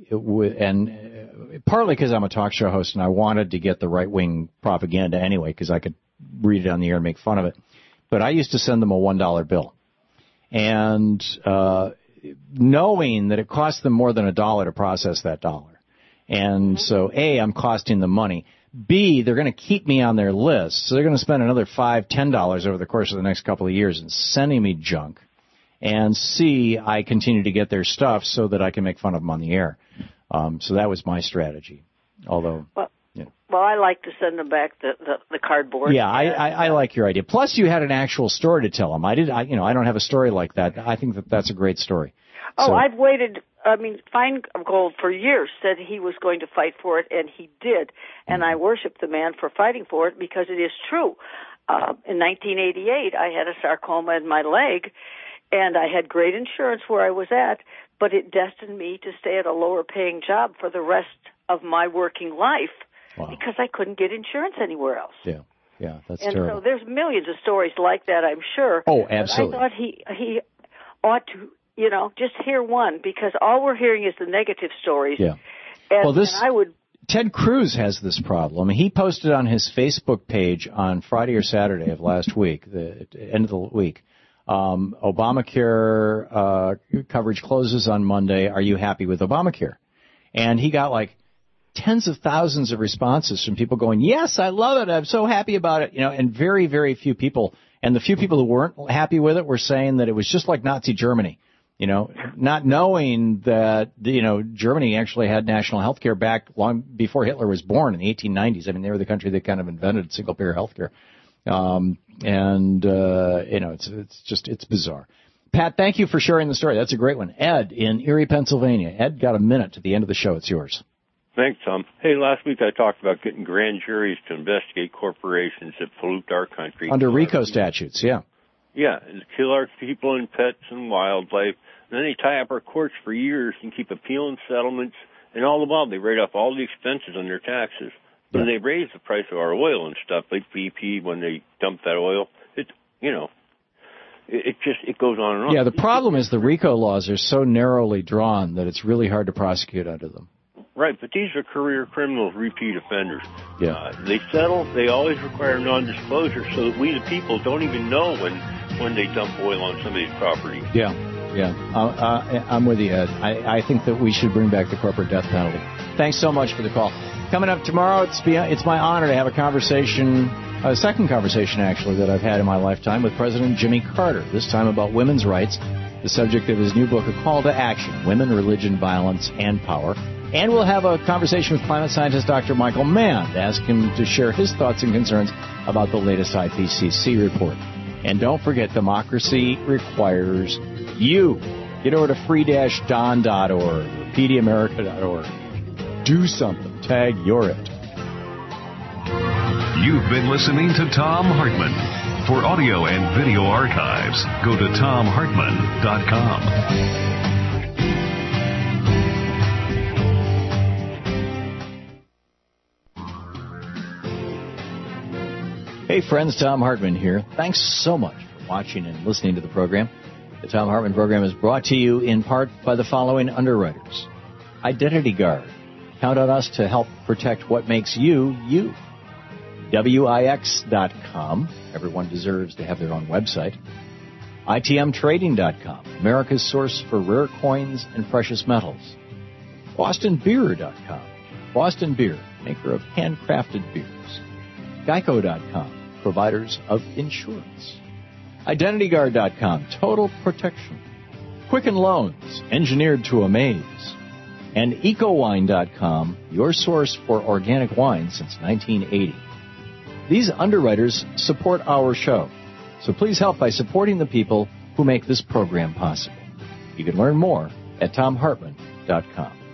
and partly because I'm a talk show host and I wanted to get the right-wing propaganda anyway because I could read it on the air and make fun of it, but I used to send them a $1 bill. And knowing that it cost them more than $1 to process that dollar. And so, A, I'm costing them money. B, they're going to keep me on their list, so they're going to spend another $5, $10 over the course of the next couple of years in sending me junk. And C, I continue to get their stuff so that I can make fun of them on the air. So that was my strategy. Although, well, I like to send them back the cardboard. Yeah, I like your idea. Plus, you had an actual story to tell them. I don't have a story like that. I think that's a great story. Oh, so, I've waited. Feingold for years said he was going to fight for it, and he did. And I worship the man for fighting for it because it is true. In 1988, I had a sarcoma in my leg, and I had great insurance where I was at, but it destined me to stay at a lower-paying job for the rest of my working life because I couldn't get insurance anywhere else. Yeah, that's and terrible. So there's millions of stories like that, I'm sure. Oh, absolutely. But I thought he ought to, just hear one, because all we're hearing is the negative stories. Yeah. Ted Cruz has this problem. He posted on his Facebook page on Friday or Saturday of last week, the end of the week, Obamacare coverage closes on Monday. Are you happy with Obamacare? And he got like tens of thousands of responses from people going, yes, I love it. I'm so happy about it. And very, very few people. And the few people who weren't happy with it were saying that it was just like Nazi Germany. Not knowing that, Germany actually had national health care back long before Hitler was born in the 1890s. I mean, they were the country that kind of invented single-payer health care. It's bizarre. Pat, thank you for sharing the story. That's a great one. Ed in Erie, Pennsylvania. Ed, got a minute to the end of the show. It's yours. Thanks, Tom. Hey, last week I talked about getting grand juries to investigate corporations that pollute our country. Under RICO statutes, yeah. Yeah, and kill our people and pets and wildlife. And then they tie up our courts for years and keep appealing settlements. And all the while, they write off all the expenses on their taxes. But they raise the price of our oil and stuff, like BP when they dump that oil. It goes on and on. Yeah, the problem is the RICO laws are so narrowly drawn that it's really hard to prosecute under them. Right, but these are career criminals, repeat offenders. Yeah. They settle. They always require non-disclosure so that we, the people, don't even know when they dump oil on somebody's property. Yeah. I'm with you, Ed. I think that we should bring back the corporate death penalty. Thanks so much for the call. Coming up tomorrow, it's my honor to have a second conversation, actually, that I've had in my lifetime with President Jimmy Carter, this time about women's rights, the subject of his new book, A Call to Action, Women, Religion, Violence, and Power. And we'll have a conversation with climate scientist Dr. Michael Mann to ask him to share his thoughts and concerns about the latest IPCC report. And don't forget, democracy requires you. Get over to free-don.org, pdamerica.org. Do something. Tag you're it. You've been listening to Thom Hartmann. For audio and video archives, go to thomhartmann.com. Hey friends, Thom Hartmann here. Thanks so much for watching and listening to the program. The Thom Hartmann program is brought to you in part by the following underwriters: Identity Guard. Count on us to help protect what makes you, you. WIX.com. Everyone deserves to have their own website. ITMTrading.com. America's source for rare coins and precious metals. BostonBeer.com. Boston Beer, maker of handcrafted beers. Geico.com. Providers of insurance. IdentityGuard.com. Total protection. Quicken Loans, engineered to amaze. And EcoWine.com, your source for organic wine since 1980. These underwriters support our show, so please help by supporting the people who make this program possible. You can learn more at TomHartman.com.